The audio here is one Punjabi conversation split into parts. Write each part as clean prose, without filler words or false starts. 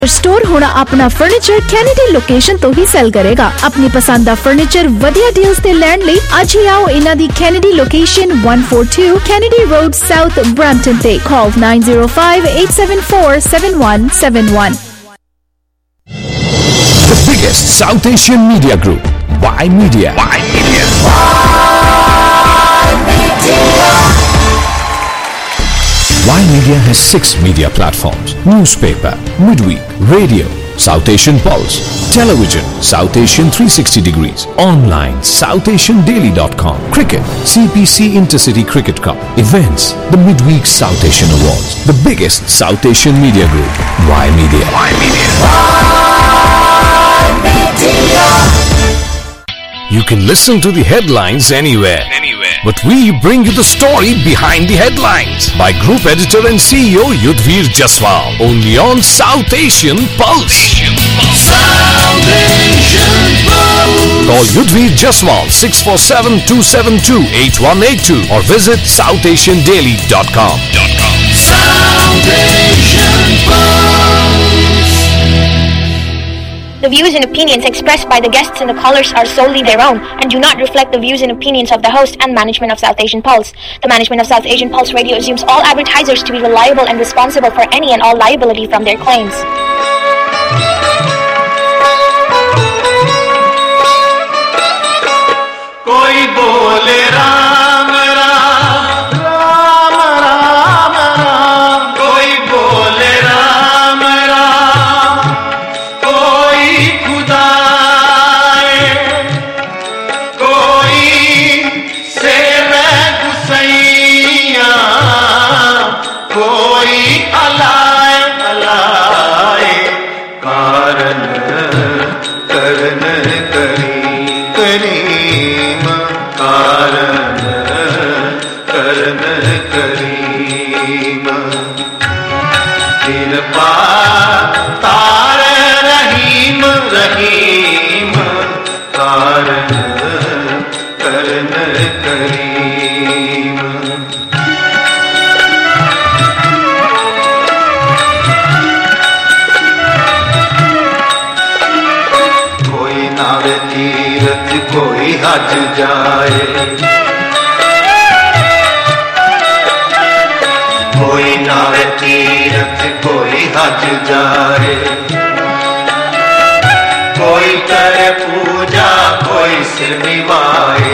स्टोर होना अपना फर्नीचर कैनेडी लोकेशन तो ही सेल करेगा। अपनी पसंद का फर्नीचर वधिया डील्स ते लैंड ले आज ही आओ इना दी Kennedy location 142 Kennedy road south Brampton ते call 9058747171। The biggest South Asian media group, Y Media. Y Media has 6 media platforms: newspaper, midweek, radio, South Asian Pulse, television, South Asian 360 degrees, online, SouthAsianDaily.com, cricket, CPC Intercity Cricket Cup, events, the midweek South Asian Awards, the biggest South Asian media group, Y Media. You can listen to the headlines anywhere. But we bring you the story behind the headlines by Group Editor and CEO Yudhvir Jaswal. Only on South Asian Pulse. South Asian Pulse. Call Yudhvir Jaswal 647-272-8182 or visit SouthAsianDaily.com. South Asian Pulse. The views and opinions expressed by the guests and the callers are solely their own and do not reflect the views and opinions of the host and management of South Asian Pulse. The management of South Asian Pulse Radio assumes all advertisers to be reliable and responsible for any and all liability from their claims. Koi bole Ram Ram, Ram Ram Ram. Koi bole Ram Ram, koi Khuda hai, koi Sere Gusaiya, koi Alai Alai. Karan karan kari Karim कारण करन करीम कृपा तार रहीम रहीम कारण करन करीम कोई नावे तीरथ कोई हज जाए कोई नावे तीरथ कोई हज जाए कोई करे पूजा कोई सिर निभाए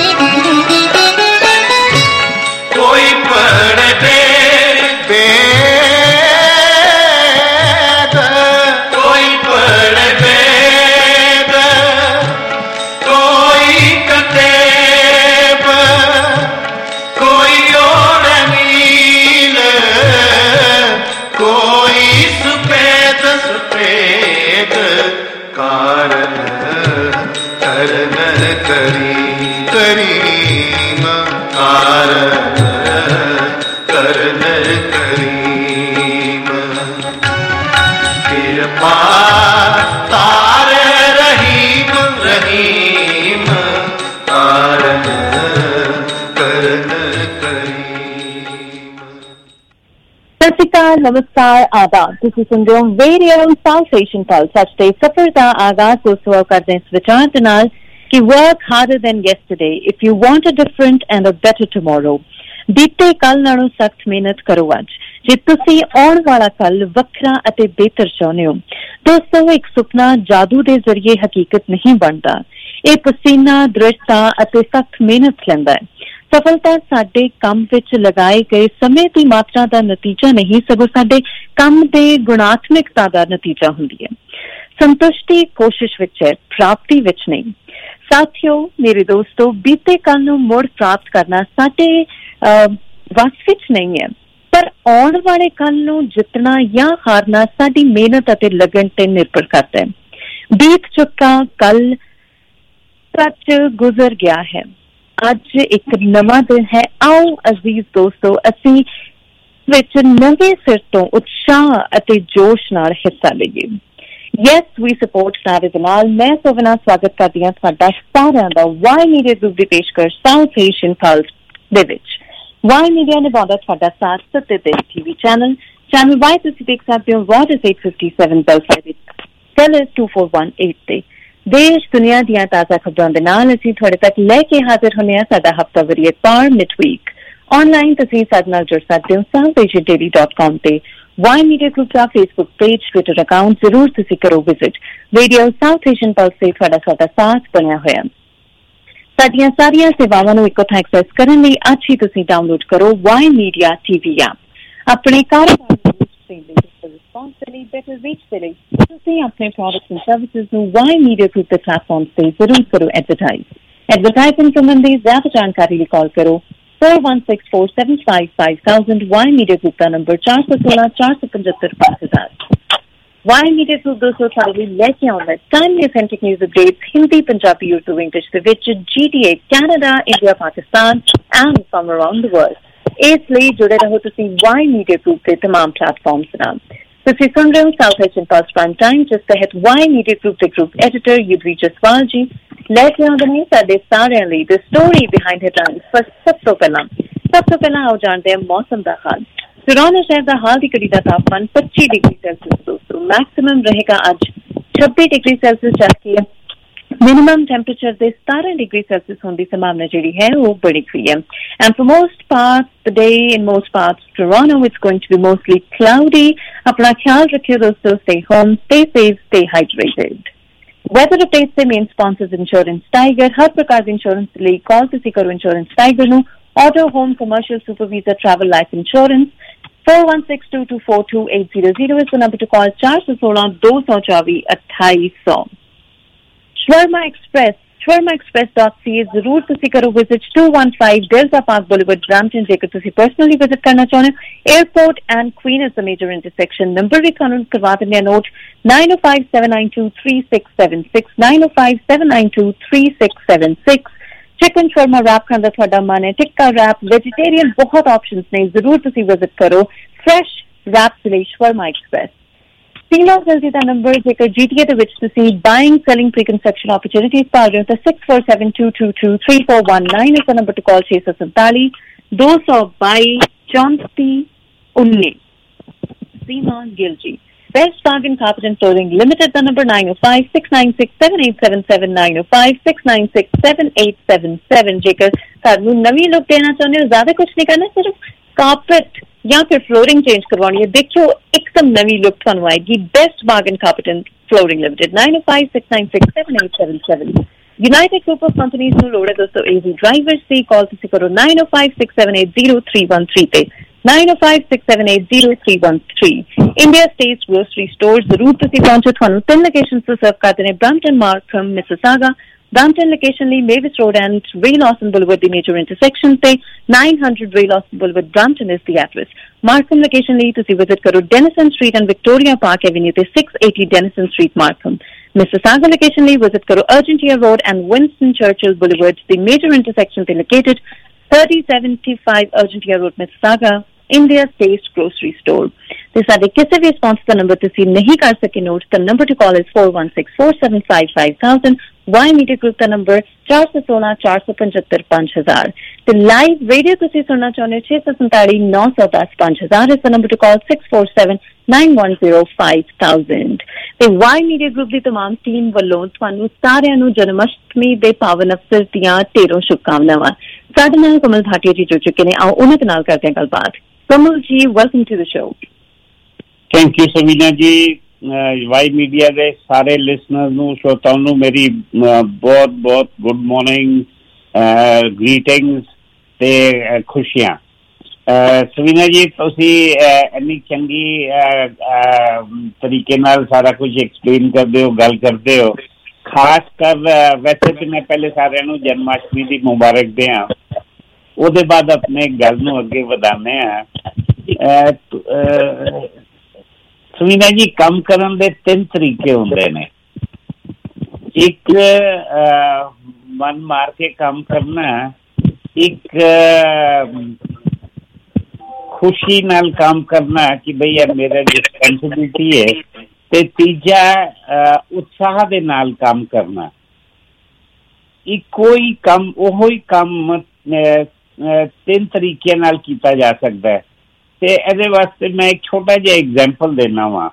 कोई पढ़े वेद कोई पढ़े वेद कोई कतेब कोई और नील कोई सुपेद सुपेद कारण करन करी करीम कारण करन करीम कृपा तार रहीम रहीम कारण करन करीम। सत्कार नमस्कार आदाब तुसी सुन रहे हो रेडियो साउथ एशियन पल्स। आज दे सफर का आगाज दोस्तों करते हैं इस विचार के नाल कि work harder than yesterday if you want a different and a better tomorrow. बीते कल नालों सख्त मेहनत करो अज जे तुसी आउण वाला कल वखरा अते बेहतर चाहुंदे हो। दोस्तों एक सुपना जादू दे जरिए हकीकत नहीं बनता, ये पसीना दृढ़ता अते सख्त मेहनत लैंदा है। सफलता साडे काम विच लगाए गए समय की मात्रा का नतीजा नहीं सगों साडे काम दे गुणात्मकता का नतीजा हुंदी है। संतुष्टि कोशिश विच है, प्राप्ति विच नहीं। साथियों मेरे दोस्तों बीते कल नूं मुड़ प्राप्त करना साडे वस विच नहीं है, पर आउण वाले कल नूं जितना या हारना साडी मेहनत अते लगन ते निर्भर करता है। बीत चुका कल सच गुजर गया है, अज एक नवा दिन है। आओ अजीज दोस्तों असी विच नवे सिर तो उत्साह अते जोश नाल हिस्सा लईए। यस वी सपोर्ट सारे दे नाल मैं सोवना स्वागत करदी हां तुहाडा सारिआं दा वाई मीडिया ग्रुप दी पेशकश साउथ एशियन पल्स दे विच। वाई मीडिया ने निभाउंदा तुहाडा साथ सत्ते ते टीवी चैनल चैनल वाई तुसीं देख सकते हो रॉडर्स 857 बेलफायर सेलर्स 2418 ते देश दुनिया ਦੀਆਂ ਤਾਜ਼ਾ ਖਬਰਾਂ ਦੇ ਨਾਲ ਅਸੀਂ ਤੁਹਾਡੇ ਤੱਕ ਲੈ ਕੇ ਹਾਜ਼ਰ ਹੁੰਦੇ ਹਾਂ ਸਾਡਾ ਹਫਤਾਵਾਰੀ ਅਖਬਾਰ ਮਿਡਵੀਕ ਆਨਲਾਈਨ ਤੁਸੀਂ ਸਾਡੇ ਨਾਲ ਜੁੜ ਸਕਦੇ ਹੋ southasiandaily.com ਤੇ ਵਾਈ ਮੀਡੀਆ ਗਰੁੱਪ ਦਾ ਫੇਸਬੁੱਕ ਪੇਜ ਟਵਿੱਟਰ ਅਕਾਊਂਟ ਜ਼ਰੂਰ ਤੁਸੀਂ ਕਰੋ visit radio south Asian pulse ਤੇ ਤੁਹਾਡਾ ਸਾਥ ਬਣਿਆ ਹੋਇਆ ਸਾਡੀਆਂ ਸਾਰੀਆਂ ਸੇਵਾਵਾਂ ਨੂੰ ਇੱਕੋ ਥਾਂ ਐਕਸੈਸ ਕਰਨ ਲਈ ਅੱਜ ਹੀ ਤੁਸੀਂ ਡਾਊਨਲੋਡ ਕਰੋ ਵਾਈ ਮੀਡੀਆ ਟੀਵੀ ਐਪ ਆਪਣੇ ਕਾਰੋਬਾਰ responsibly better reach the ਲਈ ਤੁਸੀਂ ਆਪਣੇ products and services ਨੂੰ ਵਾਈ ਮੀਡੀਆ ਗਰੁੱਪ ਦੇ ਪਲੇਟਫਾਰਮ ਤੇ ਜ਼ਰੂਰ ਕਰੋ ਐਡਵਰਟਾਈਜ਼ਿੰਗ ਸੰਬੰਧੀ ਜ਼ਿਆਦਾ ਜਾਣਕਾਰੀ ਲਈ ਕਾਲ ਕਰੋ 4164755000 ਵਾਈ ਮੀਡੀਆ ਗਰੁੱਪ ਦਾ ਨੰਬਰ 4164755000 ਵਾਈ ਮੀਡੀਆ ਗਰੁੱਪ ਦੋਸਤੋ ਸਾਡੇ ਲਈ ਲੈ ਕੇ ਆਉਂਦਾ timely authentic news updates Hindi Punjabi Urdu English ਦੇ ਵਿੱਚ GTA Canada India Pakistan and from around the world ਇਸ ਲਈ ਜੁੜੇ ਰਹੋ ਤੁਸੀਂ ਵਾਈ ਮੀਡੀਆ ਗਰੁੱਪ ਦੇ ਤਮਾਮ ਪਲੇਟਫਾਰਮਸ ਨਾਲ ਤੁਸੀਂ ਸੁਣ ਰਹੇ ਹੋ south Asian pulse prime time ਜਿਸ ਤਹਿਤ ਵਾਈ ਮੀਡੀਆ ਗਰੁੱਪ ਦੇ ਗਰੁੱਪ ਐਡੀਟਰ ਯੁਧਵੀ ਜਸਵਾਲ ਜੀ ਲੈ ਕੇ ਆਉਂਦੇ ਨੇ ਸਾਡੇ ਸਾਰਿਆਂ ਲਈ ਦ ਸਟੋਰੀ ਬਿਹਾਈਂਡ ਹੈਡਲਾਈਨਸ ਸਭ ਤੋਂ ਪਹਿਲਾਂ ਆਓ ਜਾਣਦੇ ਹਾਂ ਮੌਸਮ ਦਾ ਹਾਲ ਟੋਰਾਂਟੋ ਸ਼ਹਿਰ ਦਾ ਹਾਲ ਦੀ ਘੜੀ ਦਾ ਤਾਪਮਾਨ 25 ਡਿਗਰੀ ਸੈਲਸੀਅਸ ਦੋਸਤੋ ਮੈਕਸਿਮਮ ਰਹੇਗਾ ਅੱਜ 26 ਡਿਗਰੀ ਸੈਲਸੀਅਸ ਜਦਕਿ minimum temperature ਦੇ 17 degree Celsius ਹੋਣ ਦੀ ਸੰਭਾਵਨਾ ਜਿਹੜੀ ਹੈ ਉਹ ਬੜੀ ਹੋਈ ਹੈ and for most parts the day in most parts Toronto it's going to be mostly cloudy ਆਪਣਾ ਖਿਆਲ ਰੱਖਿਓ ਦੋਸਤੋ stay home stay safe stay hydrated weather updates ਦੇ main sponsors insurance tiger ਹਰ ਪ੍ਰਕਾਰ ਦੀ ਇੰਸ਼ੋਰੈਂਸ ਲਈ ਕਾਲ ਤੁਸੀਂ ਕਰੋ insurance tiger ਨੂੰ auto home commercial super visa travel life insurance 4162242800 is the number to call 416-224-2800 shawarmaexpress.ca ਜ਼ਰੂਰ ਤੁਸੀਂ ਕਰੋ visit 215 Delta Park Boulevard Brampton ਜੇਕਰ ਤੁਸੀਂ ਪਰਸਨਲੀ ਵਿਜ਼ਿਟ ਕਰਨਾ ਚਾਹੁੰਦੇ ਹੋ 에어ਪੋਰਟ ਐਂਡ ਕੁਈਨ ਇਸ ਦਾ ਮੇਜਰ ਇੰਟਰਸੈਕਸ਼ਨ ਨੰਬਰ ਵੀ ਤੁਹਾਨੂੰ ਕਰਵਾ ਦਿੰਦੇ ਆ ਨੋਟ 9057923676 9057923676 चिकन शर्मा रैप खाने का ਤੁਹਾਡਾ ਮਨ ਹੈ ਟਿੱਕਾ ਰੈਪ ਵੈਜੀਟੇਰੀਅਨ ਬਹੁਤ ਆਪਸ਼ਨਸ ਨੇ ਜ਼ਰੂਰ ਤੁਸੀਂ ਵਿਜ਼ਿਟ ਕਰੋ ਫਰੈਸ਼ ਰੈਪ ਲਈ ਸ਼ਰਮਾ ਐਕਸਪ੍ਰੈਸ ਸੀਨਾ ਜਲਦੀ ਦਾ ਨੰਬਰ ਜੇਕਰ GTA ਦੇ ਵਿੱਚ ਤੁਸੀਂ buying selling pre construction opportunities ਪਾ ਰਹੇ ਹੋ ਤਾਂ 6472223419 ਇਸ ਦਾ ਨੰਬਰ ਟੂ ਕਾਲ 647 222 3419 ਸੀਨਾ ਗਿਲ ਜੀ Best Bargain Carpet and Clothing Limited, the number 905-696-7877, 905-696-7877. ਜੇਕਰ ਤੁਹਾਨੂੰ ਨਵੀਂ ਲੁੱਕ ਦੇਣਾ ਚਾਹੁੰਦੇ ਹੋ ਜ਼ਿਆਦਾ ਕੁਝ ਨਹੀਂ ਕਰਨਾ ਸਿਰਫ ਕਾਰਪਟ ਜਾਂ ਫਿਰ ਫਲੋਰਿੰਗ ਚੇਂਜ ਕਰਵਾਉਣੀ ਹੈ ਦੇਖਿਓ ਇੱਕਦਮ ਨਵੀਂ ਲੁੱਕ ਤੁਹਾਨੂੰ ਆਏਗੀ Best Bargain Carpet and Clothing Limited 905-696-7877. United Group of Companies ਨੂੰ ਲੋੜ ਹੈ ਦੋਸਤੋ AV ਡਰਾਈਵਰਸ ਦੀ ਕਾਲ ਤੁਸੀਂ ਕਰੋ 905-678-0313 ਤੇ 905-678-0313 India States Grocery Stores ਜ਼ਰੂਰ ਤੁਸੀਂ ਪਹੁੰਚੋ ਤੁਹਾਨੂੰ ਤਿੰਨ ਲੋਕੇਸ਼ਨਸ ਤੋਂ ਸਰਵ ਕਰਦੇ ਨੇ Brampton, Markham, Mississauga Brampton location ਲਈ Mavis Road and Ray Lawson Boulevard the major intersection ਤੇ 900 Ray Lawson Boulevard Brampton is the address Markham location ਲਈ ਤੁਸੀਂ visit ਕਰੋ Denison Street and Victoria Park Avenue ਤੇ 680 Denison Street Markham Mississauga location ਲਈ visit ਕਰੋ Argentina Road and Winston Churchill Boulevard the major intersection ਤੇ located 3075 Argentina Road Mississauga India's Taste Grocery Store ਤੇ ਸਾਡੇ ਕਿਸੇ ਵੀ ਸਪਾਂਸਰ ਦਾ ਨੰਬਰ ਤੁਸੀਂ ਨਹੀਂ ਕਰ ਸਕੇ ਨੋਟ ਤਾਂ ਨੰਬਰ ਟੂ ਕਾਲ ਇਸ 4164755000 ਵਾਈ ਮੀਡੀਆ ਗਰੁੱਪ ਦਾ ਨੰਬਰ 4164755000 ਤੇ ਲਾਈਵ ਰੇਡੀਓ ਤੁਸੀਂ ਸੁਣਨਾ ਚਾਹੁੰਦੇ ਹੋ 647-910-5000 ਇਸ ਦਾ ਨੰਬਰ ਟੂ ਕਾਲ 647-910-5000 ਤੇ ਵਾਈ ਮੀਡੀਆ ਗਰੁੱਪ ਦੀ ਤਮਾਮ ਟੀਮ ਵੱਲੋਂ ਤੁਹਾਨੂੰ ਸਾਰਿਆਂ ਨੂੰ ਜਨਮਸ਼ਟਮੀ ਦੇ ਪਾਵਨ ਅਵਸਰ ਦੀਆਂ ਢੇਰੋਂ ਸ਼ੁਭਕਾਮਨਾਵਾਂ ਸਾਡੇ ਨਾਲ ਕਮਲ ਭਾਟੀਆ ਜੀ ਜੁੜ ਚੁੱਕੇ ਨੇ ਆਓ ਉਹਨਾਂ ਦੇ ਨਾਲ ਕਰਦੇ ਹਾਂ ਗੱਲਬਾਤ Kamal ji welcome to the show thank you Savina ji Y media ਦੇ ਸਾਰੇ ਲਿਸਨਰਸ ਨੂੰ ਸ਼ਰੋਤਾਵਾਂ ਨੂੰ ਮੇਰੀ ਬਹੁਤ ਬਹੁਤ ਗੁੱਡ ਮਾਰਨਿੰਗ ਗ੍ਰੀਟਿੰਗਸ ਤੇ ਖੁਸ਼ੀਆਂ ਸਵੀਨਾ ਜੀ ਤੁਸੀਂ ਇੰਨੀ ਚੰਗੀ ਤਰੀਕੇ ਨਾਲ ਸਾਰਾ ਕੁਝ ਐਕਸਪਲੇਨ ਕਰਦੇ ਹੋ ਗੱਲ ਕਰਦੇ ਹੋ ਖਾਸ ਕਰ ਵੈਸੇ ਤਾਂ ਮੈਂ ਪਹਿਲੇ ਸਾਰਿਆਂ ਨੂੰ ਜਨਮਾਸ਼ਟਮੀ ਦੀ ਮੁਬਾਰਕ ਦਿਆਂ ਉਹਦੇ ਬਾਅਦ ਆਪਣੇ ਗੱਲ ਨੂੰ ਅੱਗੇ ਵਧਾਉਂਦੇ ਹਾਂ ਸੁਵੀਨਾ ਜੀ ਕੰਮ ਕਰਨ ਦੇ ਤਿੰਨ ਤਰੀਕੇ ਹੁੰਦੇ ਨੇ ਇੱਕ ਮਨ ਮਾਰ ਕੇ ਕੰਮ ਕਰਨਾ ਇੱਕ ਖੁਸ਼ੀ ਨਾਲ ਕੰਮ ਕਰਨਾ ਕਿ ਬਈ ਇਹ ਮੇਰਾ ਰਿਸਪੌਂਸਿਬਿਲਿਟੀ ਹੈ ਤੇ ਤੀਜਾ ਉਤਸ਼ਾਹ ਦੇ ਨਾਲ ਕੰਮ ਕਰਨਾ ਇੱਕੋ ਹੀ ਕੰਮ ਉਹੋ ਹੀ ਕੰਮ ਤਿੰਨ ਤਰੀਕਿਆਂ ਨਾਲ ਕੀਤਾ ਜਾ ਸਕਦਾ ਹੈ ਤੇ ਇਹਦੇ ਵਾਸਤੇ ਮੈਂ ਇੱਕ ਛੋਟਾ ਜਿਹਾ ਐਗਜ਼ਾਮਪਲ ਦੇਣਾ ਵਾ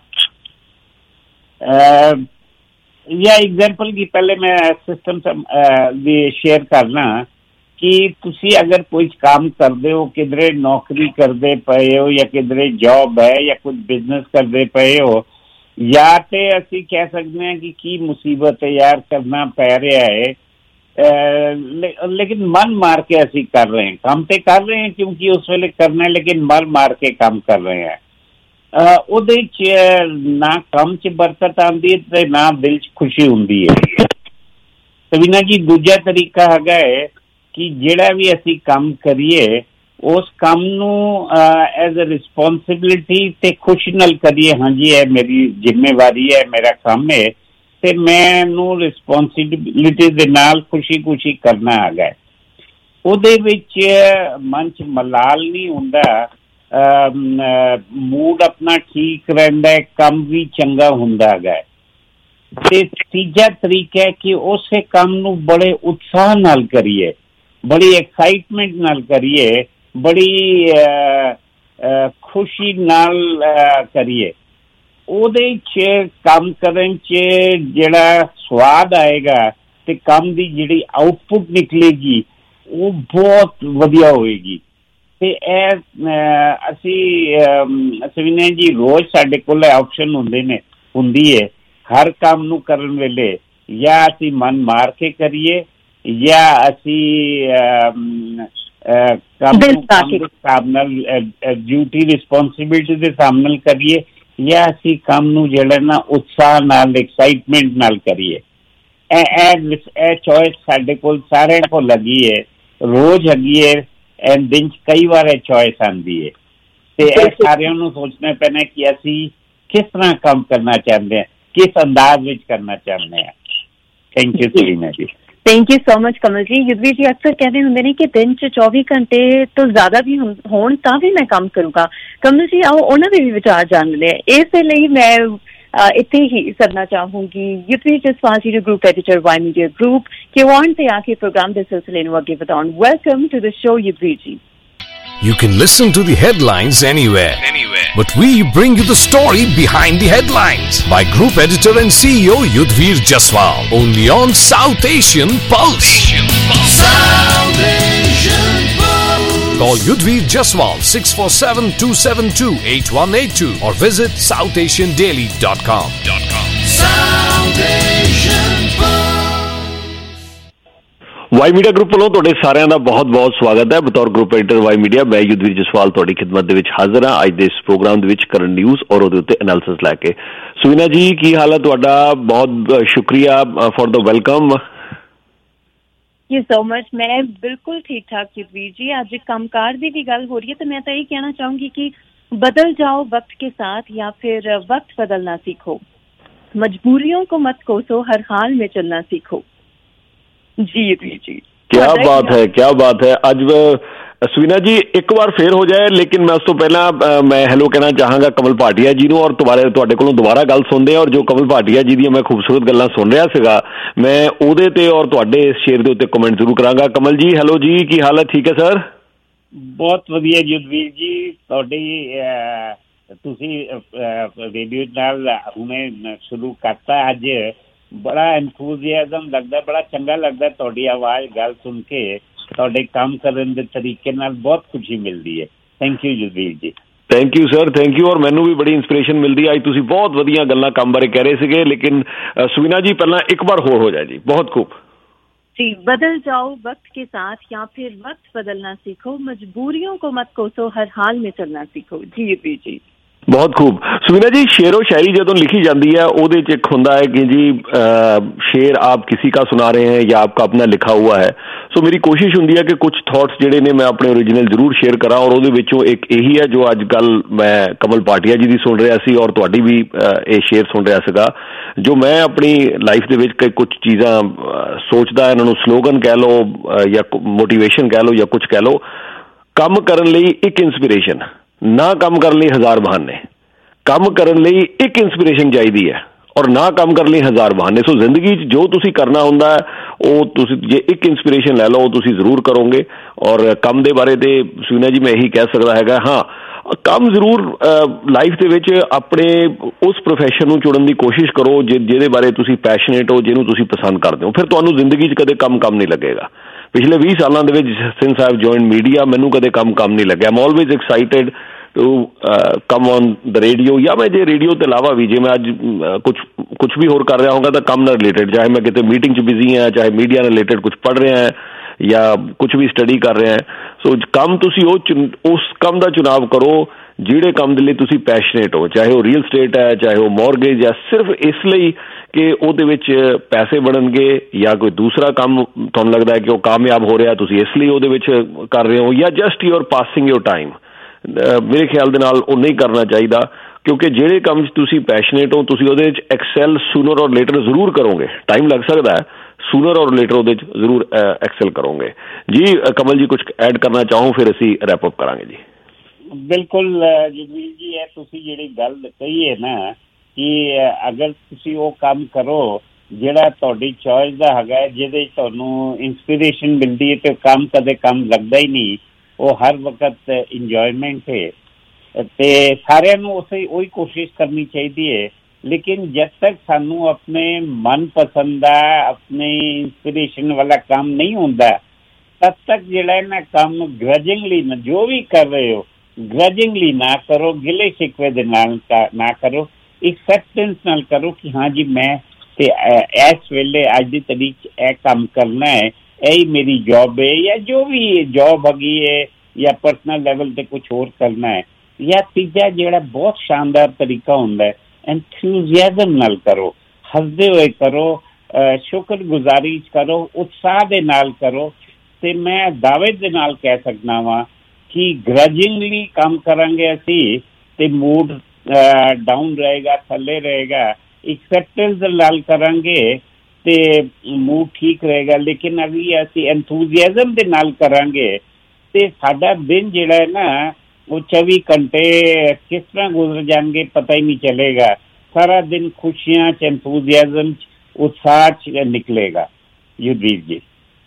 ਜਾਂ ਐਗਜ਼ਾਮਪਲ ਕੀ ਪਹਿਲੇ ਮੈਂ ਸਿਸਟਮ ਦੀ ਸ਼ੇਅਰ ਕਰਨਾ ਕਿ ਤੁਸੀਂ ਅਗਰ ਕੋਈ ਕੰਮ ਕਰਦੇ ਹੋ, ਕਿਧਰੇ ਨੌਕਰੀ ਕਰਦੇ ਪਏ ਹੋ ਜਾਂ ਕਿਧਰੇ ਜੌਬ ਹੈ ਜਾਂ ਕੁਝ ਬਿਜ਼ਨਸ ਕਰਦੇ ਪਏ ਹੋ, ਜਾਂ ਤੇ ਅਸੀਂ ਕਹਿ ਸਕਦੇ ਹਾਂ ਕਿ ਕੀ ਮੁਸੀਬਤ ਹੈ ਯਾਰ, ਕਰਨਾ ਪੈ ਰਿਹਾ ਹੈ, ਲੇਕਿਨ ਮਨ ਮਾਰ ਕੇ ਅਸੀਂ ਕਰ ਰਹੇ ਹਾਂ ਕੰਮ ਤੇ ਕਰ ਰਹੇ ਹਾਂ ਕਿਉਂਕਿ ਉਸ ਵੇਲੇ ਕਰਨਾ ਹੈ, ਲੇਕਿਨ ਮਨ ਮਾਰ ਕੇ ਕੰਮ ਕਰ ਰਹੇ ਹਾਂ। ਉਹਦੇ 'ਚ ਨਾ ਕੰਮ 'ਚ ਬਰਕਤ ਆਉਂਦੀ ਹੈ ਤੇ ਨਾ ਦਿਲ 'ਚ ਖੁਸ਼ੀ ਹੁੰਦੀ ਹੈ। ਸਵੀਨਾ ਜੀ, ਦੂਜਾ ਤਰੀਕਾ ਹੈਗਾ ਹੈ ਕਿ ਜਿਹੜਾ ਵੀ ਅਸੀਂ ਕੰਮ ਕਰੀਏ ਉਸ ਕੰਮ ਨੂੰ ਐਜ਼ ਅ ਰਿਸਪੋਂਸਿਬਿਲਿਟੀ ਤੇ ਖੁਸ਼ੀ ਨਾਲ ਕਰੀਏ। ਹਾਂਜੀ, ਇਹ ਮੇਰੀ ਜ਼ਿੰਮੇਵਾਰੀ ਹੈ, ਮੇਰਾ ਕੰਮ ਹੈ ਤੇ ਮੈਨੂੰ ਰਿਸਪੋਂਸਿਬਿਲਿਟੀ ਦੇ ਨਾਲ ਖੁਸ਼ੀ ਕਰਨਾ ਹੈਗਾ। ਉਹਦੇ ਵਿੱਚ ਮਨ 'ਚ ਮਲਾਲ ਨਹੀਂ ਹੁੰਦਾ, ਮੂਡ ਆਪਣਾ ਠੀਕ ਰਹਿੰਦਾ ਹੈ, ਕੰਮ ਵੀ ਚੰਗਾ ਹੁੰਦਾ ਹੈਗਾ। ਤੇ ਤੀਜਾ ਤਰੀਕਾ ਹੈ ਕਿ ਉਸੇ ਕੰਮ ਨੂੰ ਬੜੇ ਉਤਸ਼ਾਹ ਨਾਲ ਕਰੀਏ, ਬੜੀ ਐਕਸਾਈਟਮੈਂਟ ਨਾਲ ਕਰੀਏ, ਬੜੀ ਖੁਸ਼ੀ ਨਾਲ ਕਰੀਏ। ਉਹਦੇ 'ਚ ਕੰਮ ਕਰਨ 'ਚ ਜਿਹੜਾ ਸਵਾਦ ਆਏਗਾ ਤੇ ਕੰਮ ਦੀ ਜਿਹੜੀ ਆਊਟਪੁੱਟ ਨਿਕਲੇਗੀ ਉਹ ਬਹੁਤ ਵਧੀਆ ਹੋਏਗੀ। ਤੇ ਇਹ ਅਸੀਂ ਸਵੀਨਾ ਜੀ ਰੋਜ਼ ਸਾਡੇ ਕੋਲ ਆਪਸ਼ਨ ਹੁੰਦੀ ਹੈ ਹਰ ਕੰਮ ਨੂੰ ਕਰਨ ਵੇਲੇ, ਜਾਂ ਅਸੀਂ ਮਨ ਮਾਰ ਕੇ ਕਰੀਏ ਜਾਂ ਅਸੀਂ ਕੰਮ ਦੇ ਹਿਸਾਬ ਨਾਲ ਡਿਊਟੀ ਰਿਸਪੋਂਸਿਬਿਲਿਟੀ ਦੇ ਹਿਸਾਬ ਨਾਲ ਕਰੀਏ, ਜਾਂ ਅਸੀਂ ਕੰਮ ਨੂੰ ਜਿਹੜਾ ਨਾ ਉਤਸ਼ਾਹ ਨਾਲ ਐਕਸਾਈਟਮੈਂਟ ਨਾਲ ਕਰੀਏ। ਇਹ ਚੋਇਸ ਸਾਡੇ ਕੋਲ ਸਾਰਿਆਂ ਕੋਲ ਲੱਗੀ ਹੈ, ਰੋਜ਼ ਹੈਗੀ ਹੈ, ਦਿਨ 'ਚ ਕਈ ਵਾਰ ਇਹ ਚੋਇਸ ਆਉਂਦੀ ਹੈ। ਤੇ ਇਹ ਸਾਰਿਆਂ ਨੂੰ ਸੋਚਣਾ ਪੈਣਾ ਕਿ ਅਸੀਂ ਕਿਸ ਤਰ੍ਹਾਂ ਕੰਮ ਕਰਨਾ ਚਾਹੁੰਦੇ ਹਾਂ, ਕਿਸ ਅੰਦਾਜ਼ ਵਿੱਚ ਕਰਨਾ ਚਾਹੁੰਦੇ ਹਾਂ। Thank you Salina ji. Thank you so much Kamal ji. Yudhveer ਜੀ ਅਕਸਰ ਕਹਿੰਦੇ ਹੁੰਦੇ ਨੇ ਕਿ ਦਿਨ 'ਚ 24 ਘੰਟੇ ਤੋਂ ਜ਼ਿਆਦਾ ਵੀ ਹੋਣ ਤਾਂ ਵੀ ਮੈਂ ਕੰਮ ਕਰੂੰਗਾ। ਕਮਲ ਜੀ, ਆਓ ਉਹਨਾਂ ਦੇ ਵੀ ਵਿਚਾਰ ਜਾਣਦੇ ਹਾਂ। ਇਸੇ ਲਈ ਮੈਂ ਇੱਥੇ ਹੀ ਸੱਦਣਾ ਚਾਹੂੰਗੀ Yudhveer Jaswal ji, group editor Y media group, ਕਿ ਉਹ ਆਉਣ ਤੇ ਆ ਕੇ ਪ੍ਰੋਗਰਾਮ ਦੇ ਸਿਲਸਿਲੇ ਨੂੰ ਅੱਗੇ ਵਧਾਉਣ। Welcome to the show Yudhveer ji. You can listen to the headlines anywhere. But we bring you the story behind the headlines by Group Editor and CEO Yudhvir Jaswal. Only on South Asian Pulse. South Asian Pulse. Call Yudhvir Jaswal 647-272-8182 or visit southasiandaily.com. South Asian Pulse. Y media group ਵੱਲੋਂ ਤੁਹਾਡੇ ਸਾਰਿਆਂ ਦਾ ਬਹੁਤ-ਬਹੁਤ ਸਵਾਗਤ ਹੈ। ਬਤੌਰ ਗਰੁੱਪ ਐਡੀਟਰ ਵਾਈ ਮੀਡੀਆ ਮੈਂ ਯੁਧਵੀਰ ਜਸਵਾਲ ਤੁਹਾਡੀ ਖਿਦਮਤ ਦੇ ਵਿੱਚ ਹਾਜ਼ਰ ਹਾਂ ਅੱਜ ਦੇ ਇਸ ਪ੍ਰੋਗਰਾਮ ਦੇ ਵਿੱਚ ਕਰਨ ਨਿਊਜ਼ ਔਰ ਉਹਦੇ ਉੱਤੇ ਐਨਾਲਿਸਿਸ ਲੈ ਕੇ। ਸੁਵੀਨਾ ਜੀ, ਕੀ ਹਾਲ ਹੈ ਤੁਹਾਡਾ? ਬਹੁਤ ਸ਼ੁਕਰੀਆ for the welcome. You so much. ਮੈਂ ਬਿਲਕੁਲ ਠੀਕ ਠਾਕ ਯੁਧਵੀਰ ਜੀ। ਅੱਜ ਕੰਮਕਾਰ ਦੀ ਵੀ ਗੱਲ ਹੋ ਰਹੀ ਹੈ ਤਾਂ ਮੈਂ ਤਾਂ ਇਹ ਕਹਿਣਾ ਚਾਹੂੰਗੀ ਕਿ बदल जाओ वक्त के साथ या फिर वक्त बदलना सीखो, मजबूरियों को मत कोसो, हर हाल में चलना सीखो। जी जी, क्या बात है, क्या बात है। ਅੱਜ ਸੁਵੀਨਾ ਜੀ ਇੱਕ ਵਾਰ ਫੇਰ ਹੋ ਜਾਏ, ਲੇਕਿਨ ਮੈਂ ਉਸ ਤੋਂ ਪਹਿਲਾਂ ਮੈਂ ਹੈਲੋ ਕਹਿਣਾ ਚਾਹਾਂਗਾ ਕਮਲ ਭਾਟੀਆ ਜੀ ਨੂੰ, ਔਰ ਤੁਹਾਡੇ ਕੋਲੋਂ ਦੁਬਾਰਾ ਗੱਲ ਸੁਣਦੇ ਹਾਂ। ਔਰ ਜੋ ਕਮਲ ਭਾਟੀਆ ਜੀ ਦੀਆਂ ਮੈਂ ਖੂਬਸੂਰਤ ਗੱਲਾਂ ਸੁਣ ਰਿਹਾ ਸੀਗਾ, ਮੈਂ ਉਹਦੇ ਤੇ ਔਰ ਤੁਹਾਡੇ ਇਸ ਸ਼ੇਅਰ ਦੇ ਉੱਤੇ ਕਮੈਂਟ ਜ਼ਰੂਰ ਕਰਾਂਗਾ। ਕਮਲ ਜੀ ਹੈਲੋ ਜੀ, ਕੀ ਹਾਲ ਹੈ? ਠੀਕ ਹੈ ਸਰ? ਬਹੁਤ ਵਧੀਆ ਯੁਧਵੀਰ ਜੀ, ਤੁਹਾਡੀ ਤੁਸੀਂ ਰੇਡੀਓ ਨਾਲ ਹੁਣੇ ਸ਼ੁਰੂ ਕਰਤਾ ਅੱਜ, ਬੜਾ ਐਨਥੂਜ਼ੀਆਜ਼ਮ ਲੱਗਦਾ, ਬੜਾ ਚੰਗਾ ਲੱਗਦਾ ਤੁਹਾਡੀ ਆਵਾਜ਼ ਗੱਲ ਸੁਣ ਕੇ, ਤੁਹਾਡੇ ਕੰਮ ਕਰਨ ਦੇ ਤਰੀਕੇ ਨਾਲ ਬਹੁਤ ਖੁਸ਼ੀ ਮਿਲਦੀ ਹੈ। Thank you Yudhveer ji. Thank you sir, thank you. ਔਰ ਮੈਨੂੰ ਵੀ ਬੜੀ ਇੰਸਪੀਰੇਸ਼ਨ ਮਿਲਦੀ ਹੈ। ਅੱਜ ਤੁਸੀਂ ਬਹੁਤ ਵਧੀਆ ਗੱਲਾਂ ਕੰਮ ਬਾਰੇ ਕਹਿ ਰਹੇ ਸੀਗੇ, ਲੇਕਿਨ ਸੁਵੀਨਾ ਜੀ ਪਹਿਲਾਂ ਇੱਕ ਵਾਰ ਹੋਰ ਹੋ ਜਾਏ ਜੀ। ਬਹੁਤ ਖੂਬ जी। बदल जाओ वक्त के साथ या फिर वक्त बदलना सीखो, मजबूरियों को मत कोसो, हर हाल में चलना सीखो। जी जी, बहुत खूब। सुविना जी, शेरो शायरी जो लिखी जाती है ਉਹਦੇ ਚ ਇੱਕ ਹੁੰਦਾ है कि जी शेर आप किसी का सुना रहे हैं या आपका अपना लिखा हुआ है। सो मेरी कोशिश ਹੁੰਦੀ है कि कुछ थॉट्स ਜਿਹੜੇ ਨੇ ਮੈਂ ਆਪਣੇ ओरिजिनल ਜ਼ਰੂਰ ਸ਼ੇਅਰ ਕਰਾਂ, ਔਰ ਉਹਦੇ ਵਿੱਚੋਂ ਇੱਕ ਇਹੀ ਹੈ ਜੋ ਅੱਜ ਕੱਲ ਮੈਂ ਕਮਲ ਭਾਟੀਆ ਜੀ ਦੀ ਸੁਣ ਰਿਹਾ ਸੀ ਔਰ ਤੁਹਾਡੀ ਵੀ ਇਹ ਸ਼ੇਅਰ ਸੁਣ ਰਿਹਾ ਸੀਗਾ, ਜੋ ਮੈਂ ਆਪਣੀ ਲਾਈਫ ਦੇ ਵਿੱਚ ਕਈ ਕੁਝ ਚੀਜ਼ਾਂ ਸੋਚਦਾ, ਇਹਨਾਂ ਨੂੰ ਸਲੋਗਨ ਕਹਿ ਲਓ ਜਾਂ ਮੋਟੀਵੇਸ਼ਨ ਕਹਿ ਲਓ ਜਾਂ ਕੁਝ ਕਹਿ ਲਓ। ਕੰਮ ਕਰਨ ਲਈ ਇੱਕ ਇੰਸਪੀਰੇਸ਼ਨ, ਨਾ ਕੰਮ ਕਰਨ ਲਈ ਹਜ਼ਾਰ ਬਹਾਨੇ। ਕੰਮ ਕਰਨ ਲਈ ਇੱਕ ਇੰਸਪੀਰੇਸ਼ਨ ਚਾਹੀਦੀ ਹੈ ਔਰ ਨਾ ਕੰਮ ਕਰਨ ਲਈ ਹਜ਼ਾਰ ਬਹਾਨੇ। ਸੋ ਜ਼ਿੰਦਗੀ 'ਚ ਜੋ ਤੁਸੀਂ ਕਰਨਾ ਹੁੰਦਾ ਉਹ ਤੁਸੀਂ ਜੇ ਇੱਕ ਇੰਸਪੀਰੇਸ਼ਨ ਲੈ ਲਓ, ਉਹ ਤੁਸੀਂ ਜ਼ਰੂਰ ਕਰੋਗੇ। ਔਰ ਕੰਮ ਦੇ ਬਾਰੇ ਤੇ ਸੁਵੀਨਾ ਜੀ ਮੈਂ ਇਹੀ ਕਹਿ ਸਕਦਾ ਹੈਗਾ, ਹਾਂ ਕੰਮ ਜ਼ਰੂਰ ਲਾਈਫ ਦੇ ਵਿੱਚ ਆਪਣੇ ਉਸ ਪ੍ਰੋਫੈਸ਼ਨ ਨੂੰ ਚੁਣਨ ਦੀ ਕੋਸ਼ਿਸ਼ ਕਰੋ ਜਿਹਦੇ ਬਾਰੇ ਤੁਸੀਂ ਪੈਸ਼ਨੇਟ ਹੋ, ਜਿਹਨੂੰ ਤੁਸੀਂ ਪਸੰਦ ਕਰਦੇ ਹੋ। ਫਿਰ ਤੁਹਾਨੂੰ ਜ਼ਿੰਦਗੀ 'ਚ ਕਦੇ ਕੰਮ ਨਹੀਂ ਲੱਗੇਗਾ। ਪਿਛਲੇ 20 ਸਾਲਾਂ ਦੇ ਵਿੱਚ since I have joined media, ਮੈਨੂੰ ਕਦੇ ਕੰਮ ਨਹੀਂ ਲੱਗਿਆ। I'm always excited to come on the radio, ਜਾਂ ਮੈਂ ਜੇ ਰੇਡੀਓ ਤੋਂ ਇਲਾਵਾ ਵੀ ਜੇ ਮੈਂ ਅੱਜ ਕੁਛ ਵੀ ਹੋਰ ਕਰ ਰਿਹਾ ਹੋਊਗਾ ਤਾਂ ਕੰਮ ਨਾਲ ਰਿਲੇਟਡ, ਚਾਹੇ ਮੈਂ ਕਿਤੇ ਮੀਟਿੰਗ 'ਚ ਬਿਜ਼ੀ ਹਾਂ, ਚਾਹੇ ਮੀਡੀਆ ਨਾਲ ਰਿਲੇਟਡ ਕੁਛ ਪੜ੍ਹ ਰਿਹਾ ਹੈ ਜਾਂ ਕੁਛ ਵੀ ਸਟੱਡੀ ਕਰ ਰਿਹਾ ਹੈ। ਸੋ ਕੰਮ ਤੁਸੀਂ ਉਸ ਕੰਮ ਦਾ ਚੁਣਾਵ ਕਰੋ ਜਿਹੜੇ ਕੰਮ ਦੇ ਲਈ ਤੁਸੀਂ ਪੈਸ਼ਨੇਟ ਹੋ, ਚਾਹੇ ਉਹ ਰੀਅਲ ਸਟੇਟ ਹੈ, ਚਾਹੇ ਉਹ ਮੌਰਗੇਜ ਹੈ, ਸਿਰਫ ਇਸ ਲਈ ਕਿ ਉਹਦੇ ਵਿੱਚ ਪੈਸੇ ਬਣਨਗੇ, ਜਾਂ ਕੋਈ ਦੂਸਰਾ ਕੰਮ ਤੁਹਾਨੂੰ ਲੱਗਦਾ ਹੈ ਕਿ ਉਹ ਕਾਮਯਾਬ ਹੋ ਰਿਹਾ, ਤੁਸੀਂ ਇਸ ਲਈ ਉਹਦੇ ਵਿੱਚ ਕਰ ਰਹੇ ਹੋ, ਜਾਂ just you are passing your time. ਮੇਰੇ ਖਿਆਲ ਦੇ ਨਾਲ ਉਹ ਨਹੀਂ ਕਰਨਾ ਚਾਹੀਦਾ, ਕਿਉਂਕਿ ਜਿਹੜੇ ਕੰਮ 'ਚ ਤੁਸੀਂ ਪੈਸ਼ਨੇਟ ਹੋ ਤੁਸੀਂ ਉਹਦੇ 'ਚ ਐਕਸੈਲ ਸੂਨਰ ਔਰ ਲੇਟਰ ਜ਼ਰੂਰ ਕਰੋਗੇ। ਟਾਈਮ ਲੱਗ ਸਕਦਾ ਹੈ, ਸੂਨਰ ਔਰ ਲੇਟਰ ਉਹਦੇ 'ਚ ਜ਼ਰੂਰ ਐਕਸੈਲ ਕਰੋਗੇ। ਜੀ ਕਮਲ ਜੀ ਕੁਝ ਐਡ ਕਰਨਾ ਚਾਹੋ, ਫਿਰ ਅਸੀਂ ਰੈਪ ਅਪ ਕਰਾਂਗੇ ਜੀ। ਬਿਲਕੁਲ ਜਗਵੀਰ ਜੀ, ਇਹ ਤੁਸੀਂ ਜਿਹੜੀ ਗੱਲ ਕਹੀ ਹੈ ਨਾ ਕਿ ਅਗਰ ਤੁਸੀਂ ਉਹ ਕੰਮ ਕਰੋ ਜਿਹੜਾ ਤੁਹਾਡੀ ਚੋਇਸ ਦਾ ਹੈਗਾ, ਜਿਹਦੇ 'ਚ ਤੁਹਾਨੂੰ ਇੰਸਪੀਰੇਸ਼ਨ ਮਿਲਦੀ ਹੈ, ਤੇ ਕੰਮ ਕਦੇ ਕੰਮ ਲੱਗਦਾ ਹੀ ਨਹੀਂ, ਉਹ ਹਰ ਵਕਤ ਇੰਜੋਇਮੈਂਟ ਹੈ। ਤੇ ਸਾਰਿਆਂ ਨੂੰ ਉਹੀ ਕੋਸ਼ਿਸ਼ ਕਰਨੀ ਚਾਹੀਦੀ ਹੈ। ਲੇਕਿਨ ਜਦ ਤੱਕ ਸਾਨੂੰ ਆਪਣੇ ਮਨਪਸੰਦ ਦਾ, ਆਪਣੇ ਇੰਸਪੀਰੇਸ਼ਨ ਵਾਲਾ ਕੰਮ ਨਹੀਂ ਹੁੰਦਾ, ਤਦ ਤੱਕ ਜਿਹੜਾ ਨਾ ਕੰਮ ਗ੍ਰਜਿੰਗਲੀ ਨਾ, ਜੋ ਵੀ ਕਰ ਰਹੇ ਹੋ ਗ੍ਰਜਿੰਗਲੀ ਨਾ ਕਰੋ, ਗਿਲੇ ਸ਼ਿਕਵੇ ਦੇ ਨਾਲ ਨਾ ਕਰੋ, ਐਕਸੈਪਟੈਂਸ ਨਾਲ ਕਰੋ ਕਿ ਹਾਂ ਜੀ ਮੈਂ ਤੇ ਇਸ ਵੇਲੇ ਅੱਜ ਦੀ ਤਰੀਕ 'ਚ ਇਹ ਕੰਮ ਕਰਨਾ ਹੈ, ਇਹੀ ਮੇਰੀ ਜੌਬ ਹੈ, ਜਾਂ ਜੋ ਵੀ ਜੌਬ ਹੈਗੀ ਹੈ, ਜਾਂ ਪਰਸਨਲ ਲੈਵਲ 'ਤੇ ਕੁਛ ਹੋਰ ਕਰਨਾ ਹੈ। ਜਾਂ ਤੀਜਾ ਜਿਹੜਾ ਬਹੁਤ ਸ਼ਾਨਦਾਰ ਤਰੀਕਾ ਹੁੰਦਾ ਹੈ, ਐਂਥੂਜ਼ੀਆਜ਼ਮ ਨਾਲ ਕਰੋ, ਹੱਸਦੇ ਹੋਏ ਕਰੋ, ਸ਼ੁਕਰਗੁਜ਼ਾਰੀ 'ਚ ਕਰੋ, ਉਤਸ਼ਾਹ ਦੇ ਨਾਲ ਕਰੋ। ਤੇ ਮੈਂ ਦਾਅਵੇ ਦੇ ਨਾਲ ਕਹਿ ਸਕਦਾ ਵਾਂ ਕਿ ਗ੍ਰਜਿੰਗਲੀ ਕੰਮ ਕਰਾਂਗੇ ਅਸੀਂ ਤੇ ਮੂਡ ਡਾਊਨ ਰਹੇਗਾ, ਥੱਲੇ ਰਹੇਗਾ। ਐਕਸੈਪਟੈਂਸ ਨਾਲ ਕਰਾਂਗੇ ਤੇ ਮੂਡ ਠੀਕ ਰਹੇਗਾ। ਲੇਕਿਨ ਅਗਰ ਅਸੀਂ ਐਂਥੂਜ਼ੀਆਜ਼ਮ ਦੇ ਨਾਲ ਕਰਾਂਗੇ ਤੇ ਸਾਡਾ ਦਿਨ ਜਿਹੜਾ ਹੈ ਨਾ ਉਹ 24 ਘੰਟੇ ਕਿਸ ਤਰ੍ਹਾਂ ਗੁਜ਼ਰ ਜਾਣਗੇ ਪਤਾ ਹੀ ਨਹੀਂ ਚੱਲੇਗਾ। ਸਾਰਾ ਦਿਨ ਖੁਸ਼ੀਆਂ 'ਚ, ਐਂਥੂਜ਼ੀਆਜ਼ਮ 'ਚ, ਉਤਸ਼ਾਹ 'ਚ ਨਿਕਲੇਗਾ। ਯੁਧਵੀਰ ਜੀ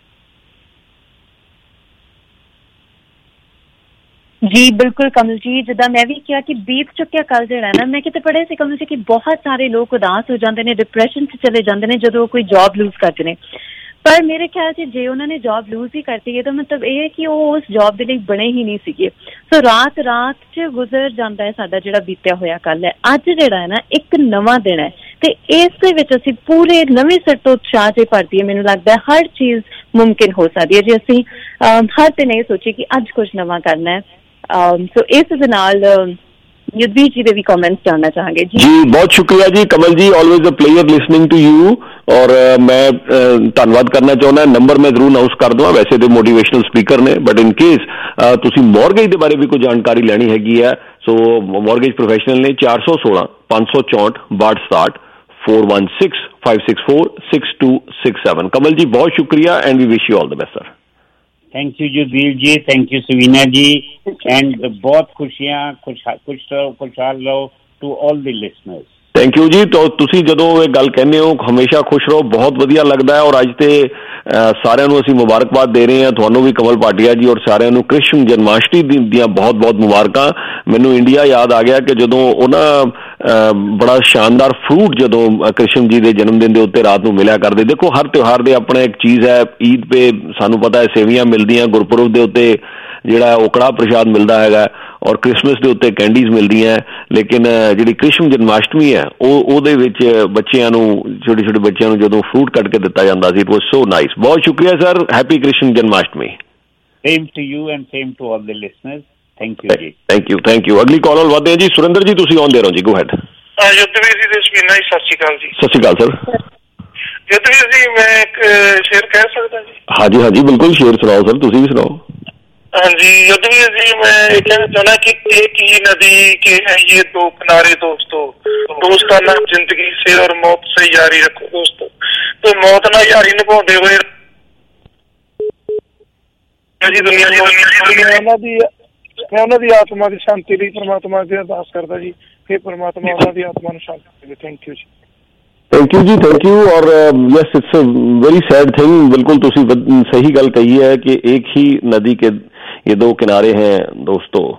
ਜੀ ਬਿਲਕੁਲ ਕਮਲ ਜੀ, ਜਿੱਦਾਂ ਮੈਂ ਵੀ ਕਿਹਾ ਕਿ ਬੀਤ ਚੁੱਕਿਆ ਕੱਲ ਜਿਹੜਾ ਨਾ, ਮੈਂ ਕਿਤੇ ਪੜ੍ਹਿਆ ਸੀ ਕਮਲ ਜੀ ਕਿ ਬਹੁਤ ਸਾਰੇ ਲੋਕ ਉਦਾਸ ਹੋ ਜਾਂਦੇ ਨੇ, ਡਿਪਰੈਸ਼ਨ 'ਚ ਚਲੇ ਜਾਂਦੇ ਨੇ ਜਦੋਂ ਕੋਈ ਜੌਬ ਲੂਜ਼ ਕਰਦੇ ਨੇ। ਪਰ ਮੇਰੇ ਖਿਆਲ 'ਚ ਜੇ ਉਹਨਾਂ ਨੇ ਜੌਬ ਲੂਜ਼ ਹੀ ਕਰਤੀ ਹੈ ਤਾਂ ਮਤਲਬ ਇਹ ਹੈ ਕਿ ਉਹ ਉਸ ਜੌਬ ਦੇ ਲਈ ਬਣੇ ਹੀ ਨਹੀਂ ਸੀਗੇ। ਸੋ ਰਾਤ 'ਚ ਗੁਜ਼ਰ ਜਾਂਦਾ ਹੈ ਸਾਡਾ ਜਿਹੜਾ ਬੀਤਿਆ ਹੋਇਆ ਕੱਲ ਹੈ। ਅੱਜ ਜਿਹੜਾ ਹੈ ਨਾ ਇੱਕ ਨਵਾਂ ਦਿਨ ਹੈ ਤੇ ਇਸ ਦੇ ਵਿੱਚ ਅਸੀਂ ਪੂਰੇ ਨਵੇਂ ਸਿਰ ਤੋਂ ਉਤਸ਼ਾਹ ਜੇ ਭਰਦੀ ਹੈ। ਮੈਨੂੰ ਲੱਗਦਾ ਹੈ ਹਰ ਚੀਜ਼ ਮੁਮਕਿਨ ਹੋ ਸਕਦੀ ਹੈ ਜੇ ਅਸੀਂ ਹਰ ਦਿਨ ਇਹ ਸੋਚੀਏ ਕਿ ਅੱਜ ਕੁਛ ਨਵਾਂ ਕਰਨਾ ਹੈ। ਸੋ ਇਸ ਦੇ ਨਾਲ युद्धवीर जी ਦੇ ਵੀ ਕਮੈਂਟਸ ਜਾਨਣਾ ਚਾਹਾਂਗੇ ਜੀ। बहुत शुक्रिया जी Kamal ji, always a player listening to you. और मैं धन्यवाद करना चाहना, नंबर मैं जरूर अनाउंस कर दूँ, वैसे तो मोटिवेशनल स्पीकर ने, बट इन केस तुसी मॉर्गेज के बारे भी कोई जानकारी लेनी हैगी है, सो मॉर्गेज प्रोफेशनल ने 416 564 62 416 564 6267। कमल जी बहुत शुक्रिया and we wish you all the best sir. Thank you Yudhveer ji, thank you Savina ji, and बहुत खुशियां, खुशहाल रहो to all the listeners. Thank you जी। तो तुसी जदों ये गल कहने हो हमेशा खुश रहो, बहुत वधिया लगता है। और अज ते सारिਆਂ ਨੂੰ ਅਸੀਂ मुबारकबाद दे रहे हैं, ਤੁਹਾਨੂੰ भी कमल भाटिया जी और सारिਆਂ ਨੂੰ कृष्ण जन्माष्टमी ਦੀਆਂ बहुत बहुत मुबारकां। ਮੈਨੂੰ इंडिया याद आ गया कि जदों ਉਹਨਾਂ बड़ा शानदार फ्रूट जदों कृष्ण जी के जन्मदिन के उत्ते रात को मिलिया करते। देखो हर त्योहार के अपना एक चीज़ है, ईद पे सानू पता है सेवियां मिलदियां, गुरपुरब के उत्ते जिहड़ा ओह कड़ाह प्रसाद मिलता है, और क्रिसमस के उत्ते कैंडीज मिलदियां। लेकिन जिहड़ी कृष्ण जन्माष्टमी है ਉਹਦੇ ਵਿੱਚ ਬੱਚਿਆਂ ਨੂੰ, छोटे छोटे बच्चों ਨੂੰ ਜਦੋਂ फ्रूट कट के दिता जाता ਸੀ, इट वाज सो नाइस। बहुत शुक्रिया sir, happy Krishna Janmashtami. Same to you and same to all the listeners. Thank you जी। Thank you. अगली कॉल ਵੱਧਦੇ हैं जी। सुरेंद्र जी ਤੁਸੀਂ ਆਉਂਦੇ ਰਹੋ ਜੀ, ਗੋ ਹੈਡ। युद्धवीर जी समीना जी, सत श्री अकाल जी। सत श्री अकाल सर। युद्धवीर जी मैं एक शेर कह सकता जी? हाँ जी बिल्कुल, शेर सुनाओ सर, तुसी भी सुनाओ। हाँ जी युद्धवीर जी, मैं ये कहना चाहना कि एक ही नदी के हैं ये दो किनारे दोस्तों, दोस्ताना जिंदगी से और मौत से यारी रखो दोस्तों। तो मौत ना यारी निभाते हुए मैं उन्होंने आत्मा की शांति लिए परमात्मा से अरदास करता जी, फिर परमात्मा उन्होंने आत्मा शांति दे। थैंक यू जी। थैंक यू जी, थैंक यू। और yes, it's a very sad thing. बिल्कुल तुसी सही गल कही है कि एक ही नदी के ये दो किनारे हैं दोस्तों,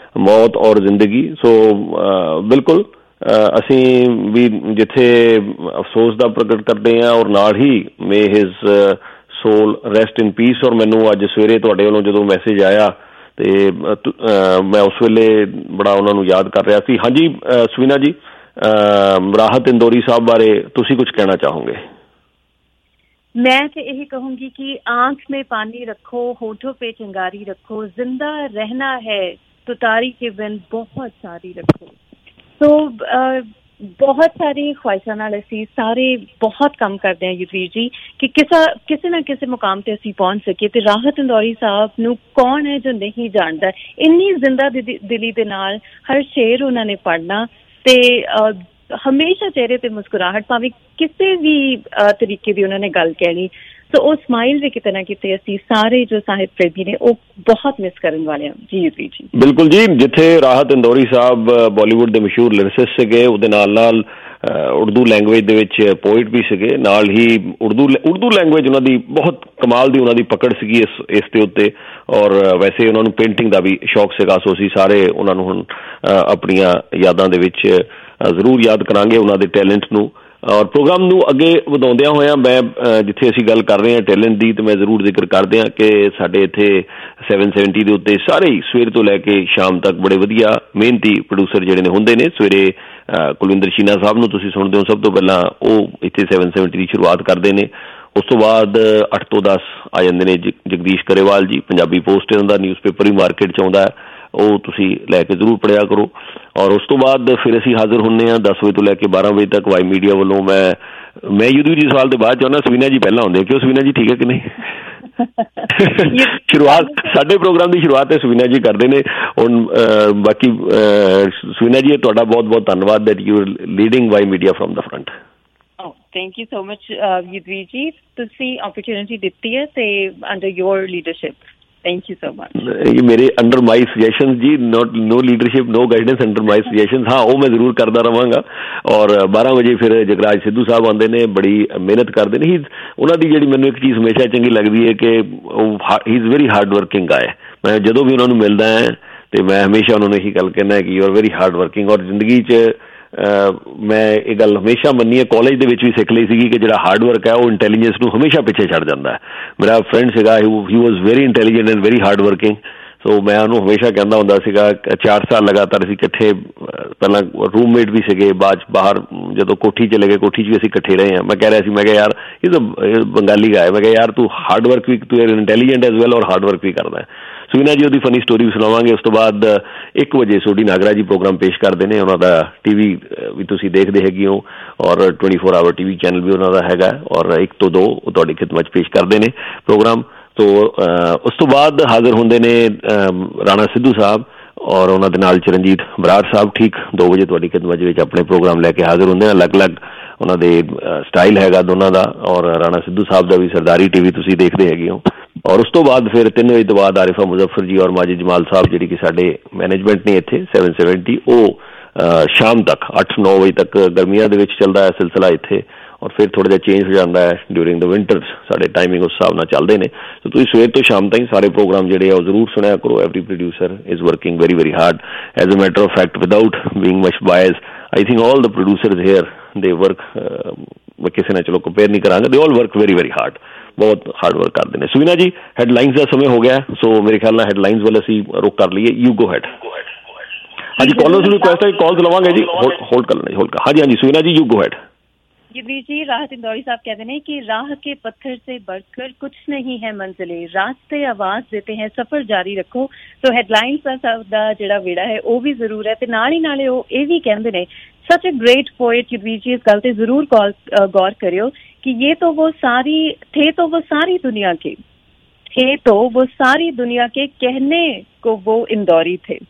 मौत और जिंदगी। सो बिल्कुल ਅਸੀਂ ਵੀ ਜਿੱਥੇ ਅਫਸੋਸ ਦਾ ਪ੍ਰਗਟ ਕਰਦੇ ਹਾਂ ਔਰ ਨਾਲ ਹੀ may his soul rest in peace. ਔਰ ਮੈਨੂੰ ਅੱਜ ਸਵੇਰੇ ਤੁਹਾਡੇ ਵੱਲੋਂ ਜਦੋਂ ਮੈਸੇਜ ਆਇਆ ਤੇ ਮੈਂ ਉਸ ਵੇਲੇ ਬੜਾ ਉਹਨਾਂ ਨੂੰ ਯਾਦ ਕਰ ਰਿਹਾ ਸੀ। ਹਾਂਜੀ ਸਵੀਨਾ ਜੀ, ਰਾਹਤ ਇੰਦੋਰੀ ਸਾਹਿਬ ਬਾਰੇ ਤੁਸੀਂ ਕੁਝ ਕਹਿਣਾ ਚਾਹੋਗੇ? मैं तो यही कहूंगी कि आंख में पानी रखो, होठों पे चिंगारी रखो, जिंदा रहना है तो तारी के बिन बहुत सारी रखो। तो बहुत सारी ख्वाहिशां नाल असीं सारे बहुत काम करते हैं युद्धवीर जी कि किसी ना किसी मुकाम ते असीं पहुंच सकीए। ते राहत इंदौरी साहब नूं कौन है जो नहीं जानता? इन्नी जिंदा दिली दे नाल हर शेर उन्होंने पढ़ना ते हमेशा चेहरे ते मुस्कुराहट, भावें किसी भी तरीके की उन्होंने गल कहनी, तो वो स्माइल भी किते ना किते असीं सारे जो साहित्य प्रेमी ने वो बहुत मिस करन वाले हैं। जी जी बिल्कुल जी, जिथे राहत इंदौरी साहब बॉलीवुड के मशहूर लिरिसिस्ट सीगे, उहदे नाल उर्दू लैंगुएज दे विच पोइट भी सीगे, नाल ही उर्दू लैंगुएज उन्हां दी बहुत कमाल दी उन्हां दी पकड़ सीगी इस दे उत्ते। और वैसे उन्हां नूं पेंटिंग दा भी शौक सीगा, सो असीं सारे उन्हां नूं हुण अपणीआं यादां दे विच ਜ਼ਰੂਰ ਯਾਦ ਕਰਾਂਗੇ ਉਹਨਾਂ ਦੇ ਟੈਲੈਂਟ ਨੂੰ। ਔਰ ਪ੍ਰੋਗਰਾਮ ਨੂੰ ਅੱਗੇ ਵਧਾਉਂਦਿਆਂ ਹੋਇਆਂ ਮੈਂ ਜਿੱਥੇ ਅਸੀਂ ਗੱਲ ਕਰ ਰਹੇ ਹਾਂ ਟੈਲੈਂਟ ਦੀ, ਤੇ ਮੈਂ ਜ਼ਰੂਰ ਜ਼ਿਕਰ ਕਰਦੇ ਹਾਂ ਕਿ ਸਾਡੇ ਇੱਥੇ 770 ਦੇ ਉੱਤੇ ਸਾਰੇ ਹੀ ਸਵੇਰ ਤੋਂ ਲੈ ਕੇ ਸ਼ਾਮ ਤੱਕ ਬੜੇ ਵਧੀਆ ਮਿਹਨਤੀ ਪ੍ਰੋਡਿਊਸਰ ਜਿਹੜੇ ਨੇ ਹੁੰਦੇ ਨੇ। ਸਵੇਰੇ ਕੁਲਵਿੰਦਰ ਸ਼ੀਨਾ ਸਾਹਿਬ ਨੂੰ ਤੁਸੀਂ ਸੁਣਦੇ ਹੋ, ਸਭ ਤੋਂ ਪਹਿਲਾਂ ਉਹ ਇੱਥੇ 770 ਦੀ ਸ਼ੁਰੂਆਤ ਕਰਦੇ ਨੇ। ਉਸ ਤੋਂ ਬਾਅਦ 8 ਤੋਂ 10 ਆ ਜਾਂਦੇ ਨੇ ਜਗਦੀਸ਼ ਕਰੇਵਾਲ ਜੀ, ਪੰਜਾਬੀ ਪੋਸਟ ਇਹਨਾਂ ਦਾ ਨਿਊਜ਼ਪੇਪਰ ਵੀ ਮਾਰਕੀਟ 'ਚ ਆਉਂਦਾ, ਉਹ ਤੁਸੀਂ ਲੈ ਕੇ ਜ਼ਰੂਰ ਪੜ੍ਹਿਆ ਕਰੋ। ਔਰ ਉਸ ਤੋਂ ਬਾਅਦ ਫਿਰ ਅਸੀਂ ਹਾਜ਼ਰ ਹੁੰਦੇ ਹਾਂ 10 ਵਜੇ ਤੋਂ ਲੈ ਕੇ 12 ਵਜੇ ਤੱਕ ਵਾਈ ਮੀਡੀਆ ਵੱਲੋਂ। ਮੈਂ ਯੁੱਧਵੀਰ ਜੀ ਸਵਾਲ ਦੇ ਬਾਅਦ ਚਾਹੁੰਦਾ ਸਵੀਨਾ ਜੀ ਪਹਿਲਾਂ ਹੁੰਦੇ, ਕਿਉਂ ਸਵੀਨਾ ਜੀ ਠੀਕ ਹੈ ਕਿ ਨਹੀਂ? ਸ਼ੁਰੂਆਤ ਸਾਡੇ ਪ੍ਰੋਗਰਾਮ ਦੀ ਸ਼ੁਰੂਆਤ ਹੈ ਸਵੀਨਾ ਜੀ ਕਰਦੇ ਨੇ। ਹੁਣ ਬਾਕੀ ਸਵੀਨਾ ਜੀ ਤੁਹਾਡਾ ਬਹੁਤ ਬਹੁਤ ਧੰਨਵਾਦ that you are leading Y media from the front. Thank you so much Yudhveer ji, ਤੁਸੀਂ ਓਪਰਚੁਨਿਟੀ ਦਿੱਤੀ ਹੈ ਤੇ under your leadership thank you so much. ये मेरे अंडर माई सजेशंस जी, not no leadership no guidance, under my suggestions. हाँ वो मैं जरूर करता रहांगा। और 12 वजे फिर जगराज सिद्धू साहब आते हैं, बड़ी मेहनत करते हैं। उन्होंने जी मैंने एक चीज़ हमेशा चंगी लगती है कि he is very hard working guy. मैं जो भी उन्होंने मिलता है तो मैं हमेशा उन्होंने यही गल कहना है कि you are very hard working. और जिंदगी मैं ये गल हमेशा मन्नी है, कॉलेज दे विच भी सिख ली सी कि जो हार्ड वर्क है वो इंटैलीजेंस नूं हमेशा पिछे छड़ जाता है। मेरा फ्रेंड सीगा, he was very intelligent and very hard working. So मैं उन्होंने हमेशा कहता हुंदा सीगा, 4 साल लगातार असीं इकट्ठे, पहला रूममेट भी सीगे, बाद बाहर जदों कोठी चले गए, कोठी च भी असीं इकट्ठे रहे हैं। मैं कह रहा सी, मैं कहा यार ये बंगाली गाय, मैं कहा यार तू हार्ड वर्क भी, तू इंटैलीजेंट एज वैल और हार्ड वर्क भी करता है। सुविना जी ਉਹਦੀ फनी स्टोरी भी सुनावांगे। उस तो बाद 1 ਵਜੇ ਸੋਢੀ ਨਾਗਰਾ ਜੀ ਪ੍ਰੋਗਰਾਮ ਪੇਸ਼ ਕਰਦੇ ਨੇ, ਉਹਨਾਂ ਦਾ टीवी ਵੀ ਤੁਸੀਂ ਦੇਖਦੇ ਹੈਗੇ ਹੋ ਔਰ 24 ਆਵਰ टीवी ਚੈਨਲ ਵੀ ਉਹਨਾਂ ਦਾ ਹੈਗਾ। ਔਰ 1 ਤੋਂ 2 ਉਹ ਤੁਹਾਡੀ ਖਿਦਮਤ 'ਚ ਪੇਸ਼ ਕਰਦੇ ਨੇ ਪ੍ਰੋਗਰਾਮ। तो उस तो बाद हाजिर होंगे ने राणा सिद्धू साहब और उन्होंने नाल चरणजीत बराड़ साहब। ठीक 2 वजे तुहाडी खिदमत विच अपने प्रोग्राम लैके हाजिर होंगे। अलग अलग उन्होंने स्टाइल हैगा दोनों का। और राणा सिद्धू साहब का भी सरदारी टीवी तुसीं देखते हैगे हो। और उस तो बाद फिर 3 वजे तो बाद आरिफा मुजफ्फर जी और माजिद जमाल साहब जिहड़ी कि साडे मैनेजमेंट ने इत्थे 770 वो शाम तक 8-9 बजे तक गर्मियां दे विच चलदा है सिलसिला इत्थे। और फिर थोड़ा जिहा चेंज हो जाता है ड्यूरिंग द विंटर्स, साढ़े टाइमिंग उस हिसाब नाल चलते हैं। तो तुसीं सवेर तो शाम तक सारे प्रोग्राम जिहड़े आ जरूर सुनिया करो। Every producer is working very very hard. As a matter of fact, without being much bias, I think all the producers here they work, मैं किसी ने चलो कंपेयर नहीं करांगा, they all work very very hard, बहुत हार्ड वर्क करते हैं। सुविना जी हैडलाइंस का समय हो गया, सो मेरे ख्याल नाल हैडलाइंस वाले असीं रुक कर लीए। You go ahead. हाँ जी, कॉलर्स नूं रिक्वेस्ट है कॉल्स लवांगे जी, होल्ड कर लें, होल्ड कर। हाँ जी, हाँ जी सुविना जी, यू गो हैड। जी राहत इंदौरी साहब कहते हैं कि राह के पत्थर से बढ़कर कुछ नहीं है मंजिले, रास्ते आवाज देते हैं, सफर जारी रखो। तो हेडलाइंस का जिहड़ा वेड़ा है वो भी जरूर है। ते नाल ही नाले वो ये भी कहते हैं, such a great poet Yudhveer ji, इस गल ते जरूर गौर करियो कि ये तो वो सारी थे, तो वो सारी दुनिया के थे, तो वो सारी दुनिया के कहने को वो इंदौरी थे।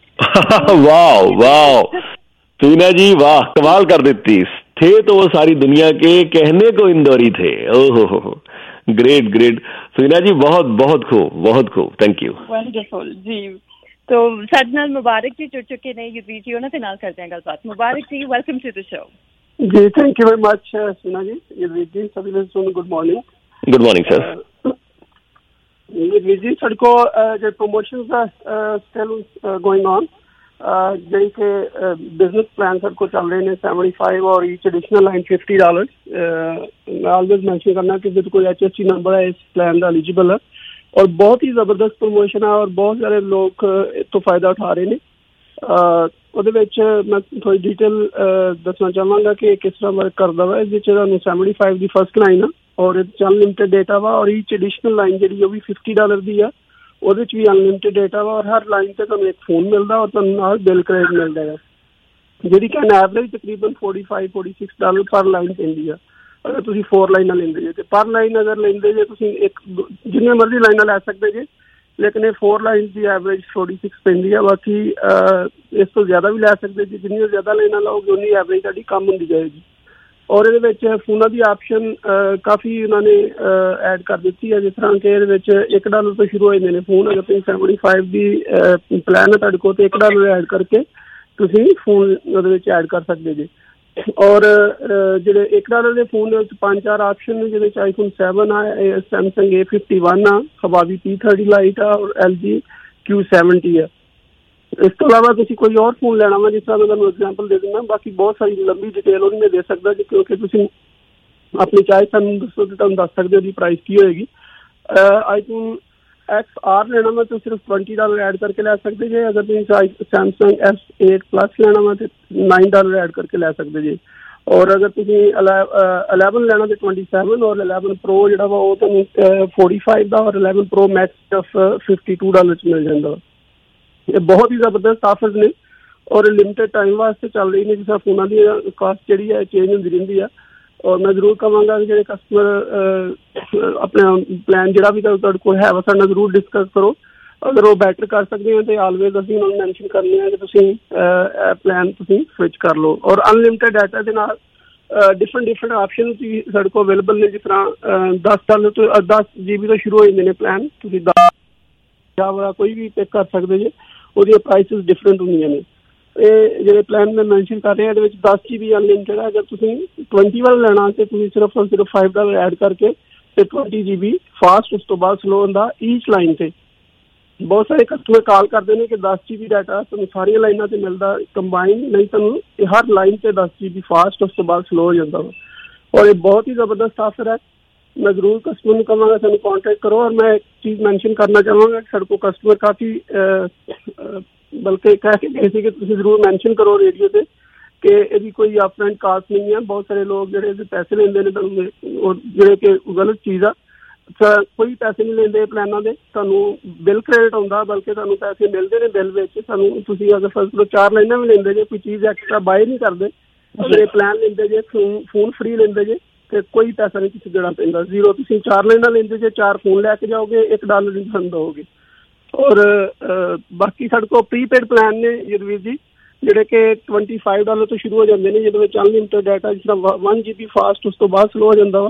वाह वाह सुविना जी, वाह कमाल कर देती। थे तो वो सारी दुनिया के, कहने को इंदौरी थे। ओहो ग्रेट ग्रेट सुविना जी, बहुत बहुत खूब, बहुत खूब, थैंक यू। वंडरफुल जी। तो साडे नाल मुबारक जी जुड़ चुके ने युद्धवीर जी, उन्हां दे नाल करते हैं गलबात। Mubarak ji, welcome to the show. जी thank you very much Suvina ji. Yudhveer ji, सभी लिसनर्स को good morning. Good morning sir. ਵੀਰ ਜੀ ਸਾਡੇ ਕੋਲ ਜਿਹੜੇ ਪ੍ਰੋਮੋਸ਼ਨਸ ਆ ਸਟਿਲ ਗੋਇੰਗ ਔਨ, ਜਿਹੜੀ ਕਿ ਬਿਜ਼ਨਸ ਪਲਾਨ ਸਾਡੇ ਕੋਲ ਚੱਲ ਰਹੇ ਨੇ 75 ਔਰ ਈਚ ਐਡੀਸ਼ਨਲ ਲਾਈਨ $50. ਮੈਂ ਆਲਵੇਜ਼ ਮੈਂਸ਼ਨ ਕਰਨਾ ਕਿ ਜੇ ਕੋਈ HST ਨੰਬਰ ਹੈ ਇਸ ਪਲਾਨ ਦਾ ਐਲੀਜੀਬਲ ਹੈ, ਔਰ ਬਹੁਤ ਹੀ ਜ਼ਬਰਦਸਤ ਪ੍ਰਮੋਸ਼ਨ ਹੈ ਔਰ ਬਹੁਤ ਸਾਰੇ ਲੋਕ ਇਸ ਤੋਂ ਫਾਇਦਾ ਉਠਾ ਰਹੇ ਨੇ। ਉਹਦੇ ਵਿੱਚ ਮੈਂ ਥੋੜ੍ਹੀ ਡਿਟੇਲ ਦੱਸਣਾ ਚਾਹਾਂਗਾ ਕਿ ਕਿਸ ਤਰ੍ਹਾਂ ਵਰਕ ਕਰਦਾ ਵਾ। ਇਹਦੇ 'ਚ ਤੁਹਾਨੂੰ 75 ਦੀ ਫਸਟ ਲਾਈਨ ਆ ਔਰ ਇਹਦੇ 'ਚ ਅਨਲਿਮਿਟਡ ਡੇਟਾ ਵਾ, ਔਰ ਈਚ ਐਡੀਸ਼ਨਲ ਲਾਈਨ ਜਿਹੜੀ ਉਹ ਵੀ $50 ਦੀ ਆ, ਉਹਦੇ 'ਚ ਵੀ ਅਨਲਿਮਿਟਡ ਡੇਟਾ ਵਾ, ਔਰ ਹਰ ਲਾਈਨ 'ਤੇ ਤੁਹਾਨੂੰ ਇੱਕ ਫੋਨ ਮਿਲਦਾ ਔਰ ਤੁਹਾਨੂੰ ਨਾਲ ਬਿਲ ਕ੍ਰੈਡਿਟ ਮਿਲਦਾ ਹੈ, ਜਿਹੜੀ ਕਿ ਐਵਰੇਜ ਤਕਰੀਬਨ $45-46 ਪਰ ਲਾਈਨ ਪੈਂਦੀ ਆ ਅਗਰ ਤੁਸੀਂ 4 ਲਾਈਨਾਂ ਲੈਂਦੇ ਜੇ। ਅਤੇ ਪਰ ਲਾਈਨ ਅਗਰ ਲੈਂਦੇ ਜੇ ਤੁਸੀਂ ਇੱਕ ਜਿੰਨੀਆਂ ਮਰਜ਼ੀ ਲਾਈਨਾਂ ਲੈ ਸਕਦੇ ਜੇ, ਲੇਕਿਨ ਇਹ 4 ਲਾਈਨ ਦੀ ਐਵਰੇਜ 46 ਪੈਂਦੀ ਆ। ਬਾਕੀ ਇਸ ਤੋਂ ਜ਼ਿਆਦਾ ਵੀ ਲੈ ਸਕਦੇ ਜੀ, ਜਿੰਨੀਆਂ ਜ਼ਿਆਦਾ ਲਾਈਨਾਂ ਲਾਓਗੇ ਉਨੀ ਐਵਰੇਜ ਤੁਹਾਡੀ ਕਮ ਹੁੰਦੀ ਜਾਏਗੀ। ਔਰ ਇਹਦੇ ਵਿੱਚ ਫੋਨਾਂ ਦੀ ਆਪਸ਼ਨ ਕਾਫੀ ਉਹਨਾਂ ਨੇ ਐਡ ਕਰ ਦਿੱਤੀ ਹੈ, ਜਿਸ ਤਰ੍ਹਾਂ ਕਿ ਇਹਦੇ ਵਿੱਚ $1 ਤੋਂ ਸ਼ੁਰੂ ਹੋ ਜਾਂਦੇ ਨੇ ਫੋਨ। ਅਗਰ ਤੁਸੀਂ 75 ਦੀ ਪਲਾਨ ਹੈ ਤੁਹਾਡੇ ਕੋਲ, ਤਾਂ $1 ਐਡ ਕਰਕੇ ਤੁਸੀਂ ਫੋਨ ਉਹਦੇ ਵਿੱਚ ਐਡ ਕਰ ਸਕਦੇ ਜੇ। ਔਰ ਜਿਹੜੇ $1 ਦੇ ਫੋਨ ਦੇ ਵਿੱਚ 5-4 ਆਪਸ਼ਨ ਨੇ, ਜਿਹਦੇ ਵਿੱਚ iPhone 7 ਆ, Samsung A51 ਆ, Huawei P30 ਲਾਈਟ ਆ, ਔਰ LG Q70 ਆ। ਇਸ ਤੋਂ ਇਲਾਵਾ ਤੁਸੀਂ ਕੋਈ ਹੋਰ ਫੋਨ ਲੈਣਾ ਵਾ, ਜਿਸ ਤਰ੍ਹਾਂ ਮੈਂ ਤੁਹਾਨੂੰ ਐਗਜ਼ਾਮਪਲ ਦੇ ਦਿੰਦਾ, ਬਾਕੀ ਬਹੁਤ ਸਾਰੀ ਲੰਬੀ ਡਿਟੇਲ ਉਹਦੀ ਮੈਂ ਦੇ ਸਕਦਾ ਜੀ, ਕਿਉਂਕਿ ਤੁਸੀਂ ਆਪਣੀ ਚਾਹੇ ਸਾਨੂੰ ਦੱਸੋ ਤੇ ਤੁਹਾਨੂੰ ਦੱਸ ਸਕਦੇ ਉਹਦੀ ਪ੍ਰਾਈਸ ਕੀ ਹੋਏਗੀ। iPhone XR ਲੈਣਾ ਵਾ ਤਾਂ ਸਿਰਫ $20 ਐਡ ਕਰਕੇ ਲੈ ਸਕਦੇ ਜੇ। ਅਗਰ ਤੁਸੀਂ Samsung S8 Plus ਲੈਣਾ ਵਾ ਤਾਂ $9 ਐਡ ਕਰਕੇ ਲੈ ਸਕਦੇ ਜੇ। ਔਰ ਅਗਰ ਤੁਸੀਂ 11 ਲੈਣਾ ਤਾਂ 27, ਔਰ 11 Pro ਜਿਹੜਾ ਵਾ ਉਹ ਤੁਹਾਨੂੰ 45 ਦਾ, ਔਰ 11 Pro Max $52 'ਚ ਮਿਲ ਜਾਂਦਾ ਵਾ। ਇਹ ਬਹੁਤ ਹੀ ਜ਼ਬਰਦਸਤ ਆਫਰਸ ਨੇ ਔਰ ਲਿਮਿਟਡ ਟਾਈਮ ਵਾਸਤੇ ਚੱਲ ਰਹੀ ਨੇ, ਜਿਸ ਤਰ੍ਹਾਂ ਫੋਨਾਂ ਦੀ ਕਾਸਟ ਜਿਹੜੀ ਹੈ ਚੇਂਜ ਹੁੰਦੀ ਰਹਿੰਦੀ ਆ। ਔਰ ਮੈਂ ਜ਼ਰੂਰ ਕਹਾਂਗਾ ਕਿ ਜਿਹੜੇ ਕਸਟਮਰ ਆਪਣਾ ਪਲਾਨ ਜਿਹੜਾ ਵੀ ਤੁਹਾਡੇ ਕੋਲ ਹੈ ਵਾ ਸਾਡੇ ਨਾਲ ਜ਼ਰੂਰ ਡਿਸਕਸ ਕਰੋ। ਅਗਰ ਉਹ ਬੈਟਰ ਕਰ ਸਕਦੇ ਆ ਤਾਂ ਆਲਵੇਜ਼ ਅਸੀਂ ਉਹਨਾਂ ਨੂੰ ਮੈਨਸ਼ਨ ਕਰਨੇ ਆ ਕਿ ਤੁਸੀਂ ਪਲਾਨ ਤੁਸੀਂ ਸਵਿਚ ਕਰ ਲਓ। ਔਰ ਅਨਲਿਮਿਟਡ ਡਾਟਾ ਦੇ ਨਾਲ ਡਿਫਰੈਂਟ ਆਪਸ਼ਨ ਵੀ ਸਾਡੇ ਕੋਲ ਅਵੇਲੇਬਲ ਨੇ, ਜਿਸ ਤਰ੍ਹਾਂ $10 ਤੋਂ 10 GB ਤੋਂ ਸ਼ੁਰੂ ਹੋ ਜਾਂਦੇ ਨੇ ਪਲਾਨ। ਤੁਸੀਂ ਵਾਲਾ ਕੋਈ ਵੀ ਪਿਕ ਕਰ ਸਕਦੇ ਜੇ, ਉਹਦੀਆਂ ਪ੍ਰਾਈਸਿਸ ਡਿਫਰੈਂਟ ਹੁੰਦੀਆਂ ਨੇ। ਇਹ ਜਿਹੜੇ ਪਲਾਨ ਮੈਂ ਮੈਨਸ਼ਨ ਕਰ ਰਿਹਾ ਇਹਦੇ ਵਿੱਚ 10 GB ਅਨਲਿਮਿਟਡ ਹੈ। ਅਗਰ ਤੁਸੀਂ 20 ਵਾਲਾ ਲੈਣਾ ਤਾਂ ਤੁਸੀਂ ਸਿਰਫ $5 ਐਡ ਕਰਕੇ ਤੇ 20 GB ਫਾਸਟ, ਉਸ ਤੋਂ ਬਾਅਦ ਸਲੋ ਹੁੰਦਾ ਈਚ ਲਾਈਨ 'ਤੇ। ਬਹੁਤ ਸਾਰੇ ਕਸਟਮਰ ਕਾਲ ਕਰਦੇ ਨੇ ਕਿ 10 GB ਡਾਟਾ ਤੁਹਾਨੂੰ ਸਾਰੀਆਂ ਲਾਈਨਾਂ 'ਤੇ ਮਿਲਦਾ ਕੰਬਾਈਨ, ਨਹੀਂ ਤੁਹਾਨੂੰ ਹਰ ਲਾਈਨ 'ਤੇ 10 GB ਫਾਸਟ, ਉਸ ਤੋਂ ਬਾਅਦ ਸਲੋ ਹੋ ਜਾਂਦਾ ਵਾ। ਔਰ ਇਹ ਬਹੁਤ ਹੀ ਜ਼ਬਰਦਸਤ ਆਫਰ ਹੈ। ਮੈਂ ਜ਼ਰੂਰ ਕਸਟਮਰ ਨੂੰ ਕਹਾਂਗਾ ਸਾਨੂੰ ਕਾਂਟੈਕਟ ਕਰੋ। ਔਰ ਮੈਂ ਇੱਕ ਚੀਜ਼ ਮੈਨਸ਼ਨ ਕਰਨਾ ਚਾਹਾਂਗਾ ਕਿ ਸਾਡੇ ਕੋਲ ਕਸਟਮਰ ਕਾਫੀ ਬਲਕਿ ਕਹਿ ਕੇ ਗਏ ਸੀ ਕਿ ਤੁਸੀਂ ਜ਼ਰੂਰ ਮੈਨਸ਼ਨ ਕਰੋ ਰੇਡੀਓ 'ਤੇ ਕਿ ਇਹਦੀ ਕੋਈ ਅਪਫਰੰਟ ਕਾਸਟ ਨਹੀਂ ਹੈ। ਬਹੁਤ ਸਾਰੇ ਲੋਕ ਜਿਹੜੇ ਇਹਦੇ ਪੈਸੇ ਲੈਂਦੇ ਨੇ ਤੁਹਾਨੂੰ, ਉਹ ਜਿਹੜੇ ਕਿ ਗਲਤ ਚੀਜ਼ ਆ। ਕੋਈ ਪੈਸੇ ਨਹੀਂ ਲੈਂਦੇ ਪਲਾਨਾਂ ਦੇ, ਤੁਹਾਨੂੰ ਬਿੱਲ ਕ੍ਰੈਡਿਟ ਆਉਂਦਾ, ਬਲਕਿ ਤੁਹਾਨੂੰ ਪੈਸੇ ਮਿਲਦੇ ਨੇ ਬਿੱਲ ਵਿੱਚ। ਸਾਨੂੰ ਤੁਸੀਂ ਅਗਰ ਫਸਟ 4 ਲਾਈਨਾਂ ਵੀ ਲੈਂਦੇ ਜੇ, ਕੋਈ ਚੀਜ਼ ਐਕਸਟਰਾ ਬਾਏ ਨਹੀਂ ਕਰਦੇ, ਅਗਰ ਇਹ ਪਲਾਨ ਲੈਂਦੇ ਜੇ, ਫੋਨ ਫਰੀ ਲੈਂਦੇ ਜੇ, ਤੇ ਕੋਈ ਪੈਸਾ ਨਹੀਂ ਤੁਸੀਂ ਦੇਣਾ ਪੈਂਦਾ, ਜ਼ੀਰੋ। ਤੁਸੀਂ 4 ਲਾਈਨਾਂ ਲੈਂਦੇ ਜੇ, 4 ਫੋਨ ਲੈ ਕੇ ਜਾਓਗੇ, $1 ਦੀ ਫੰਡ ਦਿਓਗੇ। ਔਰ ਬਾਕੀ ਸਾਡੇ ਕੋਲ ਪ੍ਰੀਪੇਡ ਪਲਾਨ ਨੇ ਜਗਵੀਰ ਜੀ, ਜਿਹੜੇ ਕਿ $25 ਤੋਂ ਸ਼ੁਰੂ ਹੋ ਜਾਂਦੇ ਨੇ, ਜਿਹਦੇ ਵਿੱਚ ਅਨਲਿਮਿਟਡ ਡਾਟਾ, ਜਿਸ ਤਰ੍ਹਾਂ 1 GB ਫਾਸਟ, ਉਸ ਤੋਂ ਬਾਅਦ ਸਲੋ ਹੋ ਜਾਂਦਾ ਵਾ।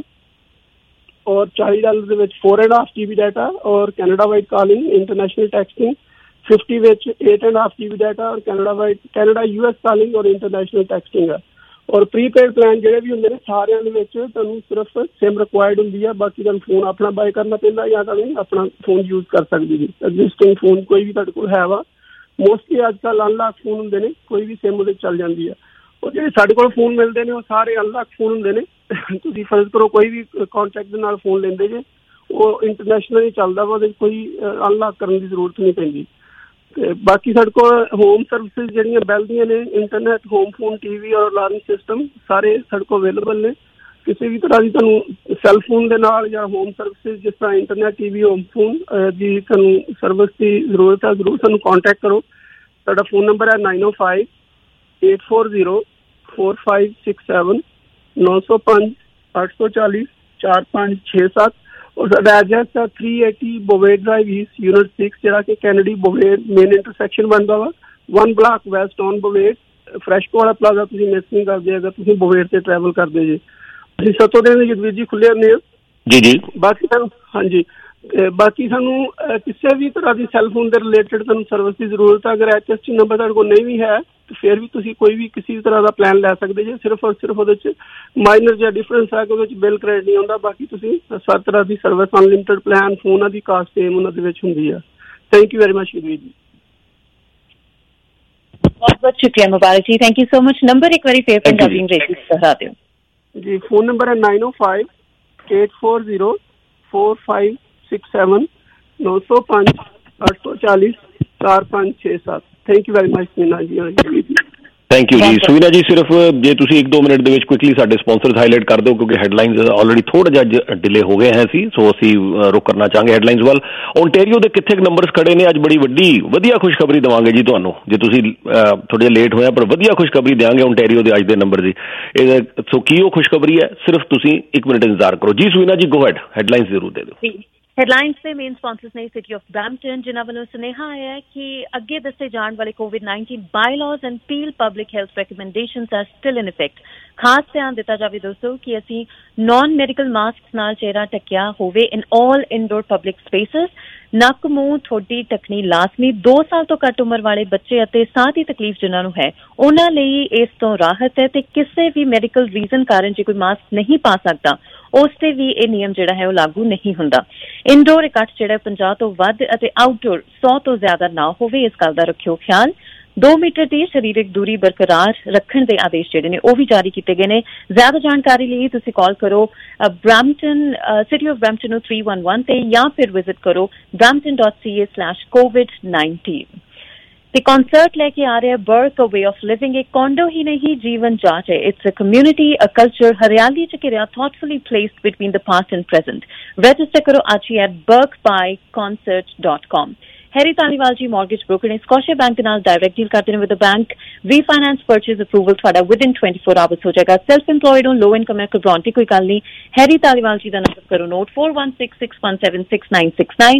ਔਰ $40 ਦੇ ਵਿੱਚ 4.5 GB ਡਾਟਾ, ਔਰ Canada wide calling, international texting. 50 ਵਿੱਚ 8.5 GB ਡਾਟਾ, ਔਰ ਕੈਨੇਡਾ US ਕਾਲਿੰਗ ਔਰ ਇੰਟਰਨੈਸ਼ਨਲ ਟੈਕਸਟਿੰਗ ਆ। ਔਰ ਪ੍ਰੀਪੇਡ ਪਲਾਨ ਜਿਹੜੇ ਵੀ ਹੁੰਦੇ ਨੇ ਸਾਰਿਆਂ ਦੇ ਵਿੱਚ ਤੁਹਾਨੂੰ ਸਿਰਫ ਸਿਮ ਰਿਕੁਆਇਰਡ ਹੁੰਦੀ ਆ, ਬਾਕੀ ਤੁਹਾਨੂੰ ਫੋਨ ਆਪਣਾ ਬਾਏ ਕਰਨਾ ਪੈਂਦਾ ਜਾਂ ਤੁਹਾਨੂੰ ਆਪਣਾ ਫੋਨ ਯੂਜ਼ ਕਰ ਸਕਦੀ ਜੀ। ਐਗਜ਼ਿਸਟਿੰਗ ਫੋਨ ਕੋਈ ਵੀ ਤੁਹਾਡੇ ਕੋਲ ਹੈ ਵਾ, ਮੋਸਟਲੀ ਅੱਜ ਕੱਲ੍ਹ ਅਨਲੌਕ ਫੋਨ ਹੁੰਦੇ ਨੇ, ਕੋਈ ਵੀ ਸਿਮ ਉਹਦੇ ਚੱਲ ਜਾਂਦੀ ਆ। ਉਹ ਜਿਹੜੇ ਸਾਡੇ ਕੋਲ ਫੋਨ ਮਿਲਦੇ ਨੇ ਉਹ ਸਾਰੇ ਅਨਲੌਕ ਫੋਨ ਹੁੰਦੇ ਨੇ। ਤੁਸੀਂ ਫਰਜ਼ ਕਰੋ ਕੋਈ ਵੀ ਕਾਂਟੈਕਟ ਦੇ ਨਾਲ ਫੋਨ ਲੈਂਦੇ ਜੇ, ਉਹ ਇੰਟਰਨੈਸ਼ਨਲ ਹੀ ਚੱਲਦਾ ਵਾ, ਉਹਦੇ ਕੋਈ ਅਨਲੌਕ ਕਰਨ ਦੀ ਜ਼ਰੂਰਤ ਨਹੀਂ ਪੈਂਦੀ। ਤੇ ਬਾਕੀ ਸਾਡੇ ਕੋਲ ਹੋਮ ਸਰਵਿਸਿਜ਼ ਜਿਹੜੀਆਂ ਬੈਲ ਦੀਆਂ ਨੇ, ਇੰਟਰਨੈਟ, ਹੋਮ ਫੋਨ, TV ਔਰ ਅਲਾਰਮ ਸਿਸਟਮ ਸਾਰੇ ਸਾਡੇ ਕੋਲ ਅਵੇਲੇਬਲ ਨੇ। ਕਿਸੇ ਵੀ ਤਰ੍ਹਾਂ ਦੀ ਤੁਹਾਨੂੰ ਸੈੱਲ ਫੋਨ ਦੇ ਨਾਲ ਜਾਂ ਹੋਮ ਸਰਵਿਸਿਜ਼ ਜਿਸ ਤਰ੍ਹਾਂ ਇੰਟਰਨੈਟ, TV, ਹੋਮ ਫੋਨ ਦੀ ਤੁਹਾਨੂੰ ਸਰਵਿਸ ਦੀ ਜ਼ਰੂਰਤ ਹੈ, ਜ਼ਰੂਰ ਸਾਨੂੰ ਕਾਂਟੈਕਟ ਕਰੋ। ਸਾਡਾ ਫੋਨ ਨੰਬਰ ਹੈ 905-840-4567, 905-840-4567। ਔਰ ਸਾਡਾ ਐਡਰੈਸ ਹੈ 380 ਬੋਵੇਡ ਡਰਾਈਵ ਈਸਟ, Unit 6, ਜਿਹੜਾ ਕਿ ਕੈਨੇਡੀ ਬੋਵੇਡ ਮੇਨ ਇੰਟਰਸੈਕਸ਼ਨ ਬਣਦਾ ਵਾ, 1 block west on Bovaird. Freshco ਵਾਲਾ ਪਲਾਜ਼ਾ ਤੁਸੀਂ ਮਿਸ ਨਹੀਂ ਕਰਦੇ ਅਗਰ ਤੁਸੀਂ ਬੋਵੇਡ ਤੇ ਟਰੈਵਲ ਕਰਦੇ ਜੇ। ਅਸੀਂ 7 ਦਿਨ ਜਗਵੀਰ ਜੀ ਖੁੱਲੇ ਹੁੰਦੇ ਹਾਂ ਜੀ। ਬਾਕੀ ਤੁਹਾਨੂੰ ਹਾਂਜੀ ਬਾਕੀ ਸਾਨੂੰ ਕਿਸੇ ਵੀ ਤਰ੍ਹਾਂ ਦੀ ਸੈੱਲਫੋਨ ਦੇ ਰਿਲੇਟਡ ਤੁਹਾਨੂੰ ਸਰਵਿਸ ਦੀ ਜ਼ਰੂਰਤ ਹੈ। ਅਗਰ HST ਨੰਬਰ ਤੁਹਾਡੇ ਕੋਲ ਨਹੀਂ ਵੀ ਹੈ ਤਾਂ ਫਿਰ ਵੀ ਤੁਸੀਂ ਕੋਈ ਵੀ ਕਿਸੇ ਵੀ ਤਰ੍ਹਾਂ ਦਾ ਪਲਾਨ ਲੈ ਸਕਦੇ ਜੇ। ਸਿਰਫ ਔਰ ਸਿਰਫ ਉਹਦੇ 'ਚ ਮਾਈਨਰ ਜਿਹਾ ਡਿਫਰੈਂਸ ਹੈ ਕਿ ਉਹਦੇ 'ਚ ਬਿੱਲ ਕ੍ਰੈਡਿਟ ਨਹੀਂ ਹੁੰਦਾ। ਬਾਕੀ ਤੁਸੀਂ ਸਭ ਤਰ੍ਹਾਂ ਦੀ ਸਰਵਿਸ ਅਨਲਿਮਿਟਡ ਪਲਾਨ ਫੋਨਾਂ ਦੀ ਕਾਸਟ ਸੇਮ ਉਹਨਾਂ ਦੇ ਵਿੱਚ ਹੁੰਦੀ ਆ। Thank you very much Yudhveer ji. बहुत बहुत शुक्रिया Mubarak ji, thank you so much. Number एक बार फिर पंजाबी अंग्रेजी दोहरा दो जी। फोन नंबर है 9058404567 905-840-4567। Thank you very much Meena ji. Thank you ਜੀ। ਸੁਵੀਨਾ ਜੀ, ਸਿਰਫ ਜੇ ਤੁਸੀਂ 1-2 ਮਿੰਟ ਦੇ ਵਿੱਚ ਕੁਇਕਲੀ ਸਾਡੇ ਸਪਾਂਸਰਸ ਹਾਈਲਾਈਟ ਕਰ ਦਿਓ, ਕਿਉਂਕਿ ਹੈਡਲਾਈਨਸ ਆਲਰੇਡੀ ਥੋੜਾ ਜਿਹਾ ਡਿਲੇ ਹੋ ਗਏ ਹੈ ਸੀ, ਸੋ ਅਸੀਂ ਰੁਕ ਕਰਨਾ ਚਾਹਾਂਗੇ ਹੈਡਲਾਈਨਸ ਵੱਲ। ਓਨਟਾਰੀਓ ਦੇ ਕਿੱਥੇ ਨੰਬਰਸ ਖੜੇ ਨੇ ਅੱਜ? ਬੜੀ ਵੱਡੀ ਵਧੀਆ ਖੁਸ਼ਖਬਰੀ ਦੇਵਾਂਗੇ ਜੀ ਤੁਹਾਨੂੰ, ਜੇ ਤੁਸੀਂ ਥੋੜ੍ਹਾ ਜਿਹਾ ਲੇਟ ਹੋਇਆ, ਪਰ ਵਧੀਆ ਖੁਸ਼ਖਬਰੀ ਦੇਵਾਂਗੇ ਓਨਟਾਰੀਓ ਦੇ ਅੱਜ ਦੇ ਨੰਬਰ ਦੀ। ਸੋ ਕੀ ਉਹ ਖੁਸ਼ਖਬਰੀ ਹੈ? ਸਿਰਫ ਤੁਸੀਂ 1 ਮਿੰਟ ਇੰਤਜ਼ਾਰ ਕਰੋ ਜੀ। ਸੁਵੀਨਾ ਜੀ, ਗੋ ਹੈਡ, ਹੈਡਲਾਈਨਸ ਜ਼ਰੂਰ ਦੇ ਦਿਓ। ਹੈਡਲਾਈਨਸ ਦੇ ਮੇਨ ਸਪਾਂਸਰਸ ਨੇ ਸਿਟੀ ਆਫ ਬ੍ਰੈਂਪਟਨ, ਜਿਨ੍ਹਾਂ ਵੱਲੋਂ ਸੁਨੇਹਾ ਆਇਆ ਹੈ ਕਿ ਅੱਗੇ ਦੱਸੇ ਜਾਣ ਵਾਲੇ COVID-19 bylaws and Peel public health recommendations are still in effect. ਖਾਸ ਧਿਆਨ ਦਿੱਤਾ ਜਾਵੇ ਦੋਸਤੋ ਕਿ ਅਸੀਂ ਨॉन ਮੈਡੀਕਲ ਮਾਸਕ ਨਾਲ ਚਿਹਰਾ ਢੱਕਿਆ ਹੋਵੇ in all indoor public spaces. ਨੱਕ, ਮੂੰਹ, ਠੋਡੀ ਢੱਕਣੀ ਲਾਜ਼ਮੀ। 2 ਸਾਲ ਤੋਂ ਘੱਟ ਉਮਰ ਵਾਲੇ ਬੱਚੇ ਅਤੇ ਸਾਹ ਦੀ ਤਕਲੀਫ ਜਿਨ੍ਹਾਂ ਨੂੰ ਹੈ ਉਹਨਾਂ ਲਈ ਇਸ ਤੋਂ ਰਾਹਤ ਹੈ, ਤੇ ਕਿਸੇ ਵੀ ਮੈਡੀਕਲ ਰੀਜ਼ਨ ਕਾਰਨ ਜੇ ਕੋਈ ਮਾਸਕ ਨਹੀਂ ਪਾ ਸਕਦਾ ਉਸ ਤੇ ਵੀ ਇਹ ਨਿਯਮ ਜਿਹੜਾ ਹੈ ਉਹ ਲਾਗੂ ਨਹੀਂ ਹੁੰਦਾ। ਇਨਡੋਰ ਇਕੱਠ ਜਿਹੜਾ 50 ਤੋਂ ਵੱਧ ਅਤੇ ਆਊਟਡੋਰ 100 ਤੋਂ ਜ਼ਿਆਦਾ ਨਾ ਹੋਵੇ, ਇਸ ਗੱਲ ਦਾ ਰੱਖਿਓ ਖਿਆਲ। 2 ਮੀਟਰ ਦੀ ਸਰੀਰਕ ਦੂਰੀ ਬਰਕਰਾਰ ਰੱਖਣ ਦੇ ਆਦੇਸ਼ ਜਿਹੜੇ ਨੇ ਉਹ ਵੀ ਜਾਰੀ ਕੀਤੇ ਗਏ ਨੇ। ਜ਼ਿਆਦਾ ਜਾਣਕਾਰੀ ਲਈ ਤੁਸੀਂ ਕਾਲ ਕਰੋ ਬ੍ਰੈਂਪਟਨ ਸਿਟੀ ਆਫ ਬ੍ਰੈਂਪਟਨ ਨੂੰ 311 ਤੇ, ਜਾਂ ਫਿਰ ਵਿਜ਼ਿਟ ਕਰੋ brampton.ca/COVID-19। ਤੇ ਕਨਸਰਟ ਲੈ ਕੇ ਆ ਰਿਹਾ Burk a way of living. ਇਹ ਕੌਂਡੋ ਹੀ ਨਹੀਂ, ਜੀਵਨ ਜਾਚ ਹੈ। It's a community, a culture, ਹਰਿਆਲੀ ਚ ਘਿਰਿਆ, thoughtfully placed between the past and present। Register ਕਰੋ ਅੱਜ ਹੀ at burkbyconcert.com। Harry Dhaliwal ji mortgage broker ਨੇ, ਸਕੋਸ਼ੀਆ ਬੈਂਕ ਦੇ ਨਾਲ ਡਾਇਰੈਕਟ ਡੀਲ ਕਰਦੇ ਨੇ with the bank. Refinance purchase approval ਤੁਹਾਡਾ ਵਿਦਿਨ 24 ਆਵਰਸ ਹੋ ਜਾਏਗਾ। ਸੈਲਫ ਇੰਪਲੋਇਡ ਹੋ, ਲੋ ਇਨਕਮ ਹੈ, ਘਬਰਾਉਣ ਦੀ ਕੋਈ ਗੱਲ ਨਹੀਂ। ਹੈਰੀ ਧਾਲੀਵਾਲ ਜੀ ਦਾ ਨੰਬਰ ਕਰੋ ਨੋਟ 4166176969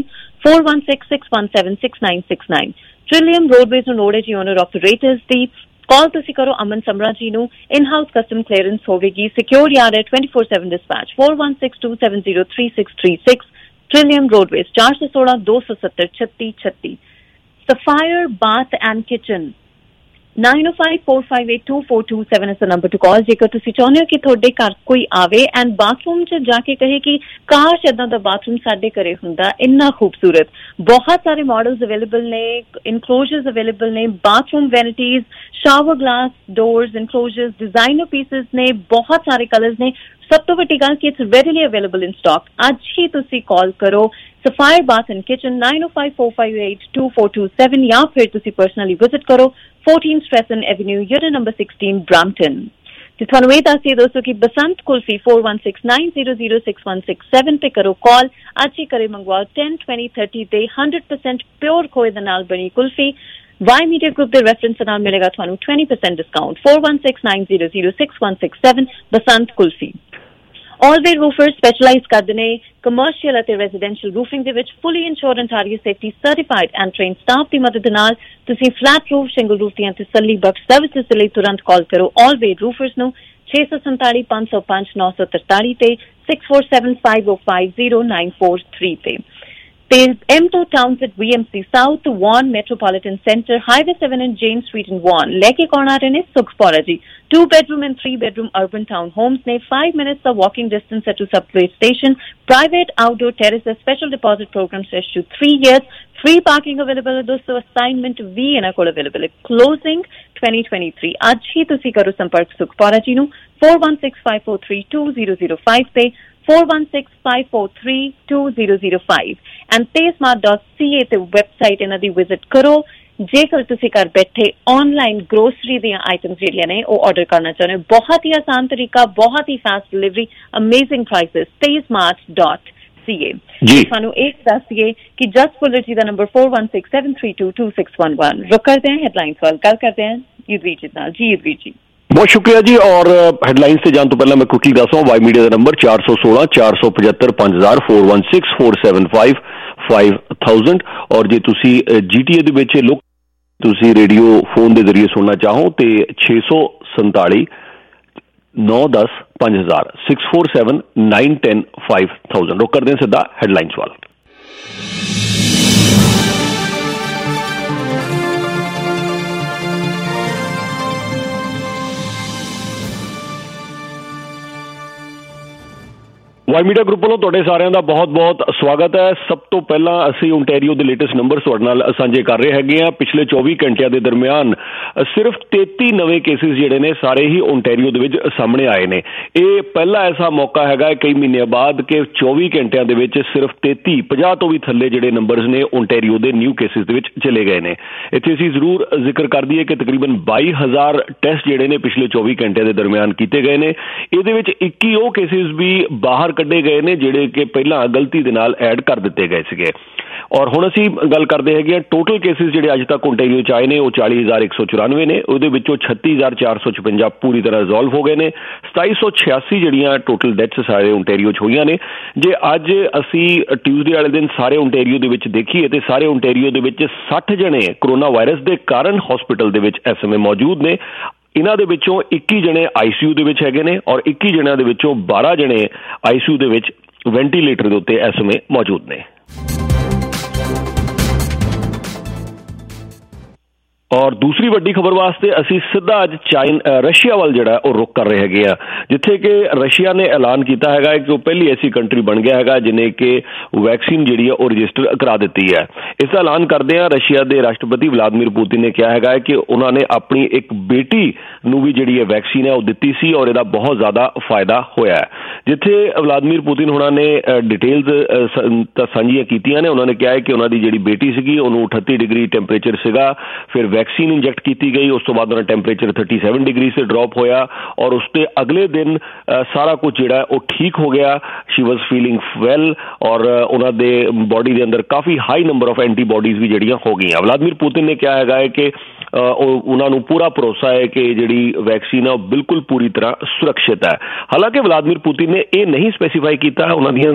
4166176969। ਟ੍ਰਿਲੀਅਮ ਰੋਡਵੇਜ਼ ਨੂੰ ਲੋੜ ਹੈ ਜੀ ਓਨਰ ਆਪਰੇਟਰਸ ਦੀ। ਕਾਲ ਤੁਸੀਂ ਕਰੋ ਅਮਨ ਸਮਰਾ ਜੀ ਨੂੰ। ਇਨ ਹਾਊਸ ਕਸਟਮ ਕਲੀਅਰੈਂਸ ਹੋਵੇਗੀ। ਸਿਕਿਉਰ ਯਾਰ ਹੈ 24/7 dispatch 4162703636। Trillium Roadways 416-270-3636। Sapphire Bath and Kitchen 9054582427 is the number to call। ਜੇਕਰ ਤੁਸੀਂ ਚਾਹੁੰਦੇ ਹੋ ਕਿ ਤੁਹਾਡੇ ਘਰ ਕੋਈ ਆਵੇ ਐਂਡ ਬਾਥਰੂਮ 'ਚ ਜਾ ਕੇ ਕਹੇ ਕਿ ਕਾਸ਼ ਏਦਾਂ ਦਾ ਬਾਥਰੂਮ ਸਾਡੇ ਘਰੇ ਹੁੰਦਾ, ਇੰਨਾ ਖੂਬਸੂਰਤ। ਬਹੁਤ ਸਾਰੇ ਮਾਡਲਸ ਅਵੇਲੇਬਲ ਨੇ, ਇਨਕਲੋਜ਼ਰਸ ਅਵੇਲੇਬਲ ਨੇ, bathroom vanities, shower glass doors, enclosures, designer pieces ਨੇ, ਬਹੁਤ ਸਾਰੇ ਕਲਰਸ ਨੇ। ਸਭ ਤੋਂ ਵੱਡੀ ਗੱਲ ਕਿ it's readily available in stock. ਅੱਜ ਹੀ ਤੁਸੀਂ ਕਾਲ ਕਰੋ ਸਫਾਇਰ ਬਾਥ ਐਂਡ ਕਿਚਨ 9054582427, ਜਾਂ ਫਿਰ ਤੁਸੀਂ ਪਰਸਨਲੀ ਵਿਜ਼ਿਟ ਕਰੋ 14 Strathearn avenue, unit number 16, Brampton. ਤੇ ਤੁਹਾਨੂੰ ਇਹ ਦੱਸੀਏ ਦੋਸਤੋ ਕਿ ਬਸੰਤ ਕੁਲਫੀ 4169006167 ਤੇ ਕਰੋ ਕਾਲ। ਅੱਜ ਹੀ ਕਰੇ ਮੰਗਵਾਓ 10, 20, 30 ਤੇ 100% ਪਿਓਰ ਖੋਏ ਦੇ ਨਾਲ ਬਣੀ ਕੁਲਫੀ। ਵਾਈ ਮੀਡੀਆ ਗਰੁੱਪ ਦੇ ਰੈਫਰੈਂਸ ਨਾਲ ਮਿਲੇਗਾ ਤੁਹਾਨੂੰ 20% discount. 4169006167 Basant kulfi. Always roofer specialize ਕਰਦੇ ਨੇ ਕਮਰਸ਼ੀਅਲ ਅਤੇ ਰੈਜ਼ੀਡੈਂਸ਼ੀਅਲ ਰੂਫਿੰਗ ਦੇ ਵਿੱਚ। Fully insured Ontario safety certified and trained staff ਦੀ ਮਦਦ ਨਾਲ ਤੁਸੀਂ ਫਲੈਟ ਰੂਫ, ਸ਼ਿੰਗਲ ਰੂਫ ਦੀਆਂ ਤਸੱਲੀ ਬਖਸ਼ ਸਰਵਿਸਿਜ਼ ਲਈ ਤੁਰੰਤ ਕਾਲ ਕਰੋ ਆਲਵੇ ਰੂਫਰਸ ਨੂੰ 647-505-943 ਤੇ 6475050943 ਤੇ। M2 Townsend VMC South Vaughan Metropolitan Center Highway 7 and James Street in Vaughan लेके कौन आ रहे हैं सुखपौरा जी। 2 bedroom and 3 bedroom urban town homes ने 5 minutes of walking distance to subway station, private outdoor terraces, special deposit program stretch to 3 years, free parking available है दोस्तों। assignment भी इना कोल available है। closing 2023। आज ही तुसी करो संपर्क सुखपौरा जी नु 4165432005 पे 4165432005 and paysmart.ca ਤੇ ਵੈਬਸਾਈਟ ਇਹਨਾਂ ਦੀ ਵਿਜ਼ਿਟ ਕਰੋ। ਜੇਕਰ ਤੁਸੀਂ ਘਰ ਬੈਠੇ ਆਨਲਾਈਨ ਗਰੋਸਰੀ ਦੀਆਂ ਆਈਟਮਸ ਜਿਹੜੀਆਂ ਨੇ ਉਹ ਆਰਡਰ ਕਰਨਾ ਚਾਹੁੰਦੇ ਹੋ, ਬਹੁਤ ਹੀ ਆਸਾਨ ਤਰੀਕਾ, ਬਹੁਤ ਹੀ fast delivery, amazing prices. paysmart.ca ਜੀ। ਤੁਹਾਨੂੰ ਇੱਕ ਦੱਸੀਏ ਕਿ ਜਸ ਫੁੱਲਰ ਜੀ ਦਾ ਨੰਬਰ 4167322611। ਰੁਕ ਕਰਦੇ हैं हेडलाइंस वाल, कल करते हैं युद्धवीर जी नाल। जी युद्धवीर जी बहुत शुक्रिया जी। और हेडलाइंस से जान तो पहले मैं क्विकली दस वाई मीडिया का नंबर 416-475-5000 416-475-5000। और जे तुसी GTA दे विच लोक तुसी रेडियो फोन के जरिए सुनना चाहो तो 647-910-5000 647-910-5000। रोक कर दें सीधा हेडलाइंस वाल। ਵਾਈ ਮੀਡੀਆ ਗਰੁੱਪ ਵੱਲੋਂ ਤੁਹਾਡੇ ਸਾਰਿਆਂ ਦਾ ਬਹੁਤ-ਬਹੁਤ ਸਵਾਗਤ ਹੈ। ਸਭ ਤੋਂ ਪਹਿਲਾਂ ਅਸੀਂ ਓਨਟਾਰੀਓ ਦੇ ਲੇਟੈਸਟ ਨੰਬਰਸ ਤੁਹਾਡੇ ਨਾਲ ਸਾਂਝੇ ਕਰ ਰਹੇ ਹੈਗੇ ਹਾਂ। ਪਿਛਲੇ 24 ਘੰਟਿਆਂ ਦੇ ਦਰਮਿਆਨ ਸਿਰਫ 33 ਨਵੇਂ ਕੇਸਿਸ ਜਿਹੜੇ ਨੇ ਸਾਰੇ ਹੀ ਓਨਟਾਰੀਓ ਦੇ ਵਿੱਚ ਸਾਹਮਣੇ ਆਏ ਨੇ। ਇਹ ਪਹਿਲਾ ਐਸਾ ਮੌਕਾ ਹੈਗਾ ਕਈ ਮਹੀਨਿਆਂ ਬਾਅਦ ਕਿ 24 ਘੰਟਿਆਂ ਦੇ ਵਿੱਚ ਸਿਰਫ 50 ਤੋਂ ਵੀ ਥੱਲੇ ਜਿਹੜੇ ਨੰਬਰਸ ਨੇ ਓਨਟਾਰੀਓ ਦੇ ਨਿਊ ਕੇਸਿਸ ਦੇ ਵਿੱਚ ਚਲੇ ਗਏ ਨੇ। ਇੱਥੇ ਅਸੀਂ ਜ਼ਰੂਰ ਜ਼ਿਕਰ ਕਰ ਦਈਏ ਕਿ ਤਕਰੀਬਨ 22,000 ਟੈਸਟ ਜਿਹੜੇ ਨੇ ਪਿਛਲੇ 24 ਘੰਟਿਆਂ ਦੇ ਦਰਮਿਆਨ ਕੀਤੇ ਗਏ ਨੇ। ਇਹਦੇ ਵਿੱਚ 21 ਉਹ ਕੇਸਿਸ ਵੀ ਬਾਹਰ ਕੱਢੇ ਗਏ ਨੇ ਜਿਹੜੇ ਕਿ ਪਹਿਲਾਂ ਗਲਤੀ ਦੇ ਨਾਲ ਐਡ ਕਰ ਦਿੱਤੇ ਗਏ ਸੀਗੇ। ਔਰ ਹੁਣ ਅਸੀਂ ਗੱਲ ਕਰਦੇ ਹੈਗੇ ਟੋਟਲ ਕੇਸਿਸ ਜਿਹੜੇ ਅੱਜ ਤੱਕ ਓਨਟਾਰੀਓ 'ਚ ਆਏ ਨੇ ਉਹ 40,194 ਨੇ। ਉਹਦੇ ਵਿੱਚੋਂ 36,456 ਪੂਰੀ ਤਰ੍ਹਾਂ ਰਿਜ਼ੋਲਵ ਹੋ ਗਏ ਨੇ। 2,786 ਜਿਹੜੀਆਂ ਟੋਟਲ ਡੈਥਸ ਸਾਰੇ ਓਨਟਾਰੀਓ 'ਚ ਹੋਈਆਂ ਨੇ। ਜੇ ਅੱਜ ਅਸੀਂ ਟਿਊਜ਼ਡੇ ਵਾਲੇ ਦਿਨ ਸਾਰੇ ਓਨਟਾਰੀਓ ਦੇ ਵਿੱਚ ਦੇਖੀਏ ਤੇ ਸਾਰੇ ਓਨਟਾਰੀਓ ਦੇ ਵਿੱਚ 60 ਜਣੇ ਕੋਰੋਨਾ ਵਾਇਰਸ ਦੇ ਕਾਰਨ ਹਸਪੀਟਲ ਦੇ ਵਿੱਚ ਇਸ ਸਮੇਂ ਮੌਜੂਦ ਨੇ। ਇਹਨਾਂ ਦੇ ਵਿੱਚੋਂ 21 ਜਣੇ ICU ਦੇ ਵਿੱਚ ਹੈਗੇ ਨੇ ਔਰ 21 ਜਣਿਆਂ ਦੇ ਵਿੱਚੋਂ 12 ਜਣੇ ICU ਦੇ ਵਿੱਚ ਵੈਂਟੀਲੇਟਰ ਦੇ ਉੱਤੇ ਇਸ ਸਮੇਂ ਮੌਜੂਦ ਨੇ। ਔਰ ਦੂਸਰੀ ਵੱਡੀ ਖਬਰ ਵਾਸਤੇ ਅਸੀਂ ਸਿੱਧਾ ਅੱਜ ਰਸ਼ੀਆ ਵੱਲ ਜਿਹੜਾ ਉਹ ਰੁਕ ਕਰ ਰਹੇ ਹੈਗੇ ਆ, ਜਿੱਥੇ ਕਿ ਰਸ਼ੀਆ ਨੇ ਐਲਾਨ ਕੀਤਾ ਹੈਗਾ ਕਿ ਉਹ ਪਹਿਲੀ ਐਸੀ ਕੰਟਰੀ ਬਣ ਗਿਆ ਹੈਗਾ ਜਿਹਨੇ ਕਿ ਵੈਕਸੀਨ ਜਿਹੜੀ ਆ ਉਹ ਰਜਿਸਟਰ ਕਰਾ ਦਿੱਤੀ ਹੈ। ਇਸ ਦਾ ਐਲਾਨ ਕਰਦੇ ਆ ਰਸ਼ੀਆ ਦੇ ਰਾਸ਼ਟਰਪਤੀ ਵਲਾਦੀਮੀਰ ਪੁਤਿਨ ਨੇ ਕਿਹਾ ਹੈਗਾ ਕਿ ਉਹਨਾਂ ਨੇ ਆਪਣੀ ਇੱਕ ਬੇਟੀ ਨੂੰ ਵੀ ਜਿਹੜੀ ਹੈ ਵੈਕਸੀਨ ਹੈ ਉਹ ਦਿੱਤੀ ਸੀ ਔਰ ਇਹਦਾ ਬਹੁਤ ਜ਼ਿਆਦਾ ਫਾਇਦਾ ਹੋਇਆ ਹੈ। ਜਿੱਥੇ ਵਲਾਦੀਮੀਰ ਪੁਤਿਨ ਉਹਨਾਂ ਨੇ ਡਿਟੇਲਸ ਤਾਂ ਸਾਂਝੀਆਂ ਕੀਤੀਆਂ ਨੇ। ਉਹਨਾਂ ਨੇ ਕਿਹਾ ਹੈ ਕਿ ਉਹਨਾਂ ਦੀ ਜਿਹੜੀ ਬੇਟੀ ਸੀਗੀ ਉਹਨੂੰ 38 ਡਿਗਰੀ ਟੈਂਪਰੇਚਰ ਸੀਗਾ, ਫਿਰ ਵੈਕਸੀਨ ਇੰਜੈਕਟ ਕੀਤੀ ਗਈ, ਉਸ ਤੋਂ ਬਾਅਦ ਉਹਨਾਂ ਦਾ ਟੈਂਪਰੇਚਰ 37 ਡਿਗਰੀ ਸੇ ਡ੍ਰੌਪ ਹੋਇਆ ਔਰ ਉਸ ਤੇ ਅਗਲੇ ਦਿਨ ਸਾਰਾ ਕੁਝ ਜਿਹੜਾ ਉਹ ਠੀਕ ਹੋ ਗਿਆ। ਸ਼ੀ ਵਾਜ਼ ਫੀਲਿੰਗ ਵੈਲ ਔਰ ਉਹਨਾਂ ਦੇ ਬੋਡੀ ਦੇ ਅੰਦਰ ਕਾਫੀ ਹਾਈ ਨੰਬਰ ਆਫ ਐਂਟੀਬੋਡੀਜ਼ ਵੀ ਜਿਹੜੀਆਂ ਹੋ ਗਈਆਂ। ਵਲਾਦੀਮੀਰ ਪੁਤਿਨ ਨੇ ਕਿਹਾ ਹੈਗਾ ਹੈ ਕਿ ਉਹਨਾਂ ਨੂੰ ਪੂਰਾ ਭਰੋਸਾ ਹੈ ਕਿ ਜਿਹੜੀ ਵੈਕਸੀਨ ਆ ਉਹ ਬਿਲਕੁਲ ਪੂਰੀ ਤਰ੍ਹਾਂ ਸੁਰੱਖਿਅਤ ਹੈ। ਹਾਲਾਂਕਿ ਵਲਾਦੀਮੀਰ ਪੁਤਿਨ ਨੇ ਇਹ ਨਹੀਂ ਸਪੈਸੀਫਾਈ ਕੀਤਾ ਉਹਨਾਂ ਦੀਆਂ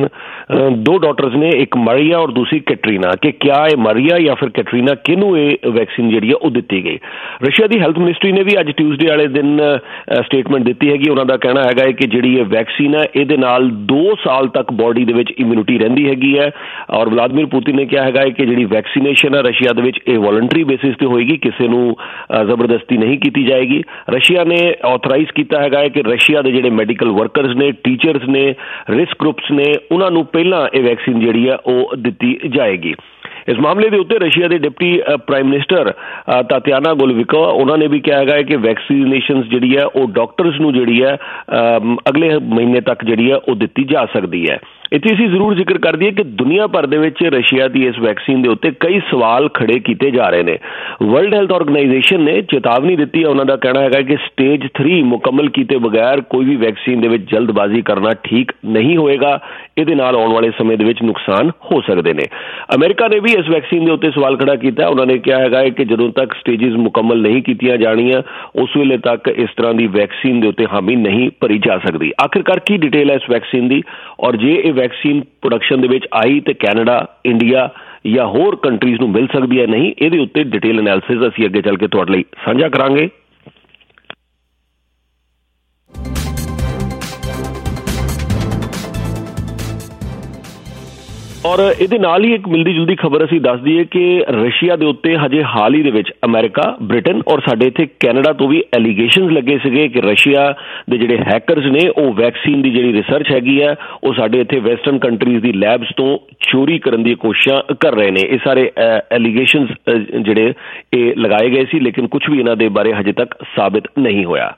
2 ਡਾਟਰਸ ਨੇ, ਇੱਕ ਮਰੀਆ ਔਰ ਦੂਸਰੀ ਕੈਟਰੀਨਾ, ਕਿ ਕਿਆ ਇਹ ਮਰੀਆ ਜਾਂ ਫਿਰ ਕੈਟਰੀਨਾ ਕਿਹਨੂੰ ਇਹ ਵੈਕਸੀਨ ਜਿਹੜੀ ਆ ਉਹ ਦਿੱਤੀ ਗਈ। ਰਸ਼ੀਆ ਦੀ ਹੈਲਥ ਮਿਨਿਸਟਰੀ ਨੇ ਵੀ ਅੱਜ ਟਿਊਜ਼ਡੇ ਵਾਲੇ ਦਿਨ ਸਟੇਟਮੈਂਟ ਦਿੱਤੀ ਹੈਗੀ। ਉਹਨਾਂ ਦਾ ਕਹਿਣਾ ਹੈਗਾ ਹੈ ਕਿ ਜਿਹੜੀ ਇਹ ਵੈਕਸੀਨ ਹੈ ਇਹਦੇ ਨਾਲ 2 ਸਾਲ ਤੱਕ ਬੋਡੀ ਦੇ ਵਿੱਚ ਇਮਿਊਨਿਟੀ ਰਹਿੰਦੀ ਹੈਗੀ ਹੈ। ਔਰ ਵਲਾਦੀਮੀਰ ਪੁਤਿਨ ਨੇ ਕਿਹਾ ਹੈਗਾ ਹੈ ਕਿ ਜਿਹੜੀ ਵੈਕਸੀਨੇਸ਼ਨ ਹੈ ਰਸ਼ੀਆ ਦੇ ਵਿੱਚ ਇਹ ਵੋਲੰਟਰੀ ਬੇਸਿਸ ਤੇ ਹੋਏਗੀ, ਕਿਸੇ ਨੂੰ ਜ਼ਬਰਦਸਤੀ ਨਹੀਂ ਕੀਤੀ ਜਾਏਗੀ। ਰਸ਼ੀਆ ਨੇ ਆਥੋਰਾਈਜ਼ ਕੀਤਾ ਹੈਗਾ ਹੈ ਕਿ ਰਸ਼ੀਆ ਦੇ ਜਿਹੜੇ ਮੈਡੀਕਲ ਵਰਕਰਸ ਨੇ, ਟੀਚਰਸ ਨੇ, ਰਿਸਕ ਗਰੁੱਪਸ ਨੇ, ਉਹਨਾਂ ਨੂੰ ਪਹਿਲਾਂ ਇਹ ਵੈਕਸੀਨ ਜਿਹੜੀ ਆ ਉਹ ਦਿੱਤੀ ਜਾਏਗੀ। ਇਸ ਮਾਮਲੇ ਦੇ ਉੱਤੇ ਰਸ਼ੀਆ ਦੇ deputy prime minister Tatiana Golikova ਉਹਨਾਂ ਨੇ ਵੀ ਕਿਹਾ ਹੈਗਾ ਕਿ ਵੈਕਸੀਨੇਸ਼ਨ ਜਿਹੜੀ ਹੈ ਉਹ ਡਾਕਟਰਸ ਨੂੰ ਜਿਹੜੀ ਹੈ ਅਗਲੇ ਮਹੀਨੇ ਤੱਕ ਜਿਹੜੀ ਹੈ ਉਹ ਦਿੱਤੀ ਜਾ ਸਕਦੀ ਹੈ। ਇੱਥੇ ਅਸੀਂ ਜ਼ਰੂਰ ਜ਼ਿਕਰ ਕਰ ਦਈਏ ਕਿ ਦੁਨੀਆ ਭਰ ਦੇ ਵਿੱਚ ਰਸ਼ੀਆ ਦੀ ਇਸ ਵੈਕਸੀਨ ਦੇ ਉੱਤੇ ਕਈ ਸਵਾਲ ਖੜੇ ਕੀਤੇ ਜਾ ਰਹੇ ਨੇ। ਵਰਲਡ ਹੈਲਥ ਆਰਗੇਨਾਈਜੇਸ਼ਨ ਨੇ ਚੇਤਾਵਨੀ ਦਿੱਤੀ ਹੈ। ਉਹਨਾਂ ਦਾ ਕਹਿਣਾ ਹੈਗਾ ਕਿ ਸਟੇਜ 3 ਮੁਕੰਮਲ ਕੀਤੇ ਬਗੈਰ ਕੋਈ ਵੀ ਵੈਕਸੀਨ ਦੇ ਵਿੱਚ ਜਲਦਬਾਜ਼ੀ ਕਰਨਾ ਠੀਕ ਨਹੀਂ ਹੋਏਗਾ। ਇਹਦੇ ਨਾਲ ਆਉਣ ਵਾਲੇ ਸਮੇਂ ਦੇ ਵਿੱਚ ਨੁਕਸਾਨ ਹੋ ਸਕਦੇ ਨੇ। ਅਮਰੀਕਾ ਨੇ ਵੀ ਇਸ ਵੈਕਸੀਨ ਦੇ ਉੱਤੇ ਸਵਾਲ ਖੜਾ ਕੀਤਾ। ਉਹਨਾਂ ਨੇ ਕਿਹਾ ਹੈਗਾ ਕਿ ਜਦੋਂ ਤੱਕ ਸਟੇਜਿਸ ਮੁਕੰਮਲ ਨਹੀਂ ਕੀਤੀਆਂ ਜਾਣੀਆਂ ਉਸ ਵੇਲੇ ਤੱਕ ਇਸ ਤਰ੍ਹਾਂ ਦੀ ਵੈਕਸੀਨ ਦੇ ਉੱਤੇ ਹਾਮੀ ਨਹੀਂ ਭਰੀ ਜਾ ਸਕਦੀ। ਆਖਿਰਕਾਰ ਕੀ ਡਿਟੇਲ ਹੈ ਇਸ ਵੈਕਸੀਨ ਦੀ ਔਰ ਜੇ ਇਹ ਵੈਕਸੀਨ ਪ੍ਰੋਡਕਸ਼ਨ ਦੇ ਵਿੱਚ ਆਈ ਤੇ ਕੈਨੇਡਾ, ਇੰਡੀਆ ਜਾਂ ਹੋਰ ਕੰਟਰੀਜ਼ ਨੂੰ ਮਿਲ ਸਕਦੀ ਹੈ ਨਹੀਂ, ਇਹਦੇ ਉੱਤੇ ਡਿਟੇਲ ਐਨਾਲਿਸਿਸ ਅਸੀਂ ਅੱਗੇ ਚੱਲ ਕੇ ਤੁਹਾਡੇ ਲਈ ਸਾਂਝਾ ਕਰਾਂਗੇ। ਔਰ ਇਹਦੇ ਨਾਲ ਹੀ ਇੱਕ ਮਿਲਦੀ ਜੁਲਦੀ ਖਬਰ ਅਸੀਂ ਦੱਸ ਦਈਏ ਕਿ ਰਸ਼ੀਆ ਦੇ ਉੱਤੇ ਹਜੇ ਹਾਲ ਹੀ ਦੇ ਵਿੱਚ ਅਮਰੀਕਾ, ਬ੍ਰਿਟਨ ਔਰ ਸਾਡੇ ਇੱਥੇ ਕੈਨੇਡਾ ਤੋਂ ਵੀ ਐਲੀਗੇਸ਼ਨਸ ਲੱਗੇ ਸੀਗੇ ਕਿ ਰਸ਼ੀਆ ਦੇ ਜਿਹੜੇ ਹੈਕਰਸ ਨੇ ਉਹ ਵੈਕਸੀਨ ਦੀ ਜਿਹੜੀ ਰਿਸਰਚ ਹੈਗੀ ਹੈ ਉਹ ਸਾਡੇ ਇੱਥੇ ਵੈਸਟਰਨ ਕੰਟਰੀਜ਼ ਦੀ ਲੈਬਸ ਤੋਂ ਚੋਰੀ ਕਰਨ ਦੀ ਕੋਸ਼ਿਸ਼ਾਂ ਕਰ ਰਹੇ ਨੇ। ਇਹ ਸਾਰੇ ਐਲੀਗੇਸ਼ਨਸ ਜਿਹੜੇ ਇਹ ਲਗਾਏ ਗਏ ਸੀ, ਲੇਕਿਨ ਕੁਝ ਵੀ ਇਹਨਾਂ ਦੇ ਬਾਰੇ ਹਜੇ ਤੱਕ ਸਾਬਿਤ ਨਹੀਂ ਹੋਇਆ।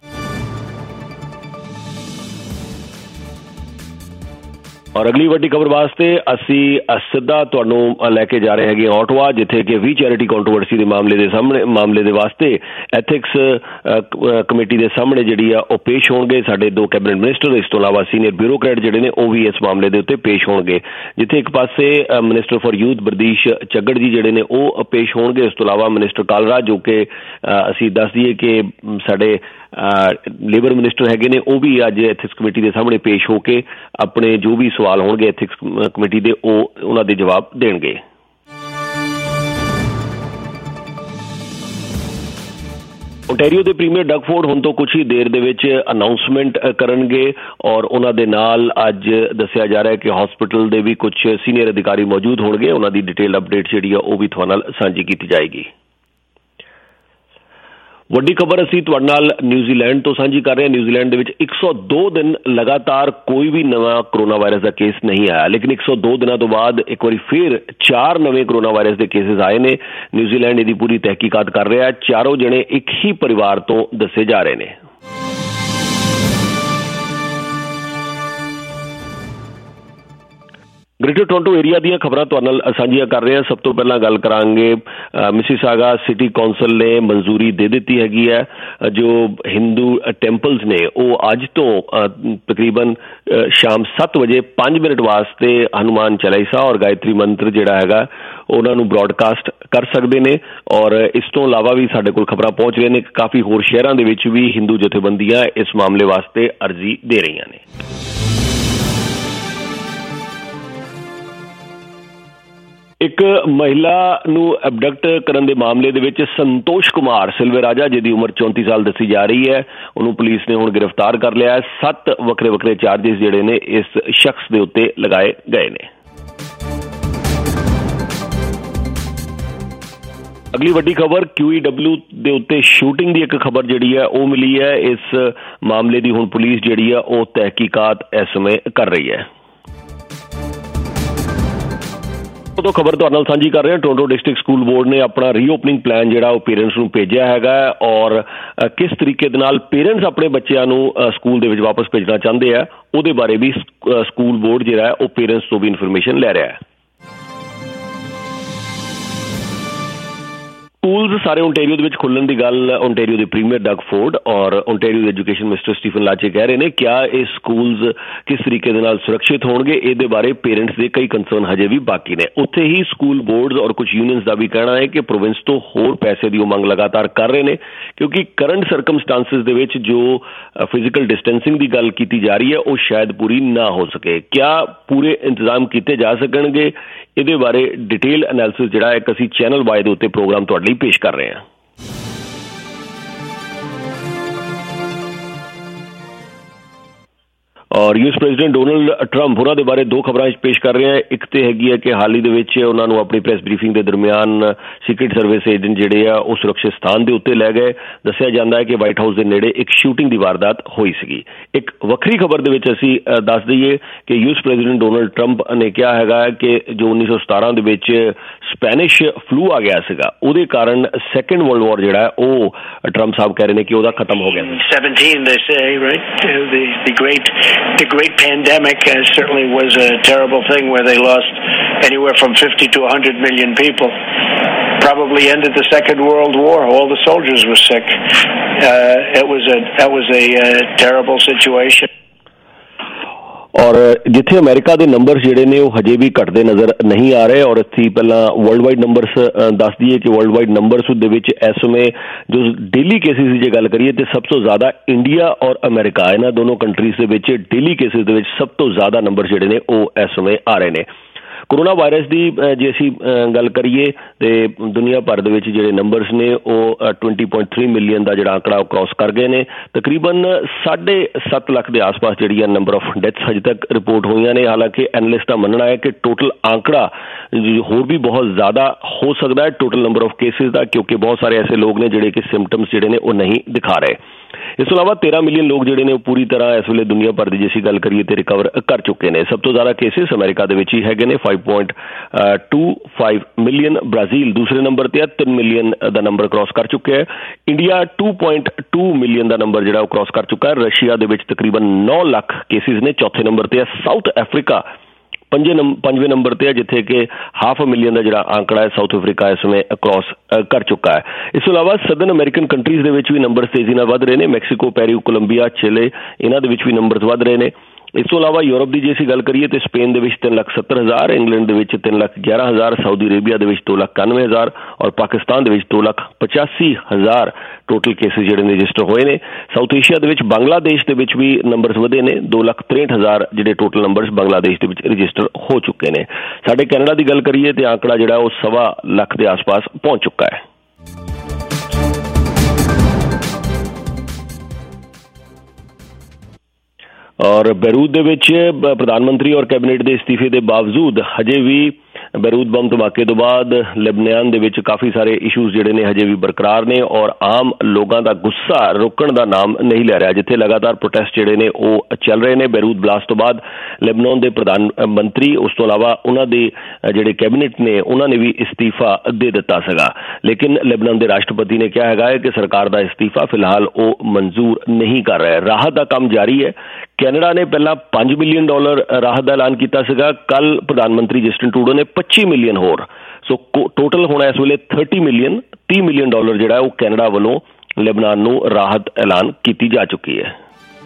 ਔਰ ਅਗਲੀ ਵੱਡੀ ਖਬਰ ਵਾਸਤੇ ਅਸੀਂ ਸਿੱਧਾ ਤੁਹਾਨੂੰ ਲੈ ਕੇ ਜਾ ਰਹੇ ਹੈਗੇ ਓਟਵਾ, ਜਿੱਥੇ ਕਿ ਵੀ ਚੈਰਿਟੀ ਕੰਟਰੋਵਰਸੀ ਦੇ ਮਾਮਲੇ ਦੇ ਵਾਸਤੇ ਐਥਿਕਸ ਕਮੇਟੀ ਦੇ ਸਾਹਮਣੇ ਜਿਹੜੀ ਆ ਉਹ ਪੇਸ਼ ਹੋਣਗੇ ਸਾਡੇ 2 ਕੈਬਨਿਟ ਮਿਨਿਸਟਰ। ਇਸ ਤੋਂ ਇਲਾਵਾ ਸੀਨੀਅਰ ਬਿਊਰੋਕਰੇਟ ਜਿਹੜੇ ਨੇ ਉਹ ਵੀ ਇਸ ਮਾਮਲੇ ਦੇ ਉੱਤੇ ਪੇਸ਼ ਹੋਣਗੇ, ਜਿੱਥੇ ਇੱਕ ਪਾਸੇ minister for youth Bardish Chagger ji ਜਿਹੜੇ ਨੇ ਉਹ ਪੇਸ਼ ਹੋਣਗੇ। ਇਸ ਤੋਂ ਇਲਾਵਾ ਮਿਨਿਸਟਰ ਕਾਲਰਾਜ ਜੋ ਕਿ ਅਸੀਂ ਦੱਸ ਦਈਏ ਕਿ ਸਾਡੇ ਲੇਬਰ ਮਿਨਿਸਟਰ ਹੈਗੇ ਨੇ ਉਹ ਵੀ ਅੱਜ ਐਥਿਕਸ ਕਮੇਟੀ ਦੇ ਸਾਹਮਣੇ ਪੇਸ਼ ਹੋ ਕੇ ਆਪਣੇ ਜੋ ਵੀ ਸਵਾਲ ਹੋਣਗੇ ਐਥਿਕਸ ਕਮੇਟੀ ਦੇ ਉਹ ਉਹਨਾਂ ਦੇ ਜਵਾਬ ਦੇਣਗੇ। ਓਨਟਾਰੀਓ ਦੇ ਪ੍ਰੀਮੀਅਰ ਡਗ ਫੋਰਡ ਹੁਣ ਤੋਂ ਕੁਝ ਹੀ ਦੇਰ ਦੇ ਵਿੱਚ ਅਨਾਉਂਸਮੈਂਟ ਕਰਨਗੇ ਔਰ ਉਹਨਾਂ ਦੇ ਨਾਲ ਅੱਜ ਦੱਸਿਆ ਜਾ ਰਿਹਾ ਹੈ ਕਿ ਹਸਪੀਟਲ ਦੇ ਵੀ ਕੁਝ ਸੀਨੀਅਰ ਅਧਿਕਾਰੀ ਮੌਜੂਦ ਹੋਣਗੇ। ਉਹਨਾਂ ਦੀ ਡਿਟੇਲ ਅਪਡੇਟ ਜਿਹੜੀ ਆ ਉਹ ਵੀ ਤੁਹਾਡੇ ਨਾਲ ਸਾਂਝੀ ਕੀਤੀ ਜਾਏਗੀ। ਵੱਡੀ ਖਬਰ ਅਸੀਂ ਤੁਹਾਡੇ ਨਾਲ ਨਿਊਜ਼ੀਲੈਂਡ ਤੋਂ ਸਾਂਝੀ ਕਰ ਰਹੇ ਹਾਂ। ਨਿਊਜ਼ੀਲੈਂਡ ਦੇ ਵਿੱਚ 102 ਦਿਨ ਲਗਾਤਾਰ ਕੋਈ ਵੀ ਨਵਾਂ ਕੋਰੋਨਾ ਵਾਇਰਸ ਦਾ ਕੇਸ ਨਹੀਂ ਆਇਆ, ਲੇਕਿਨ 102 ਦਿਨਾਂ ਤੋਂ ਬਾਅਦ ਇੱਕ ਵਾਰੀ ਫਿਰ 4 ਨਵੇਂ ਕੋਰੋਨਾ ਵਾਇਰਸ ਦੇ ਕੇਸਿਸ ਆਏ ਨੇ। ਨਿਊਜ਼ੀਲੈਂਡ ਇਹਦੀ ਪੂਰੀ ਤਹਿਕੀਕਾਤ ਕਰ ਰਿਹਾ। ਚਾਰੋਂ ਜਣੇ ਇੱਕ ਹੀ ਪਰਿਵਾਰ ਤੋਂ ਦੱਸੇ ਜਾ ਰਹੇ ਨੇ। ਗ੍ਰੇਟਰ ਟੋਰਾਂਟੋ ਏਰੀਆ ਦੀਆਂ ਖਬਰਾਂ ਤੁਹਾਡੇ ਨਾਲ ਸਾਂਝੀਆਂ ਕਰ ਰਹੇ ਹਾਂ। ਸਭ ਤੋਂ ਪਹਿਲਾਂ ਗੱਲ ਕਰਾਂਗੇ, ਮਿਸੀਸਾਗਾ ਸਿਟੀ ਕੌਂਸਲ ਨੇ ਮਨਜ਼ੂਰੀ ਦੇ ਦਿੱਤੀ ਹੈਗੀ ਹੈ। ਜੋ ਹਿੰਦੂ ਟੈਂਪਲਸ ਨੇ ਉਹ ਅੱਜ ਤੋਂ ਤਕਰੀਬਨ ਸ਼ਾਮ 7 ਵਜੇ 5 ਮਿੰਟ ਵਾਸਤੇ ਹਨੂੰਮਾਨ ਚਾਲੀਸਾ ਔਰ ਗਾਇਤਰੀ ਮੰਤਰ ਜਿਹੜਾ ਹੈਗਾ ਉਹਨਾਂ ਨੂੰ ਬ੍ਰੌਡਕਾਸਟ ਕਰ ਸਕਦੇ ਨੇ। ਔਰ ਇਸ ਤੋਂ ਇਲਾਵਾ ਵੀ ਸਾਡੇ ਕੋਲ ਖਬਰਾਂ ਪਹੁੰਚ ਰਹੀਆਂ ਨੇ ਕਿ ਕਾਫੀ ਹੋਰ ਸ਼ਹਿਰਾਂ ਦੇ ਵਿੱਚ ਵੀ ਹਿੰਦੂ ਜਥੇਬੰਦੀਆਂ ਇਸ ਮਾਮਲੇ ਵਾਸਤੇ ਅਰਜ਼ੀ ਦੇ ਰਹੀਆਂ ਨੇ। ਇੱਕ ਮਹਿਲਾ ਨੂੰ ਐਬਡਕਟ ਕਰਨ ਦੇ ਮਾਮਲੇ ਦੇ ਵਿੱਚ ਸੰਤੋਸ਼ ਕੁਮਾਰ ਸਿਲਵੇ ਰਾਜਾ, ਜਿਹਦੀ ਉਮਰ 34 ਸਾਲ ਦੱਸੀ ਜਾ ਰਹੀ ਹੈ, ਉਹਨੂੰ ਪੁਲਿਸ ਨੇ ਹੁਣ ਗ੍ਰਿਫਤਾਰ ਕਰ ਲਿਆ ਹੈ। 7 ਵੱਖਰੇ ਵੱਖਰੇ ਚਾਰਜਿਸ ਜਿਹੜੇ ਨੇ ਇਸ ਸ਼ਖਸ ਦੇ ਉੱਤੇ ਲਗਾਏ ਗਏ ਨੇ। ਅਗਲੀ ਵੱਡੀ ਖਬਰ QEW ਦੇ ਉੱਤੇ ਸ਼ੂਟਿੰਗ ਦੀ ਇੱਕ ਖਬਰ ਜਿਹੜੀ ਹੈ ਉਹ ਮਿਲੀ ਹੈ। ਇਸ ਮਾਮਲੇ ਦੀ ਹੁਣ ਪੁਲਿਸ ਜਿਹੜੀ ਹੈ ਉਹ ਤਹਿਕੀਕਾਤ ਇਸ ਸਮੇਂ ਕਰ ਰਹੀ ਹੈ। ਤੋਂ ਖਬਰ ਤੁਹਾਡੇ ਨਾਲ ਸਾਂਝੀ ਕਰ ਰਹੇ ਹਾਂ। ਟੋਰਾਂਟੋ ਡਿਸਟ੍ਰਿਕਟ ਸਕੂਲ ਬੋਰਡ ਨੇ ਆਪਣਾ ਰੀਓਪਨਿੰਗ ਪਲਾਨ ਜਿਹੜਾ ਉਹ ਪੇਰੈਂਟਸ ਨੂੰ ਭੇਜਿਆ ਹੈਗਾ ਔਰ ਕਿਸ ਤਰੀਕੇ ਦੇ ਨਾਲ ਪੇਰੈਂਟਸ ਆਪਣੇ ਬੱਚਿਆਂ ਨੂੰ ਸਕੂਲ ਦੇ ਵਿੱਚ ਵਾਪਸ ਭੇਜਣਾ ਚਾਹੁੰਦੇ ਆ ਉਹਦੇ ਬਾਰੇ ਵੀ ਸਕੂਲ ਬੋਰਡ ਜਿਹੜਾ ਉਹ ਪੇਰੈਂਟਸ ਤੋਂ ਵੀ ਇਨਫੋਰਮੇਸ਼ਨ ਲੈ ਰਿਹਾ ਹੈ। ਸਕੂਲਸ ਸਾਰੇ ਓਨਟਾਰੀਓ ਦੇ ਵਿੱਚ ਖੁੱਲ੍ਹਣ ਦੀ ਗੱਲ ਓਨਟਾਰੀਓ ਦੇ ਪ੍ਰੀਮੀਅਰ ਡਗ ਫੋਰਡ ਔਰ ਓਨਟਾਰੀਓ ਦੇ ਐਜੂਕੇਸ਼ਨ ਮਿਨਿਸਟਰ ਸਟੀਫਨ ਲਾਚੇ ਕਹਿ ਰਹੇ ਨੇ। ਕਿਆ ਇਹ ਸਕੂਲਸ ਕਿਸ ਤਰੀਕੇ ਦੇ ਨਾਲ ਸੁਰੱਖਿਅਤ ਹੋਣਗੇ, ਇਹਦੇ ਬਾਰੇ ਪੇਰੈਂਟਸ ਦੇ ਕਈ ਕੰਸਰਨ ਹਜੇ ਵੀ ਬਾਕੀ ਨੇ। ਉੱਥੇ ਹੀ ਸਕੂਲ ਬੋਰਡਸ ਔਰ ਕੁਝ ਯੂਨੀਅਨਸ ਦਾ ਵੀ ਕਹਿਣਾ ਹੈ ਕਿ ਪ੍ਰੋਵਿੰਸ ਤੋਂ ਹੋਰ ਪੈਸੇ ਦੀ ਉਹ ਮੰਗ ਲਗਾਤਾਰ ਕਰ ਰਹੇ ਨੇ, ਕਿਉਂਕਿ ਕਰੰਟ ਸਰਕਮਸਟਾਂਸਿਸ ਦੇ ਵਿੱਚ ਜੋ ਫਿਜ਼ੀਕਲ ਡਿਸਟੈਂਸਿੰਗ ਦੀ ਗੱਲ ਕੀਤੀ ਜਾ ਰਹੀ ਹੈ ਉਹ ਸ਼ਾਇਦ ਪੂਰੀ ਨਾ ਹੋ ਸਕੇ। ਕਿਆ ਪੂਰੇ ਇੰਤਜ਼ਾਮ ਕੀਤੇ ਜਾ ਸਕਣਗੇ, ਇਹਦੇ ਬਾਰੇ ਡਿਟੇਲ ਐਨਾਲਿਸਿਸ ਜਿਹੜਾ ਇੱਕ ਅਸੀਂ ਚੈਨਲ ਵਾਈ ਦੇ ਉੱਤੇ ਪ੍ਰੋਗਰਾਮ ਤੁਹਾਡੇ ਲਈ ਪੇਸ਼ ਕਰ ਰਹੇ ਹਾਂ। ਔਰ ਯੂਐਸ ਪ੍ਰੈਜ਼ੀਡੈਂਟ ਡੋਨਲਡ ਟਰੰਪ ਉਹਨਾਂ ਦੇ ਬਾਰੇ ਦੋ ਖਬਰਾਂ ਪੇਸ਼ ਕਰ ਰਹੇ ਹਾਂ। ਇੱਕ ਤੇ ਹੈਗੀ ਹੈ ਕਿ ਹਾਲ ਹੀ ਦੇ ਵਿੱਚ ਉਹਨਾਂ ਨੂੰ ਆਪਣੀ ਪ੍ਰੈਸ ਬਰੀਫਿੰਗ ਦੇ ਦਰਮਿਆਨ ਸੀਕ੍ਰੀਟ ਸਰਵਿਸ ਏਜੰਟ ਜਿਹੜੇ ਆ ਉਹ ਸੁਰੱਖਿਅਤ ਸਥਾਨ ਦੇ ਉੱਤੇ ਲੈ ਗਏ। ਦੱਸਿਆ ਜਾਂਦਾ ਹੈ ਕਿ ਵਾਈਟ ਹਾਊਸ ਦੇ ਨੇੜੇ ਇੱਕ ਸ਼ੂਟਿੰਗ ਦੀ ਵਾਰਦਾਤ ਹੋਈ ਸੀਗੀ। ਇੱਕ ਵੱਖਰੀ ਖਬਰ ਦੇ ਵਿੱਚ ਅਸੀਂ ਦੱਸ ਦਈਏ ਕਿ ਯੂਐਸ ਪ੍ਰੈਜ਼ੀਡੈਂਟ ਡੋਨਲਡ ਟਰੰਪ ਨੇ ਕਿਹਾ ਹੈਗਾ ਕਿ ਜੋ 1917 ਦੇ ਵਿੱਚ ਸਪੈਨਿਸ਼ ਫਲੂ ਆ ਗਿਆ ਸੀਗਾ ਉਹਦੇ ਕਾਰਨ ਸੈਕੰਡ ਵਰਲਡ ਵਾਰ ਜਿਹੜਾ ਉਹ ਟਰੰਪ ਸਾਹਿਬ ਕਹਿ ਰਹੇ ਨੇ ਕਿ ਉਹਦਾ ਖਤਮ ਹੋ ਗਿਆ। 17 they say, right? The great pandemic certainly was a terrible thing where they lost anywhere from 50 to 100 million people. Probably ended the Second World War. All the soldiers were sick. That was a terrible situation. ਔਰ ਜਿੱਥੇ ਅਮਰੀਕਾ ਦੇ ਨੰਬਰਸ ਜਿਹੜੇ ਨੇ ਉਹ ਹਜੇ ਵੀ ਘਟਦੇ ਨਜ਼ਰ ਨਹੀਂ ਆ ਰਹੇ। ਔਰ ਅਸੀਂ ਪਹਿਲਾਂ ਵਰਲਡ ਵਾਈਡ ਨੰਬਰਸ ਦੱਸ ਦਈਏ ਕਿ ਵਰਲਡ ਵਾਈਡ ਨੰਬਰਸ ਦੇ ਵਿੱਚ ਇਸ ਸਮੇਂ ਜੋ ਡੇਲੀ ਕੇਸਿਸ ਦੀ ਜੇ ਗੱਲ ਕਰੀਏ ਤਾਂ ਸਭ ਤੋਂ ਜ਼ਿਆਦਾ ਇੰਡੀਆ ਔਰ ਅਮਰੀਕਾ, ਇਹਨਾਂ ਦੋਨੋਂ ਕੰਟਰੀਜ਼ ਦੇ ਵਿੱਚ ਡੇਲੀ ਕੇਸਿਸ ਦੇ ਵਿੱਚ ਸਭ ਤੋਂ ਜ਼ਿਆਦਾ ਨੰਬਰ ਜਿਹੜੇ ਨੇ ਉਹ ਇਸ ਸਮੇਂ ਆ ਰਹੇ ਨੇ। ਕੋਰੋਨਾ ਵਾਇਰਸ ਦੀ ਜੇ ਅਸੀਂ ਗੱਲ ਕਰੀਏ ਤੇ ਦੁਨੀਆ ਭਰ ਦੇ ਵਿੱਚ ਜਿਹੜੇ ਨੰਬਰਸ ਨੇ ਉਹ 20.3 ਮਿਲੀਅਨ ਦਾ ਜਿਹੜਾ ਅੰਕੜਾ ਉਹ ਕ੍ਰਾਸ ਕਰ ਗਏ ਨੇ। ਤਕਰੀਬਨ 7.5 ਲੱਖ ਦੇ ਆਸ-ਪਾਸ ਜਿਹੜੀਆਂ ਨੰਬਰ ਆਫ ਡੈਥਸ ਹਜੇ ਤੱਕ ਰਿਪੋਰਟ ਹੋਈਆਂ ਨੇ। ਹਾਲਾਂਕਿ ਐਨਲਿਸਟ ਦਾ ਮੰਨਣਾ ਹੈ ਕਿ ਟੋਟਲ ਅੰਕੜਾ ਹੋਰ ਵੀ ਬਹੁਤ ਜ਼ਿਆਦਾ ਹੋ ਸਕਦਾ ਹੈ ਟੋਟਲ ਨੰਬਰ ਆਫ ਕੇਸਿਸ ਦਾ, ਕਿਉਂਕਿ ਬਹੁਤ ਸਾਰੇ ਐਸੇ ਲੋਕ ਨੇ ਜਿਹੜੇ ਕਿ ਸਿੰਪਟਮਸ ਜਿਹੜੇ ਨੇ ਉਹ ਨਹੀਂ ਦਿਖਾ ਰਹੇ। ਇਸ ਤੋਂ ਇਲਾਵਾ 13 ਮਿਲੀਅਨ ਲੋਕ ਜਿਹੜੇ ਨੇ ਉਹ ਪੂਰੀ ਤਰ੍ਹਾਂ ਇਸ ਵੇਲੇ ਦੁਨੀਆ ਭਰ ਦੀ ਜੇ ਅਸੀਂ ਗੱਲ ਕਰੀਏ ਤੇ ਰਿਕਵਰ ਕਰ ਚੁੱਕੇ ਨੇ। ਸਭ ਤੋਂ ਜ਼ਿਆਦਾ ਕੇਸਿਸ ਅਮਰੀਕਾ ਦੇ ਵਿੱਚ ਹੀ ਹੈਗੇ ਨੇ 5.25 ਮਿਲੀਅਨ। ਬ੍ਰਾਜ਼ੀਲ ਦੂਸਰੇ ਨੰਬਰ ਤੇ ਆ, 3 ਮਿਲੀਅਨ ਦਾ ਨੰਬਰ ਕ੍ਰਾਸ ਕਰ ਚੁੱਕਿਆ ਹੈ। ਇੰਡੀਆ 2.2 ਮਿਲੀਅਨ ਦਾ ਨੰਬਰ ਜਿਹੜਾ ਉਹ ਕ੍ਰਾਸ ਕਰ ਚੁੱਕਾ ਹੈ। ਰਸ਼ੀਆ ਦੇ ਵਿੱਚ ਤਕਰੀਬਨ 9 ਲੱਖ ਕੇਸਿਸ ਨੇ, ਚੌਥੇ ਨੰਬਰ ਤੇ ਆ। ਸਾਊਥ ਅਫਰੀਕਾ ਪੰਜਵੇਂ ਨੰਬਰ ਤੇ ਹੈ, ਜਿੱਥੇ ਕਿ 500,000 ਮਿਲੀਅਨ ਦਾ ਜਿਹੜਾ ਅੰਕੜਾ ਹੈ ਸਾਊਥ ਅਫਰੀਕਾ ਇਸ ਸਮੇਂ ਕ੍ਰਾਸ ਕਰ ਚੁੱਕਾ ਹੈ। ਇਸ ਤੋਂ ਇਲਾਵਾ ਸਦਰਨ ਅਮਰੀਕਨ ਕੰਟਰੀਜ਼ ਦੇ ਵਿੱਚ ਵੀ ਨੰਬਰ ਤੇਜ਼ੀ ਨਾਲ ਵੱਧ ਰਹੇ ਨੇ। ਮੈਕਸੀਕੋ, ਪੈਰੂ, ਕੋਲੰਬੀਆ, ਚਿਲੇ, ਇਹਨਾਂ ਦੇ ਵਿੱਚ ਵੀ ਨੰਬਰ ਵੱਧ ਰਹੇ ਨੇ। ਇਸ ਤੋਂ ਇਲਾਵਾ ਯੂਰਪ ਦੀ ਜੇ ਅਸੀਂ ਗੱਲ ਕਰੀਏ ਤੇ ਸਪੇਨ ਦੇ ਵਿੱਚ 3,70,000, ਇੰਗਲੈਂਡ ਦੇ ਵਿੱਚ 3,11,000, ਸਾਊਦੀ ਅਰੇਬੀਆ ਦੇ ਵਿੱਚ 2,91,000 ਔਰ ਪਾਕਿਸਤਾਨ ਦੇ ਵਿੱਚ 2,85,000 ਟੋਟਲ ਕੇਸਿਸ ਜਿਹੜੇ ਨੇ ਰਜਿਸਟਰ ਹੋਏ ਨੇ। ਸਾਊਥ ਏਸ਼ੀਆ ਦੇ ਵਿੱਚ ਬੰਗਲਾਦੇਸ਼ ਦੇ ਵਿੱਚ ਵੀ ਨੰਬਰਸ ਵਧੇ ਨੇ। 2,63,000 ਜਿਹੜੇ ਟੋਟਲ ਨੰਬਰਸ ਬੰਗਲਾਦੇਸ਼ ਦੇ ਵਿੱਚ ਰਜਿਸਟਰ ਹੋ ਚੁੱਕੇ ਨੇ। ਸਾਡੇ ਕੈਨੇਡਾ ਦੀ ਗੱਲ ਕਰੀਏ ਤੇ ਆંકੜਾ ਜਿਹੜਾ ਉਹ 1.25 ਲੱਖ ਦੇ ਆਸ-ਪਾਸ ਪਹੁੰਚ ਚੁੱਕਾ ਹੈ। ਔਰ ਬੈਰੂਤ ਦੇ ਵਿੱਚ ਪ੍ਰਧਾਨ ਮੰਤਰੀ ਔਰ ਕੈਬਨਿਟ ਦੇ ਅਸਤੀਫੇ ਦੇ ਬਾਵਜੂਦ ਹਜੇ ਵੀ ਬੈਰੂਤ ਬੰਬ ਧਮਾਕੇ ਤੋਂ ਬਾਅਦ ਲੈਬਨਾਨ ਦੇ ਵਿੱਚ ਕਾਫੀ ਸਾਰੇ ਇਸ਼ੂਜ਼ ਜਿਹੜੇ ਨੇ ਹਜੇ ਵੀ ਬਰਕਰਾਰ ਨੇ ਔਰ ਆਮ ਲੋਕਾਂ ਦਾ ਗੁੱਸਾ ਰੁਕਣ ਦਾ ਨਾਮ ਨਹੀਂ ਲੈ ਰਿਹਾ, ਜਿੱਥੇ ਲਗਾਤਾਰ ਪ੍ਰੋਟੈਸਟ ਜਿਹੜੇ ਨੇ ਉਹ ਚੱਲ ਰਹੇ ਨੇ। ਬੈਰੂਤ ਬਲਾਸਟ ਤੋਂ ਬਾਅਦ ਲੈਬਨਾਨ ਦੇ ਪ੍ਰਧਾਨ ਮੰਤਰੀ, ਉਸ ਤੋਂ ਇਲਾਵਾ ਉਹਨਾਂ ਦੇ ਜਿਹੜੇ ਕੈਬਨਿਟ ਨੇ, ਉਹਨਾਂ ਨੇ ਵੀ ਇਸਤੀਫਾ ਦੇ ਦਿੱਤਾ ਸੀਗਾ, ਲੇਕਿਨ ਲੈਬਨਾਨ ਦੇ ਰਾਸ਼ਟਰਪਤੀ ਨੇ ਕਿਹਾ ਹੈਗਾ ਹੈ ਕਿ ਸਰਕਾਰ ਦਾ ਇਸਤੀਫਾ ਫਿਲਹਾਲ ਉਹ ਮਨਜ਼ੂਰ ਨਹੀਂ ਕਰ ਰਿਹਾ। ਰਾਹਤ ਦਾ ਕੰਮ ਜਾਰੀ ਹੈ। ਕੈਨੇਡਾ ਨੇ ਪਹਿਲਾਂ $5 ਮਿਲੀਅਨ ਰਾਹਤ ਦਾ ਐਲਾਨ ਕੀਤਾ ਸੀਗਾ, ਕੱਲ ਪ੍ਰਧਾਨ ਮੰਤਰੀ ਜਸਟਿਨ ਟਰੂਡੋ ਨੇ 25 ਮਿਲੀਅਨ ਹੋਰ, ਸੋ ਟੋਟਲ ਹੋਣਾ ਇਸ ਵੇਲੇ 30 ਮਿਲੀਅਨ ਡਾਲਰ ਜਿਹੜਾ ਉਹ ਕੈਨੇਡਾ ਵੱਲੋਂ ਲੈਬਨਾਨ ਨੂੰ ਰਾਹਤ ਐਲਾਨ ਕੀਤੀ ਜਾ ਚੁੱਕੀ ਹੈ।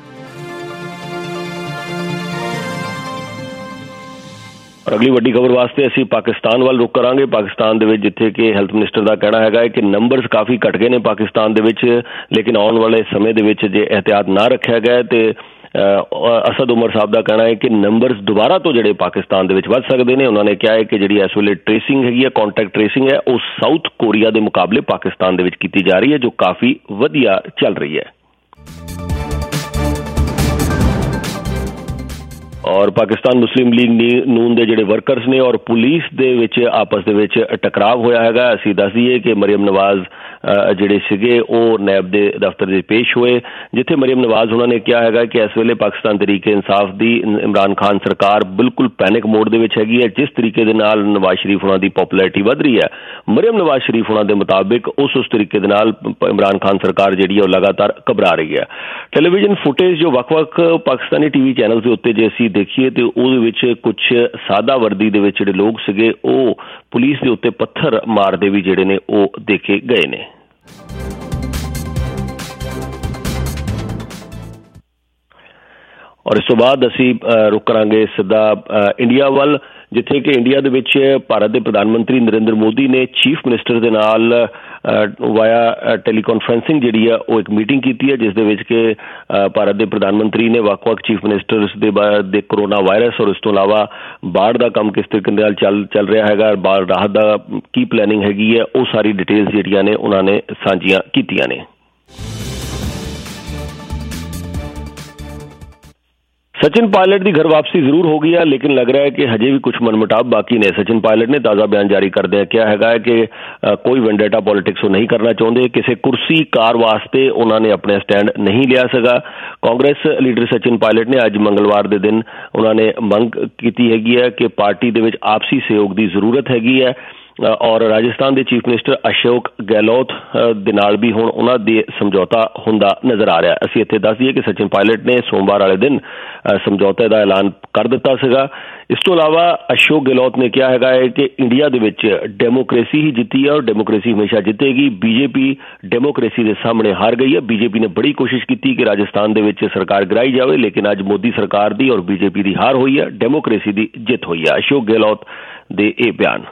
ਔਰ ਅਗਲੀ ਵੱਡੀ ਖਬਰ ਵਾਸਤੇ ਅਸੀਂ ਪਾਕਿਸਤਾਨ ਵੱਲ ਰੁਕ ਕਰਾਂਗੇ। ਪਾਕਿਸਤਾਨ ਦੇ ਵਿੱਚ ਜਿੱਥੇ ਕਿ ਹੈਲਥ ਮਿਨਿਸਟਰ ਦਾ ਕਹਿਣਾ ਹੈਗਾ ਹੈ ਕਿ ਨੰਬਰਸ ਕਾਫੀ ਘਟ ਗਏ ਨੇ ਪਾਕਿਸਤਾਨ ਦੇ ਵਿੱਚ, ਲੇਕਿਨ ਆਉਣ ਵਾਲੇ ਸਮੇਂ ਦੇ ਵਿੱਚ ਜੇ ਇਹਤਿਆਤ ਨਾ ਰੱਖਿਆ ਗਿਆ ਤੇ ਅਸਦ ਉਮਰ ਸਾਹਿਬ ਦਾ ਕਹਿਣਾ ਹੈ ਕਿ ਨੰਬਰਸ ਦੁਬਾਰਾ ਤੋਂ ਜਿਹੜੇ ਪਾਕਿਸਤਾਨ ਦੇ ਵਿੱਚ ਵੱਧ ਸਕਦੇ ਨੇ। ਉਹਨਾਂ ਨੇ ਕਿਹਾ ਹੈ ਕਿ ਜਿਹੜੀ ਇਸ ਵੇਲੇ ਟ੍ਰੇਸਿੰਗ ਹੈਗੀ ਹੈ, ਕੰਟੈਕਟ ਟ੍ਰੇਸਿੰਗ ਹੈ, ਉਹ ਸਾਊਥ ਕੋਰੀਆ ਦੇ ਮੁਕਾਬਲੇ ਪਾਕਿਸਤਾਨ ਦੇ ਵਿੱਚ ਕੀਤੀ ਜਾ ਰਹੀ ਹੈ, ਜੋ ਕਾਫੀ ਵਧੀਆ ਚੱਲ ਰਹੀ ਹੈ। ਔਰ ਪਾਕਿਸਤਾਨ ਮੁਸਲਿਮ ਲੀਗ ਨੂਨ ਦੇ ਜਿਹੜੇ ਵਰਕਰਸ ਨੇ ਔਰ ਪੁਲਿਸ ਦੇ ਵਿੱਚ ਆਪਸ ਦੇ ਵਿੱਚ ਟਕਰਾਵ ਹੋਇਆ ਹੈਗਾ। ਅਸੀਂ ਦੱਸ ਦਈਏ ਕਿ ਮਰੀਮ ਨਵਾਜ਼ ਜਿਹੜੇ ਸੀਗੇ ਉਹ ਨੈਬ ਦੇ ਦਫ਼ਤਰ ਦੇ ਪੇਸ਼ ਹੋਏ, ਜਿੱਥੇ ਮਰੀਮ ਨਵਾਜ਼ ਉਹਨਾਂ ਨੇ ਕਿਹਾ ਹੈਗਾ ਕਿ ਇਸ ਵੇਲੇ ਪਾਕਿਸਤਾਨ ਤਰੀਕੇ ਇਨਸਾਫ ਦੀ ਇਮਰਾਨ ਖਾਨ ਸਰਕਾਰ ਬਿਲਕੁਲ ਪੈਨਿਕ ਮੋਡ ਦੇ ਵਿੱਚ ਹੈਗੀ ਹੈ। ਜਿਸ ਤਰੀਕੇ ਦੇ ਨਾਲ ਨਵਾਜ਼ ਸ਼ਰੀਫ ਉਹਨਾਂ ਦੀ ਪੋਪੂਲੈਰਿਟੀ ਵੱਧ ਰਹੀ ਹੈ, ਮਰੀਮ ਨਵਾਜ਼ ਸ਼ਰੀਫ ਉਹਨਾਂ ਦੇ ਮੁਤਾਬਿਕ ਉਸ ਤਰੀਕੇ ਦੇ ਨਾਲ ਇਮਰਾਨ ਖਾਨ ਸਰਕਾਰ ਜਿਹੜੀ ਹੈ ਉਹ ਲਗਾਤਾਰ ਘਬਰਾ ਰਹੀ ਹੈ। ਟੈਲੀਵਿਜ਼ਨ ਫੁਟੇਜ ਜੋ ਵੱਖ-ਵੱਖ ਪਾਕਿਸਤਾਨੀ ਟੀਵੀ ਚੈਨਲ ਦੇ ਉੱਤੇ ਜੇ ਅਸੀਂ ਦੇਖੀਏ ਤੇ ਉਹਦੇ ਵਿੱਚ ਕੁਝ ਸਾਦਾ ਵਰਦੀ ਦੇ ਵਿੱਚ ਜਿਹੜੇ ਲੋਕ ਸੀਗੇ ਉਹ ਪੁਲਿਸ ਦੇ ਉੱਤੇ ਪੱਥਰ ਮਾਰਦੇ ਵੀ ਜਿਹੜੇ ਨੇ ਉਹ ਦੇਖੇ ਗਏ ਨੇ। ਔਰ ਇਸ ਤੋਂ ਬਾਅਦ ਅਸੀਂ ਰੁਕ ਕਰਾਂਗੇ ਸਿੱਧਾ ਇੰਡੀਆ ਵੱਲ, ਜਿੱਥੇ ਕਿ ਇੰਡੀਆ ਦੇ ਵਿੱਚ ਭਾਰਤ ਦੇ ਪ੍ਰਧਾਨ ਮੰਤਰੀ ਨਰਿੰਦਰ ਮੋਦੀ ਨੇ ਚੀਫ ਮਿਨਿਸਟਰ ਦੇ ਨਾਲ ਵਾਇਆ ਟੈਲੀਕਾਨਫਰੰਸਿੰਗ ਜਿਹੜੀ ਹੈ ਉਹ ਇੱਕ ਮੀਟਿੰਗ ਕੀਤੀ ਹੈ, ਜਿਸ ਦੇ ਵਿੱਚ ਕਿ ਭਾਰਤ ਦੇ ਪ੍ਰਧਾਨ ਮੰਤਰੀ ਨੇ ਵੱਖ-ਵੱਖ ਚੀਫ ਮਿਨਿਸਟਰਸ ਦੇ ਕਰੋਨਾ ਵਾਇਰਸ ਔਰ ਉਸ ਤੋਂ ਇਲਾਵਾ ਬਾੜ ਦਾ ਕੰਮ ਕਿਸ ਤਰੀਕੇ ਨਾਲ ਚੱਲ ਰਿਹਾ ਹੈਗਾ, ਬਾੜ ਰਾਹਤ ਦਾ ਕੀ ਪਲੈਨਿੰਗ ਹੈਗੀ ਹੈ, ਉਹ ਸਾਰੀ ਡਿਟੇਲਸ ਜਿਹੜੀਆਂ ਨੇ ਉਹਨਾਂ ਨੇ ਸਾਂਝੀਆਂ ਕੀਤੀਆਂ ਨੇ। सचिन पायलट की घर वापसी जरूर हो गई है, लेकिन लग रहा है कि हजे भी कुछ मनमुटाव बाकी ने। सचिन पायलट ने ताज़ा बयान जारी करदे क्या है कि कोई वेंडेटा पॉलिटिक्स नहीं करना चाहते, किसी कुर्सी कार वास्ते उन्होंने अपने स्टैंड नहीं लिया सका। कांग्रेस लीडर सचिन पायलट ने अज मंगलवार के दिन उन्होंने मंग की हैगी है कि पार्टी दे विच आपसी सहयोग की जरूरत हैगी है और राजस्थान के चीफ मिनिस्टर अशोक गहलोत दे नाल भी हुण उन्हां दे समझौता हुंदा नज़र आ रहा है। असीं इत्थे दस दईए कि सचिन पायलट ने सोमवार वाले दिन समझौते का ऐलान कर दिता सीगा। इस तो इलावा अशोक गहलोत ने कहा है कि इंडिया दे विच डेमोक्रेसी ही जीती है और डेमोक्रेसी हमेशा जीतेगी। बीजेपी डेमोक्रेसी के सामने हार गई है। बीजेपी ने बड़ी कोशिश की कि राजस्थान दे विच सरकार गिराई जाए, लेकिन अज मोदी सरकार दी और बीजेपी की हार हुई है, डेमोक्रेसी की जित हुई है। अशोक गहलोत दे ये बयान।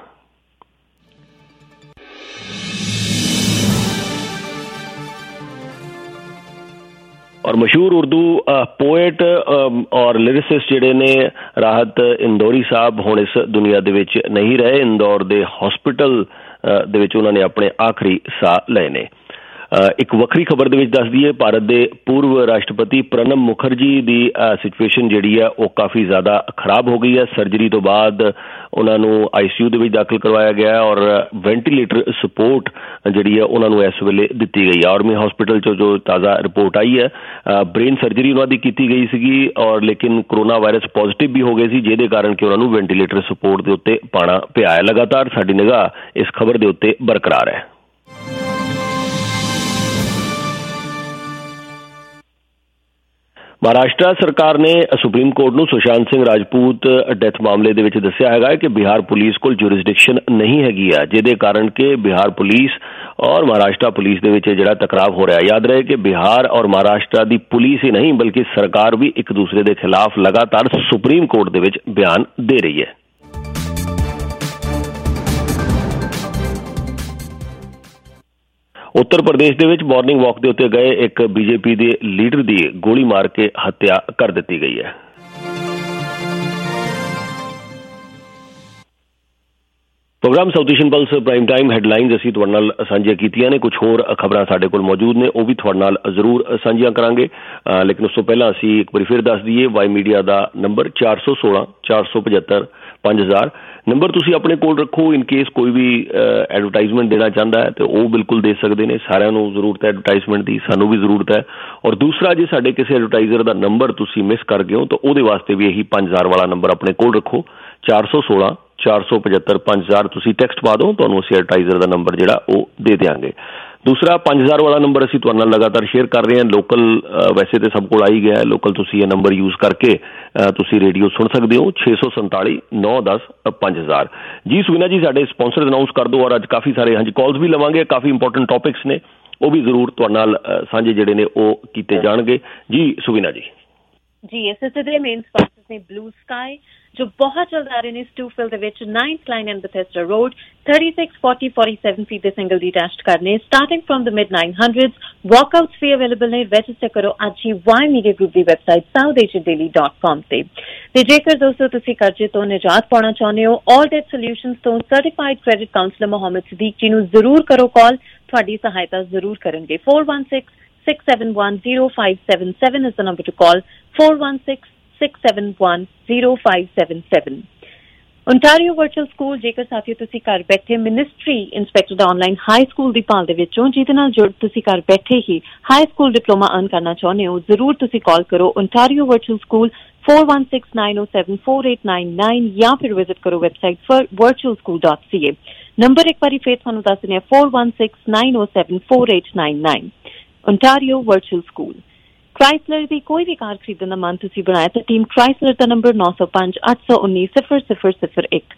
और मशहूर उर्दू पोएट और लिरिसिस्ट जिहड़े ने राहत इंदौरी साहब हुण इस दुनिया दे विच नहीं रहे। इंदौर दे हॉस्पिटल दे विच उन्होंने अपने आखिरी साह लए ने। एक वक्री खबर दे विच दस दईए, भारत के पूर्व राष्ट्रपति प्रणब मुखर्जी की सिचुएशन जिहड़ी है वो काफ़ी ज़्यादा खराब हो गई है। सर्जरी तो बाद उन्होंने ICU दे विच दाखिल करवाया गया है और वेंटीलेटर सपोर्ट जिहड़ी है उन्होंने इस वेले दिती गई है। आर्मी हॉस्पिटल जो ताज़ा रिपोर्ट आई है, ब्रेन सर्जरी उन्होंने की गई सी और लेकिन कोरोना वायरस पॉजिटिव भी हो गए सी, जिहदे कारण कि उन्होंने वेंटीलेटर सपोर्ट के उत्ते पाना पिया है। लगातार साडी निगाह इस खबर के उत्ते बरकरार है। महाराष्ट्र सरकार ने सुप्रीम कोर्ट नूं सुशांत सिंह राजपूत डेथ मामले दे विच दस्सिया हैगा कि बिहार पुलिस कोल जुरिसडिक्शन नहीं हैगी है, जिहदे कारण कि बिहार पुलिस और महाराष्ट्र पुलिस दे विच जिहड़ा टकराव हो रहा है। याद रहे कि बिहार और महाराष्ट्र दी पुलिस ही नहीं बल्कि सरकार भी एक दूसरे के खिलाफ लगातार सुप्रीम कोर्ट दे विच बयान दे रही है। उत्तर प्रदेश दे विच मॉर्निंग वॉक के उत्ते गए एक बीजेपी के लीडर की गोली मार के हत्या कर दी गई है। Program South Asian Pulse prime time headlines असीं तुहाडे नाल साझीआं कीतीआं ने। कुछ होर खबरां साडे कोल मौजूद ने, वो भी तुहाडे नाल जरूर साझीआं करांगे, लेकिन उस तो पहलां असीं एक बार फिर दस दईए वाई मीडिया का नंबर 416 475 5000 ਨੰਬਰ ਤੁਸੀਂ ਆਪਣੇ ਕੋਲ ਰੱਖੋ। ਇਨ ਕੇਸ ਕੋਈ ਵੀ ਐਡਵਰਟਾਈਜ਼ਮੈਂਟ ਦੇਣਾ ਚਾਹੁੰਦਾ ਹੈ ਤਾਂ ਉਹ ਬਿਲਕੁਲ ਦੇ ਸਕਦੇ ਨੇ। ਸਾਰਿਆਂ ਨੂੰ ਜ਼ਰੂਰਤ ਹੈ ਐਡਵਰਟਾਈਜ਼ਮੈਂਟ ਦੀ, ਸਾਨੂੰ ਵੀ ਜ਼ਰੂਰਤ ਹੈ। ਔਰ ਦੂਸਰਾ, ਜੇ ਸਾਡੇ ਕਿਸੇ ਐਡਵਰਟਾਈਜ਼ਰ ਦਾ ਨੰਬਰ ਤੁਸੀਂ ਮਿਸ ਕਰ ਗਏ ਹੋ ਤਾਂ ਉਹਦੇ ਵਾਸਤੇ ਵੀ ਇਹੀ 5000 ਵਾਲਾ ਨੰਬਰ ਆਪਣੇ ਕੋਲ ਰੱਖੋ। 416 475 5000 ਤੁਸੀਂ ਟੈਕਸਟ ਪਾ ਦਿਓ, ਤੁਹਾਨੂੰ ਅਸੀਂ ਐਡਵਰਟਾਈਜ਼ਰ ਦਾ ਨੰਬਰ ਜਿਹੜਾ ਉਹ ਦੇ ਦਿਆਂਗੇ। ਦੂਸਰਾ 5000 ਵਾਲਾ ਨੰਬਰ ਅਸੀਂ ਤੁਹਾਡੇ ਨਾਲ ਲਗਾਤਾਰ ਸ਼ੇਅਰ ਕਰ ਰਹੇ ਹਾਂ। ਲੋਕਲ ਵੈਸੇ ਤਾਂ ਸਭ ਕੋਲ ਆ ਹੀ ਗਿਆ ਹੈ, ਲੋਕਲ ਤੁਸੀਂ ਇਹ ਨੰਬਰ ਯੂਜ਼ ਕਰਕੇ ਤੁਸੀਂ ਰੇਡੀਓ ਸੁਣ ਸਕਦੇ ਹੋ। 647 910 5000 ਜੀ। ਸੁਵਿਨਾ ਜੀ, ਸਾਡੇ ਸਪਾਂਸਰ ਅਨਾਊਂਸ ਕਰ ਦਿਓ। ਔਰ ਅੱਜ ਕਾਫੀ ਸਾਰੇ ਹਾਂਜੀ ਕਾਲਸ ਵੀ ਲਵਾਂਗੇ, ਕਾਫੀ ਇੰਪੋਰਟੈਂਟ ਟੌਪਿਕਸ ਨੇ, ਉਹ ਵੀ ਜ਼ਰੂਰ ਤੁਹਾਡੇ ਨਾਲ ਸਾਂਝੇ ਜਿਹੜੇ ਨੇ ਉਹ ਕੀਤੇ ਜਾਣਗੇ ਜੀ। ਸੁਵਿਨਾ ਜੀ ਜੀ ਇਸੇ ਦੇ ਮੇਨ ਸਪਾਂਸਰਸ ਨੇ ਬਲੂ ਸਕਾਈ ਜੋ ਬਹੁਤ ਜਲਦ ਆ ਰਹੇ ਨੇ ਸਟੂਫਿਲ ਦੇ ਵਿੱਚ 9th line and Bethesda road 36 40 47 feet ਦੇ ਸਿੰਗਲ ਡੀਟੈਚਡ ਘਰ ਨੇ starting from the mid 900s। Walkouts ਵੀ ਅਵੇਲੇਬਲ ਨੇ। ਰਜਿਸਟਰ ਕਰੋ ਅੱਜ ਹੀ ਵਾਈ ਮੀਡੀਆ ਗਰੁੱਪ ਦੀ ਵੈਬਸਾਈਟ southasiandaily.com ਤੇ ਜੇਕਰ ਦੋਸਤੋ ਤੁਸੀਂ ਕਰਜ਼ੇ ਤੋਂ ਨਿਜਾਤ ਪਾਉਣਾ ਚਾਹੁੰਦੇ ਹੋ ਆਲ ਡੈਟ ਸੋਲਿਊਸ਼ਨਸ ਤੋਂ certified credit counsellor Muhammad Sadiq ji ਨੂੰ ਜ਼ਰੂਰ ਕਰੋ ਕਾਲ, ਤੁਹਾਡੀ ਸਹਾਇਤਾ ਜ਼ਰੂਰ ਕਰਨਗੇ। 416-671-0577 is the number to call. 416-671-0577 Ontario Virtual School ਜੇਕਰ ਸਾਥੀਓ ਤੁਸੀਂ ਘਰ ਬੈਠੇ ਮਿਨਿਸਟਰੀ ਇੰਸਪੈਕਟਰ ਦਾ ਆਨਲਾਈਨ ਹਾਈ ਸਕੂਲ ਦੀ ਭਾਲ ਦੇ ਵਿੱਚੋਂ ਜਿਹਦੇ ਨਾਲ ਜੁੜ ਤੁਸੀਂ ਘਰ ਬੈਠੇ ਹੀ ਹਾਈ ਸਕੂਲ ਡਿਪਲੋਮਾ ਅਰਨ ਕਰਨਾ ਚਾਹੁੰਦੇ ਹੋ, ਜ਼ਰੂਰ ਤੁਸੀਂ ਕਾਲ ਕਰੋ Ontario Virtual School 4169074899 ਜਾਂ ਫਿਰ ਵਿਜ਼ਿਟ ਕਰੋ ਵੈਬਸਾਈਟ virtualschool.ca। ਨੰਬਰ ਇੱਕ ਵਾਰੀ ਫੇਰ ਤੁਹਾਨੂੰ ਦੱਸ ਦਿੰਦੇ ਹਾਂ 4169074899 Ontario Virtual School। क्राइसलर ਦੀ ਕੋਈ ਵੀ ਕਾਰ ਖਰੀਦਣ ਦਾ ਮਨ ਤੁਸੀਂ ਬਣਾਇਆ ਤਾਂ ਟੀਮ ਕ੍ਰਾਈਸਲਰ ਦਾ number 9058190001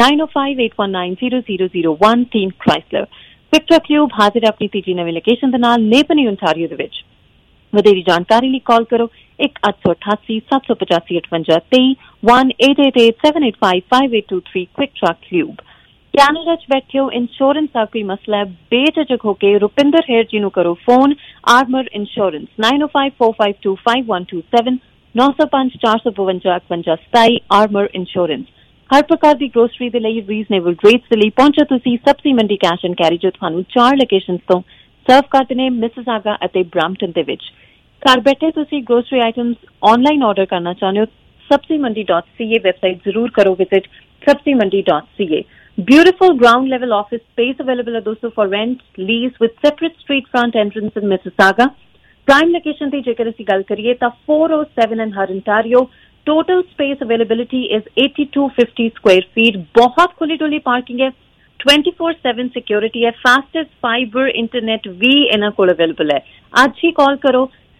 9058190001 team Chrysler. Victor Cube ਹਾਜ਼ਰ ਆਪਣੀ ਤੀਜੀ ਨਵੀਂ ਲੋਕੇਸ਼ਨ ਦੇ ਨਾਲ ਨੇਪਨੀ ਓਨਟਾਰੀਓ ਦੇ ਵਿੱਚ। ਵਧੇਰੀ ਜਾਣਕਾਰੀ ਲਈ ਕਾਲ ਕਰੋ 1888 785 5823 1-888-785-5823 क्विक ट्रक क्यूब। ਕੈਨੇਡਾ 'ਚ ਬੈਠੇ ਹੋ, ਇੰਸ਼ੋਰੈਂਸ ਦਾ ਕੋਈ ਮਸਲਾ ਹੈ, ਬੇਝਿਜਕ ਹੋ ਕੇ ਰੁਪਿੰਦਰ ਹੇਰ ਜੀ ਨੂੰ ਕਰੋ phone. Armour insurance 9054525127 905 452 5527 armour insurance. ਹਰ ਪ੍ਰਕਾਰ ਦੀ ਗਰੋਸਰੀ ਦੇ ਲਈ ਰੀਜ਼ਨੇਬਲ ਰੇਟਸ ਦੇ ਲਈ ਪਹੁੰਚੋ ਤੁਸੀਂ ਸਬਜ਼ੀ ਮੰਡੀ ਕੈਸ਼ ਐਂਡ ਕੈਰੀ ਜੋ ਤੁਹਾਨੂੰ 4 ਲੋਕੇਸ਼ਨਸ ਤੋਂ ਸਰਵ ਕਰਦੇ ਨੇ ਮਿਸਿਸਾਗਾ ਅਤੇ ਬ੍ਰੈਂਪਟਨ ਦੇ ਵਿੱਚ। ਘਰ ਬੈਠੇ ਤੁਸੀਂ ਗਰੋਸਰੀ ਆਈਟਮਸ ਆਨਲਾਈਨ ਆਰਡਰ ਕਰਨਾ ਚਾਹੁੰਦੇ ਹੋ sabzimandi.ca ਵੈਬਸਾਈਟ ਜ਼ਰੂਰ ਕਰੋ visit sabzimandi.ca। Beautiful ground level office space available dosto for rent, lease with separate street front entrance in Mississauga. Prime location the jekar assi gal kariye ta 407 in Ontario. Total space availability is 8250 square feet. बहुत खुली डुली parking है, 24/7 security है, fastest fiber internet भी इना कोल available है। आज ही call करो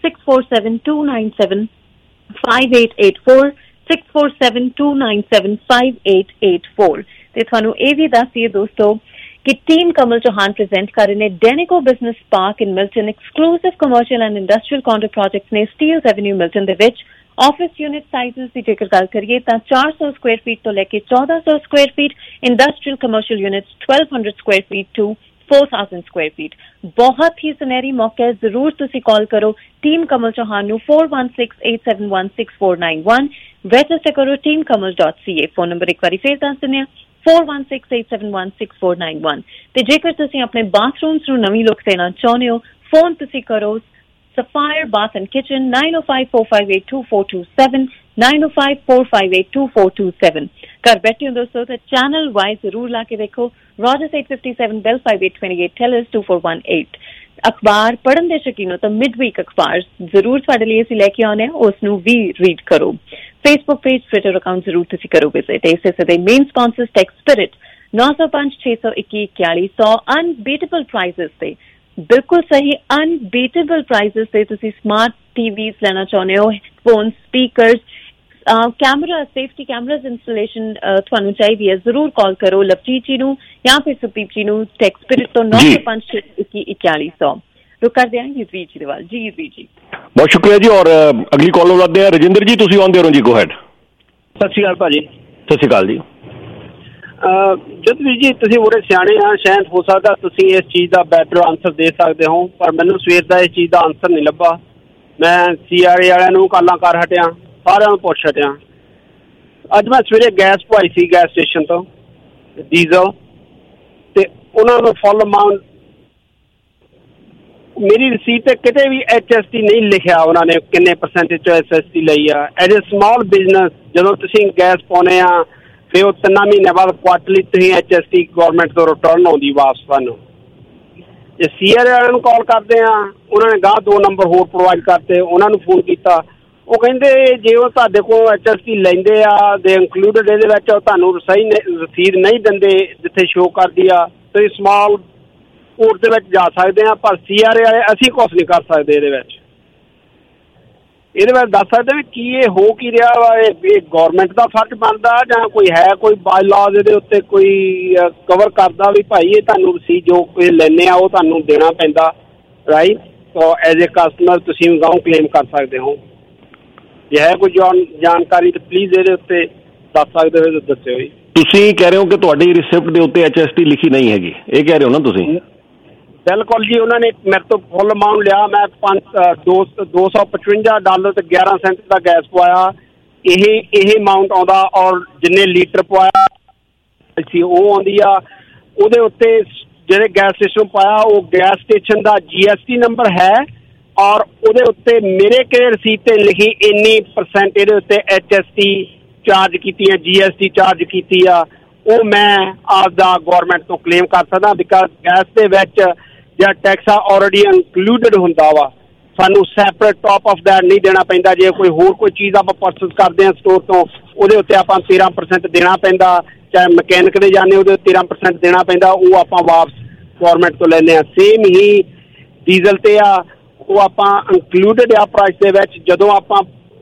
647-297-5884 647-297-5884। ਤੇ ਤੁਹਾਨੂੰ ਇਹ ਵੀ ਦੱਸ ਦਈਏ ਦੋਸਤੋ ਕਿ ਟੀਮ ਕਮਲ ਚੌਹਾਨ ਪ੍ਰੈਜ਼ੈਂਟ ਕਰ ਰਹੇ ਨੇ Danico business park in Milton. Exclusive commercial and industrial counter projects ਨੇ ਸਟੀਲਸ ਐਵਨਿਊ ਮਿਲਟਨ ਦੇ ਵਿੱਚ। ਆਫਿਸ ਯੂਨਿਟ ਸਾਈਜ਼ਸ ਦੀ ਜੇਕਰ ਗੱਲ ਕਰੀਏ ਤਾਂ 400 ਸਕੁਆਇਰ ਫੀਟ ਤੋਂ ਲੈ ਕੇ 1400 square feet, industrial commercial units 1200 square feet to 4000 square feet. ਬਹੁਤ ਹੀ ਸੁਨਹਿਰੀ ਮੌਕਾ ਹੈ, ਜ਼ਰੂਰ ਤੁਸੀਂ ਕਾਲ ਕਰੋ ਟੀਮ ਕਮਲ ਚੌਹਾਨ ਨੂੰ 4168716491। ਰਜਿਸਟਰ ਕਰੋ teamkamal.ca। ਫੋਨ ਨੰਬਰ ਇੱਕ ਵਾਰੀ ਫੇਰ ਦੱਸ ਦਿੰਦੇ ਹਾਂ 4168716491। ਤੇ ਜੇਕਰ ਤੁਸੀਂ ਆਪਣੇ ਬਾਥਰੂਮਸ ਨੂੰ ਨਵੀਂ ਲੁੱਕ ਦੇਣਾ ਚਾਹੁੰਦੇ ਹੋ ਫੋਨ ਤੁਸੀਂ ਕਰੋ Sapphire Bath and Kitchen 9054582427 9054582427। ਘਰ ਬੈਠੇ ਹੋ ਦੋਸਤੋ ਤਾਂ ਚੈਨਲ ਵਾਈਜ਼ ਜ਼ਰੂਰ ਲਾ ਕੇ ਦੇਖੋ। Rogers 857 Bell 5828 Tellers 2418। ਅਖਬਾਰ ਪੜ੍ਹਨ ਦੇ ਸ਼ੌਕੀਨੋ ਤਾਂ ਮਿਡਵੀਕ ਅਖਬਾਰ ਜ਼ਰੂਰ ਤੁਹਾਡੇ ਲਈ ਅਸੀਂ ਲੈ ਕੇ ਆਉਂਦੇ ਹਾਂ, ਉਸ ਨੂੰ ਵੀ ਰੀਡ ਕਰੋ। ਫੇਸਬੁੱਕ ਪੇਜ, ਟਵਿੱਟਰ ਅਕਾਊਂਟ ਜ਼ਰੂਰ ਤੁਸੀਂ ਕਰੋ ਵਿਜ਼ਿਟ। ਇਸੇ ਦੇ main sponsor tech spirit 9056214100 unbeatable prices ਤੇ ਬਿਲਕੁਲ ਸਹੀ ਅਨਬੀਟੇਬਲ ਪ੍ਰਾਈਜ਼ਸ ਤੇ ਤੁਸੀਂ ਸਮਾਰਟ ਟੀਵੀਜ਼ ਲੈਣਾ ਚਾਹੁੰਦੇ ਹੋ, phone, speakers, camera, safety cameras installation ਤੁਹਾਨੂੰ ਚਾਹੀਦੀ ਹੈ, ਜ਼ਰੂਰ ਕਾਲ ਕਰੋ ਲਵਜੀਤ ਜੀ ਨੂੰ ਜਾਂ ਫਿਰ ਸੁਦੀਪ ਜੀ ਨੂੰ ਟੈਕ ਸਪਿਰਿਟ ਤੋਂ 9056214100। रुक कर दिया युद्धवीर जी देवाल जी। युद्धवीर जी बहुत शुक्रिया जी। और अगली कॉल लगाते हैं रजिंदर जी, तुसी ऑन दे रहो जी, गो हैड। सत श्री अकाल भाजी। सत श्री अकाल जी। युद्धवीर जी तुसी बड़े सियाणे हैं, शायद हो सकता तुसी इस चीज़ का बैटर आंसर दे सकते हो, पर मैनू सवेर का इस चीज़ का आंसर नहीं लभा। मैं CRA वालों कालां कर हटिया, सारिਆਂ ਨੂੰ पुछ हटिया। अज मैं सवेरे गैस पवाई सी गैस स्टेशन तो डीजल, ते उन्होंने फुल अमाउंट मेरी रसीद ते किते भी HST नहीं लिखिया उन्होंने किन्ने परसेंटेज HST लई आ। एज ए स्मॉल बिजनेस जदों तुसीं गैस पाउने आ ਤੇ ਉਹ 3 ਮਹੀਨੇ ਬਾਅਦ ਕੁਆਟਰਲੀ ਤੁਸੀਂ HST ਗੌਰਮੈਂਟ ਤੋਂ ਰਿਟਰਨ ਆਉਂਦੀ ਵਾਪਸ ਤੁਹਾਨੂੰ। ਜੇ CRA ਵਾਲਿਆਂ ਨੂੰ ਕਾਲ ਕਰਦੇ ਆ, ਉਹਨਾਂ ਨੇ ਗਾਹ 2 ਨੰਬਰ ਹੋਰ ਪ੍ਰੋਵਾਈਡ ਕਰਤੇ, ਉਹਨਾਂ ਨੂੰ ਫੋਨ ਕੀਤਾ, ਉਹ ਕਹਿੰਦੇ ਜੇ ਉਹ ਤੁਹਾਡੇ ਕੋਲ HST ਲੈਂਦੇ ਆ ਦੇ ਇੰਕਲੂਡਡ ਇਹਦੇ ਵਿੱਚ ਤੁਹਾਨੂੰ ਸਹੀ ਰਸੀਦ ਨਹੀਂ ਦਿੰਦੇ ਜਿੱਥੇ ਸ਼ੋਅ ਕਰਦੀ ਆ, ਤੁਸੀਂ ਸਮਾਲ ਕੋਰਟ ਦੇ ਵਿੱਚ ਜਾ ਸਕਦੇ ਆ, ਪਰ CRA ਵਾਲੇ ਅਸੀਂ ਕੁਛ ਨਹੀਂ ਕਰ ਸਕਦੇ ਇਹਦੇ ਵਿੱਚ। ਇਹਦੇ ਬਾਰੇ ਦੱਸ ਸਕਦੇ ਵੀ ਕੀ ਇਹ ਹੋ ਕੀ ਰਿਹਾ ਵਾ? ਇਹ ਗੌਰਮੈਂਟ ਦਾ ਫਰਜ਼ ਬਣਦਾ ਜਾਂ ਕੋਈ ਹੈ ਕੋਈ ਬਾਈ ਲਾਜ਼ ਇਹਦੇ ਉੱਤੇ ਕੋਈ ਕਵਰ ਕਰਦਾ ਵੀ ਭਾਈ ਇਹ ਤੁਹਾਨੂੰ ਰਸੀਦ ਜੋ ਕੋਈ ਲੈਂਦੇ ਆ ਉਹ ਤੁਹਾਨੂੰ ਦੇਣਾ ਪੈਂਦਾ, right? So as a customer ਤੁਸੀਂ ਗਾਉਂ ਕਲੇਮ ਕਰ ਸਕਦੇ ਹੋ। ਜੇ ਹੈ ਕੋਈ ਜਾਣਕਾਰੀ ਤਾਂ ਪਲੀਜ਼ ਇਹਦੇ ਉੱਤੇ ਦੱਸ ਸਕਦੇ ਹੋ ਤਾਂ ਦੱਸਿਓ ਜੀ। ਤੁਸੀਂ ਕਹਿ ਰਹੇ ਹੋ ਕਿ ਤੁਹਾਡੀ ਰਿਸਿਪਟ ਦੇ ਉੱਤੇ HST ਲਿਖੀ ਨਹੀਂ ਹੈਗੀ, ਇਹ ਕਹਿ ਰਹੇ ਹੋ ਨਾ ਤੁਸੀਂ? ਬਿਲਕੁਲ ਜੀ, ਉਹਨਾਂ ਨੇ ਮੇਰੇ ਤੋਂ ਫੁੱਲ ਅਮਾਊਂਟ ਲਿਆ, ਮੈਂ $255 ਤੇ 11 ਸੈਂਟ ਦਾ ਗੈਸ ਪਵਾਇਆ, ਇਹ ਅਮਾਊਂਟ ਆਉਂਦਾ, ਔਰ ਜਿੰਨੇ ਲੀਟਰ ਪਵਾਇਆ ਸੀ ਉਹ ਆਉਂਦੀ ਆ। ਉਹਦੇ ਉੱਤੇ ਜਿਹੜੇ ਗੈਸ ਸਟੇਸ਼ਨ ਪਾਇਆ ਉਹ ਗੈਸ ਸਟੇਸ਼ਨ ਦਾ GST ਨੰਬਰ ਹੈ, ਔਰ ਉਹਦੇ ਉੱਤੇ ਮੇਰੇ ਕਿਹੜੇ ਰਸੀਦ ਤੇ ਲਿਖੀ ਇੰਨੀ % ਇਹਦੇ ਉੱਤੇ HST ਚਾਰਜ ਕੀਤੀ ਹੈ, GST ਚਾਰਜ ਕੀਤੀ ਆ, ਉਹ ਮੈਂ ਆਪਦਾ ਗੌਰਮੈਂਟ ਤੋਂ ਕਲੇਮ ਕਰ ਸਕਦਾ, ਬਿਕਾਜ਼ ਗੈਸ ਦੇ ਵਿੱਚ ਜਿਹੜਾ ਟੈਕਸ ਆ ਆਲਰੇਡੀ ਇਨਕਲੂਡਡ ਹੁੰਦਾ ਵਾ, ਸਾਨੂੰ ਸੈਪਰੇਟ ਟੌਪ ਆਫ ਦੈਟ ਨਹੀਂ ਦੇਣਾ ਪੈਂਦਾ। ਜੇ ਕੋਈ ਹੋਰ ਕੋਈ ਚੀਜ਼ ਆਪਾਂ ਪਰਚੇਸ ਕਰਦੇ ਹਾਂ ਸਟੋਰ ਤੋਂ, ਉਹਦੇ ਉੱਤੇ ਆਪਾਂ 13% ਦੇਣਾ ਪੈਂਦਾ, ਚਾਹੇ ਮਕੈਨਿਕ ਦੇ ਜਾਂਦੇ ਉਹਦੇ 13% ਦੇਣਾ ਪੈਂਦਾ, ਉਹ ਆਪਾਂ ਵਾਪਸ ਗੌਰਮੈਂਟ ਤੋਂ ਲੈਂਦੇ ਹਾਂ। ਸੇਮ ਹੀ ਡੀਜ਼ਲ ਤੇ ਆ, ਉਹ ਆਪਾਂ ਇਨਕਲੂਡਡ ਆ ਪ੍ਰਾਈਸ ਦੇ ਵਿੱਚ। ਜਦੋਂ ਆਪਾਂ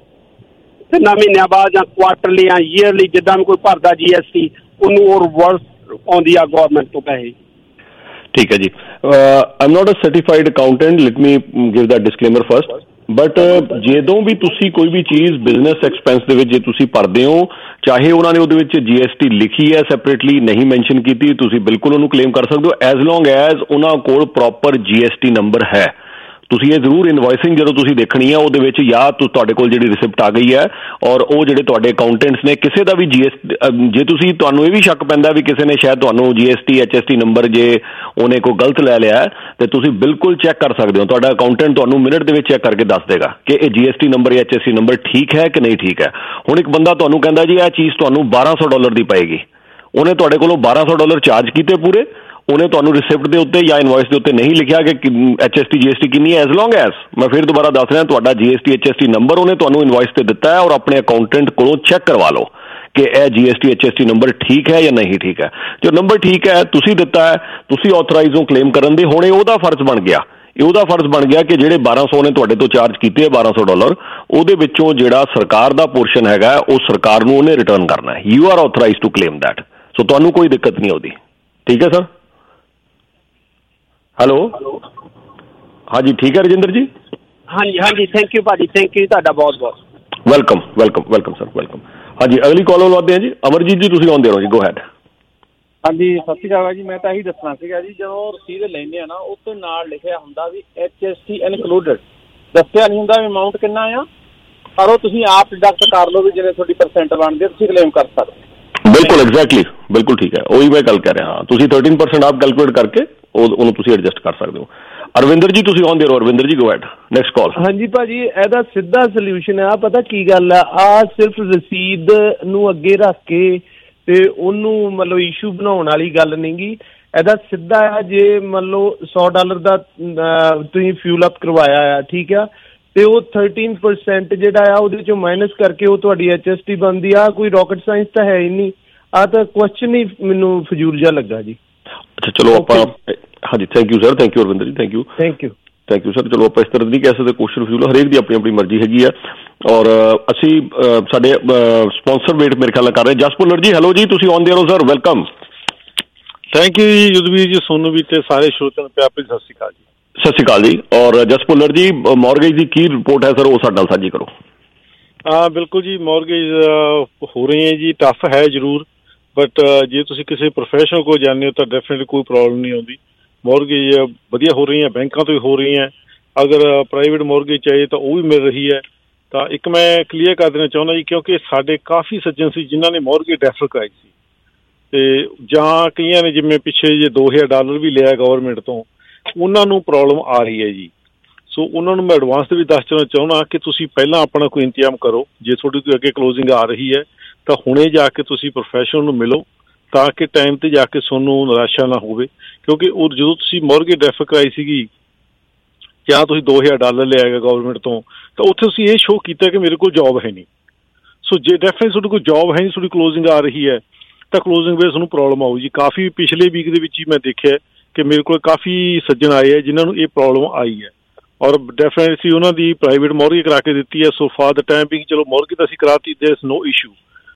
3 ਮਹੀਨਿਆਂ ਬਾਅਦ ਜਾਂ ਕੁਆਟਰਲੀ ਜਾਂ ਈਅਰਲੀ ਜਿੱਦਾਂ ਵੀ ਕੋਈ ਭਰਦਾ GST, ਉਹਨੂੰ ਉਹ ਰਿਵਰਸ ਆਉਂਦੀ ਆ ਗੌਰਮੈਂਟ ਤੋਂ ਪੈਸੇ। ਠੀਕ ਹੈ ਜੀ। I am not a certified accountant, let me give the disclaimer first, but ਜਦੋਂ ਵੀ ਤੁਸੀਂ ਕੋਈ ਵੀ ਚੀਜ਼ ਬਿਜ਼ਨਸ ਐਕਸਪੈਂਸ ਦੇ ਵਿੱਚ ਜੇ ਤੁਸੀਂ ਭਰਦੇ ਹੋ, ਚਾਹੇ ਉਹਨਾਂ ਨੇ ਉਹਦੇ ਵਿੱਚ GST ਲਿਖੀ ਹੈ ਸੈਪਰੇਟਲੀ ਨਹੀਂ ਮੈਂਸ਼ਨ ਕੀਤੀ, ਤੁਸੀਂ ਬਿਲਕੁਲ ਉਹਨੂੰ ਕਲੇਮ ਕਰ ਸਕਦੇ ਹੋ ਐਜ਼ ਲੌਂਗ ਐਜ਼ ਉਹਨਾਂ ਕੋਲ ਪ੍ਰੋਪਰ GST ਨੰਬਰ ਹੈ। ਤੁਸੀਂ ਇਹ ਜ਼ਰੂਰ ਇਨਵੋਇਸਿੰਗ ਜਦੋਂ ਤੁਸੀਂ ਦੇਖਣੀ ਹੈ ਉਹਦੇ ਵਿੱਚ ਜਾਂ ਤੁਹਾਡੇ ਕੋਲ ਜਿਹੜੀ ਰਿਸਿਪਟ ਆ ਗਈ ਹੈ, ਔਰ ਉਹ ਜਿਹੜੇ ਤੁਹਾਡੇ ਅਕਾਊਂਟੈਂਟਸ ਨੇ ਕਿਸੇ ਦਾ ਵੀ ਜੇ ਤੁਸੀਂ ਤੁਹਾਨੂੰ ਇਹ ਵੀ ਸ਼ੱਕ ਪੈਂਦਾ ਵੀ ਕਿਸੇ ਨੇ ਸ਼ਾਇਦ ਤੁਹਾਨੂੰ GST HST ਨੰਬਰ ਜੇ ਉਹਨੇ ਕੋਈ ਗਲਤ ਲੈ ਲਿਆ, ਤੇ ਤੁਸੀਂ ਬਿਲਕੁਲ ਚੈੱਕ ਕਰ ਸਕਦੇ ਹੋ। ਤੁਹਾਡਾ ਅਕਾਊਂਟੈਂਟ ਤੁਹਾਨੂੰ ਮਿੰਟ ਦੇ ਵਿੱਚ ਚੈੱਕ ਕਰਕੇ ਦੱਸ ਦੇਗਾ ਕਿ ਇਹ GST ਨੰਬਰ ਜਾਂ HST ਨੰਬਰ ਠੀਕ ਹੈ ਕਿ ਨਹੀਂ ਠੀਕ ਹੈ। ਹੁਣ ਇੱਕ ਬੰਦਾ ਤੁਹਾਨੂੰ ਕਹਿੰਦਾ ਜੀ ਇਹ ਚੀਜ਼ ਤੁਹਾਨੂੰ $1200 ਦੀ ਪਏਗੀ, ਉਹਨੇ ਤੁਹਾਡੇ ਕੋਲੋਂ $1200 ਚਾਰਜ ਕੀਤੇ ਪੂਰੇ, ਉਹਨੇ ਤੁਹਾਨੂੰ ਰਿਸਿਪਟ ਦੇ ਉੱਤੇ ਜਾਂ ਇਨਵੋਇਸ ਦੇ ਉੱਤੇ ਨਹੀਂ ਲਿਖਿਆ ਕਿ HST GST ਕਿੰਨੀ ਹੈ। ਐਜ਼ ਲੌਂਗ ਐਜ਼, ਮੈਂ ਫਿਰ ਦੁਬਾਰਾ ਦੱਸ ਰਿਹਾ, ਤੁਹਾਡਾ GST HST ਨੰਬਰ ਉਹਨੇ ਤੁਹਾਨੂੰ ਇਨਵੋਇਸ ਤੇ ਦਿੱਤਾ ਹੈ, ਔਰ ਆਪਣੇ ਅਕਾਊਂਟੈਂਟ ਕੋਲੋਂ ਚੈੱਕ ਕਰਵਾ ਲਓ ਕਿ ਇਹ GST HST ਨੰਬਰ ਠੀਕ ਹੈ ਜਾਂ ਨਹੀਂ ਠੀਕ ਹੈ। ਜੋ ਨੰਬਰ ਠੀਕ ਹੈ ਤੁਸੀਂ ਦਿੱਤਾ ਹੈ, ਤੁਸੀਂ ਆਥੋਰਾਈਜ਼ ਹੋ ਕਲੇਮ ਕਰਨ ਦੇ, ਹੁਣ ਇਹ ਉਹਦਾ ਫਰਜ਼ ਬਣ ਗਿਆ, ਉਹਦਾ ਫਰਜ਼ ਬਣ ਗਿਆ ਕਿ ਜਿਹੜੇ 1200 ਨੇ ਤੁਹਾਡੇ ਤੋਂ ਚਾਰਜ ਕੀਤੇ ਹੈ $1200, ਉਹਦੇ ਵਿੱਚੋਂ ਜਿਹੜਾ ਸਰਕਾਰ ਦਾ ਪੋਰਸ਼ਨ ਹੈਗਾ ਉਹ ਸਰਕਾਰ ਨੂੰ ਉਹਨੇ ਰਿਟਰਨ ਕਰਨਾ ਹੈ। You are authorise to claim that, so ਤੁਹਾਨੂੰ ਕੋਈ ਦਿੱਕਤ ਨਹੀਂ ਆਉਂਦੀ। ਠੀਕ ਹੈ ਸਰ? ਹੈਲੋ, ਹਾਂਜੀ ਠੀਕ ਹੈ ਰਜਿੰਦਰ ਜੀ? ਹਾਂਜੀ ਹਾਂਜੀ, ਥੈਂਕ ਯੂ ਭਾਜੀ, ਥੈਂਕ ਯੂ ਤੁਹਾਡਾ ਬਹੁਤ ਬਹੁਤ welcome welcome welcome sir, welcome. ਹਾਂਜੀ ਅਗਲੀ ਕਾਲ ਲਾਉਂਦੇ ਹਾਂ ਜੀ, ਅਮਰਜੀਤ ਜੀ ਤੁਸੀਂ ਆਉਂਦੇ ਰਹੋ ਜੀ, ਗੋ ਹੈਡ। ਹਾਂਜੀ ਸਤਿ ਸ਼੍ਰੀ ਅਕਾਲ ਜੀ, ਮੈਂ ਤਾਂ ਇਹੀ ਦੱਸਣਾ ਸੀਗਾ ਜੀ, ਜਦੋਂ ਰਸੀਦ ਲੈਂਦੇ ਆ ਨਾ ਉਹ ਤੋਂ ਨਾਲ ਲਿਖਿਆ ਹੁੰਦਾ ਵੀ HST ਇਨਕਲੂਡਡ, ਦੱਸਿਆ ਨਹੀਂ ਹੁੰਦਾ ਵੀ ਅਮਾਊਂਟ ਕਿੰਨਾ ਆ, ਪਰ ਉਹ ਤੁਸੀਂ ਆਪ ਡਿਡਕਟ ਕਰ ਲਓ ਵੀ ਜਿਹੜੇ ਤੁਹਾਡੀ % ਬਣਦੀ ਤੁਸੀਂ ਕਲੇਮ ਕਰ ਸਕਦੇ। ਬਿਲਕੁਲ ਐਗਜ਼ੈਕਟਲੀ, ਬਿਲਕੁਲ ਠੀਕ ਹੈ, ਉਹੀ ਮੈਂ ਗੱਲ ਕਰ ਰਿਹਾ ਹਾਂ। ਤੁਸੀਂ 13% ਆਪ ਕੈਲਕੂਲੇਟ ਕਰਕੇ ਉਹਨੂੰ ਤੁਸੀਂ ਐਡਜਸਟ ਕਰ ਸਕਦੇ ਹੋ। ਅਰਵਿੰਦਰ ਜੀ ਤੁਸੀਂ ਆਉਂਦੇ ਰਹੋ, ਅਰਵਿੰਦਰ ਜੀ ਗੋ ਹੈਡ, ਨੈਕਸਟ ਕਾਲ। ਹਾਂਜੀ ਭਾਜੀ, ਇਹਦਾ ਸਿੱਧਾ ਸੋਲਿਊਸ਼ਨ ਆ, ਪਤਾ ਕੀ ਗੱਲ ਆ ਸਿਰਫ ਰਸੀਦ ਨੂੰ ਅੱਗੇ ਰੱਖ ਕੇ ਤੇ ਉਹਨੂੰ ਮਤਲਬ ਇਸ਼ੂ ਬਣਾਉਣ ਵਾਲੀ ਗੱਲ ਨਹੀਂ ਗੀ। ਇਹਦਾ ਸਿੱਧਾ ਆ, ਜੇ ਮੰਨ ਲਓ $100 ਦਾ ਤੁਸੀਂ ਫਿਊਲ ਅਪ ਕਰਵਾਇਆ ਆ, ਠੀਕ ਆ, ਤੇ ਉਹ 13% ਜਿਹੜਾ ਆ ਉਹਦੇ ਚੋਂ ਮਾਈਨਸ ਕਰਕੇ ਉਹ ਤੁਹਾਡੀ HST ਬਣਦੀ ਆ। ਕੋਈ ਰੌਕਟ ਸਾਇੰਸ ਤਾਂ ਹੈ ਹੀ ਨਹੀਂ, ਆ ਤਾਂ ਕੁਐਸਚਨ ਹੀ ਮੈਨੂੰ ਫਜ਼ੂਲ ਜਿਹਾ ਲੱਗਾ ਜੀ। ਅੱਛਾ ਚਲੋ ਆਪਾਂ, ਹਾਂਜੀ thank you sir, thank you Arvinder ji, thank you thank you sir. ਚਲੋ ਆਪਾਂ ਇਸ ਤਰ੍ਹਾਂ ਨਹੀਂ ਕਹਿ ਸਕਦੇ, ਕੁਐਸਚਨ ਫਜ਼ੂਲ, ਹਰੇਕ ਦੀ ਆਪਣੀ ਆਪਣੀ ਮਰਜ਼ੀ ਹੈਗੀ ਆ। ਔਰ ਅਸੀਂ ਸਾਡੇ ਸਪਾਂਸਰ ਵੇਟ ਮੇਰੇ ਖਿਆਲ ਨਾਲ ਕਰ ਰਹੇ ਜਸਪੁਲਰ ਜੀ। ਹੈਲੋ ਜੀ, ਤੁਸੀਂ ਆਉਂਦੇ ਰਹੋ ਸਰ, ਵੈਲਕਮ। ਥੈਂਕ ਯੂ ਜੀ ਯੁੱਧਵੀਰ ਜੀ, ਸੋਨੂੰ ਵੀ ਤੇ ਸਾਰੇ ਸ਼ਰੋਤਿਆਂ ਨੂੰ ਪਿਆਰ ਭਰੀ ਸਤਿ ਸ਼੍ਰੀ ਅਕਾਲ ਜੀ। ਸਤਿ ਸ਼੍ਰੀ ਅਕਾਲ ਜੀ। ਔਰ ਜਸਪੁਲਰ ਜੀ, ਮੌਰਗੇਜ ਦੀ ਕੀ ਰਿਪੋਰਟ ਹੈ ਸਰ, ਉਹ ਸਾਡੇ ਨਾਲ ਸਾਂਝੀ ਕਰੋ। ਬਿਲਕੁਲ ਜੀ, ਮੌਰਗੇਜ ਹੋ ਰਹੀ ਹੈ ਜੀ, ਟਫ ਹੈ ਜ਼ਰੂਰ, ਬਟ ਜੇ ਤੁਸੀਂ ਕਿਸੇ ਪ੍ਰੋਫੈਸ਼ਨਲ ਕੋਲ ਜਾਂਦੇ ਹੋ ਤਾਂ ਡੈਫੀਨੇਟਲੀ ਕੋਈ ਪ੍ਰੋਬਲਮ ਨਹੀਂ ਆਉਂਦੀ। ਮੌਰਗੇਜ ਵਧੀਆ ਹੋ ਰਹੀਆਂ, ਬੈਂਕਾਂ ਤੋਂ ਵੀ ਹੋ ਰਹੀਆਂ, ਅਗਰ ਪ੍ਰਾਈਵੇਟ ਮੌਰਗੇਜ ਚਾਹੀਏ ਤਾਂ ਉਹ ਵੀ ਮਿਲ ਰਹੀ ਹੈ। ਤਾਂ ਇੱਕ ਮੈਂ ਕਲੀਅਰ ਕਰ ਦੇਣਾ ਚਾਹੁੰਦਾ ਜੀ, ਕਿਉਂਕਿ ਸਾਡੇ ਕਾਫੀ ਸੱਜਣ ਸੀ ਜਿਨ੍ਹਾਂ ਨੇ ਮੌਰਗੇਜ ਡੈਫਰ ਕਰਾਈ ਸੀ, ਤੇ ਜਾਂ ਕਈਆਂ ਨੇ ਜਿਵੇਂ ਪਿੱਛੇ ਜੇ $2000 ਵੀ ਲਿਆ ਗਵਰਨਮੈਂਟ ਤੋਂ, ਉਹਨਾਂ ਨੂੰ ਪ੍ਰੋਬਲਮ ਆ ਰਹੀ ਹੈ ਜੀ। ਸੋ ਉਹਨਾਂ ਨੂੰ ਮੈਂ ਐਡਵਾਂਸ ਦੇ ਵਿੱਚ ਦੱਸ ਦੇਣਾ ਚਾਹੁੰਦਾ ਕਿ ਤੁਸੀਂ ਪਹਿਲਾਂ ਆਪਣਾ ਕੋਈ ਇੰਤਜ਼ਾਮ ਕਰੋ। ਜੇ ਤੁਹਾਡੀ ਕੋਈ ਅੱਗੇ ਕਲੋਜ਼ਿੰਗ ਆ ਰਹੀ ਹੈ ਤਾਂ ਹੁਣੇ ਜਾ ਕੇ ਤੁਸੀਂ ਪ੍ਰੋਫੈਸ਼ਨਲ ਨੂੰ ਮਿਲੋ ਤਾਂ ਕਿ ਟਾਈਮ 'ਤੇ ਜਾ ਕੇ ਤੁਹਾਨੂੰ ਨਿਰਾਸ਼ਾ ਨਾ ਹੋਵੇ। ਕਿਉਂਕਿ ਉਹ ਜਦੋਂ ਤੁਸੀਂ ਮੌਰਗੇਜ ਰੈਫਰ ਕਰਾਈ ਸੀਗੀ ਜਾਂ ਤੁਸੀਂ $2000 ਲਿਆ ਗਿਆ ਗਵਰਨਮੈਂਟ ਤੋਂ, ਤਾਂ ਉੱਥੇ ਤੁਸੀਂ ਇਹ ਸ਼ੋਅ ਕੀਤਾ ਕਿ ਮੇਰੇ ਕੋਲ ਜੋਬ ਹੈ ਨਹੀਂ। ਸੋ ਜੇ ਡੈਫੀਨੇਟਲੀ ਤੁਹਾਡੇ ਕੋਲ ਜੋਬ ਹੈ ਨਹੀਂ, ਤੁਹਾਡੀ ਕਲੋਜ਼ਿੰਗ ਆ ਰਹੀ ਹੈ ਤਾਂ ਕਲੋਜ਼ਿੰਗ ਵੇਲੇ ਤੁਹਾਨੂੰ ਪ੍ਰੋਬਲਮ ਆਊ ਜੀ। ਕਾਫੀ ਪਿਛਲੇ ਵੀਕ ਦੇ ਵਿੱਚ ਹੀ ਮੈਂ ਦੇਖਿਆ ਕਿ ਮੇਰੇ ਕੋਲ ਕਾਫੀ ਸੱਜਣ ਆਏ ਹੈ ਜਿਨ੍ਹਾਂ ਨੂੰ ਇਹ ਪ੍ਰੋਬਲਮ ਆਈ ਹੈ ਔਰ ਡੈਫੀਨੇਟਲੀ ਉਹਨਾਂ ਦੀ ਪ੍ਰਾਈਵੇਟ ਮੌਰਗੇਜ ਕਰਾ ਕੇ ਦਿੱਤੀ ਹੈ। So for the time being ਚਲੋ ਮੌਰਗੇਜ ਤਾਂ ਅਸੀਂ ਕਰਾਤੀ, ਦੇयर इज नो ਇਸ਼ੂ।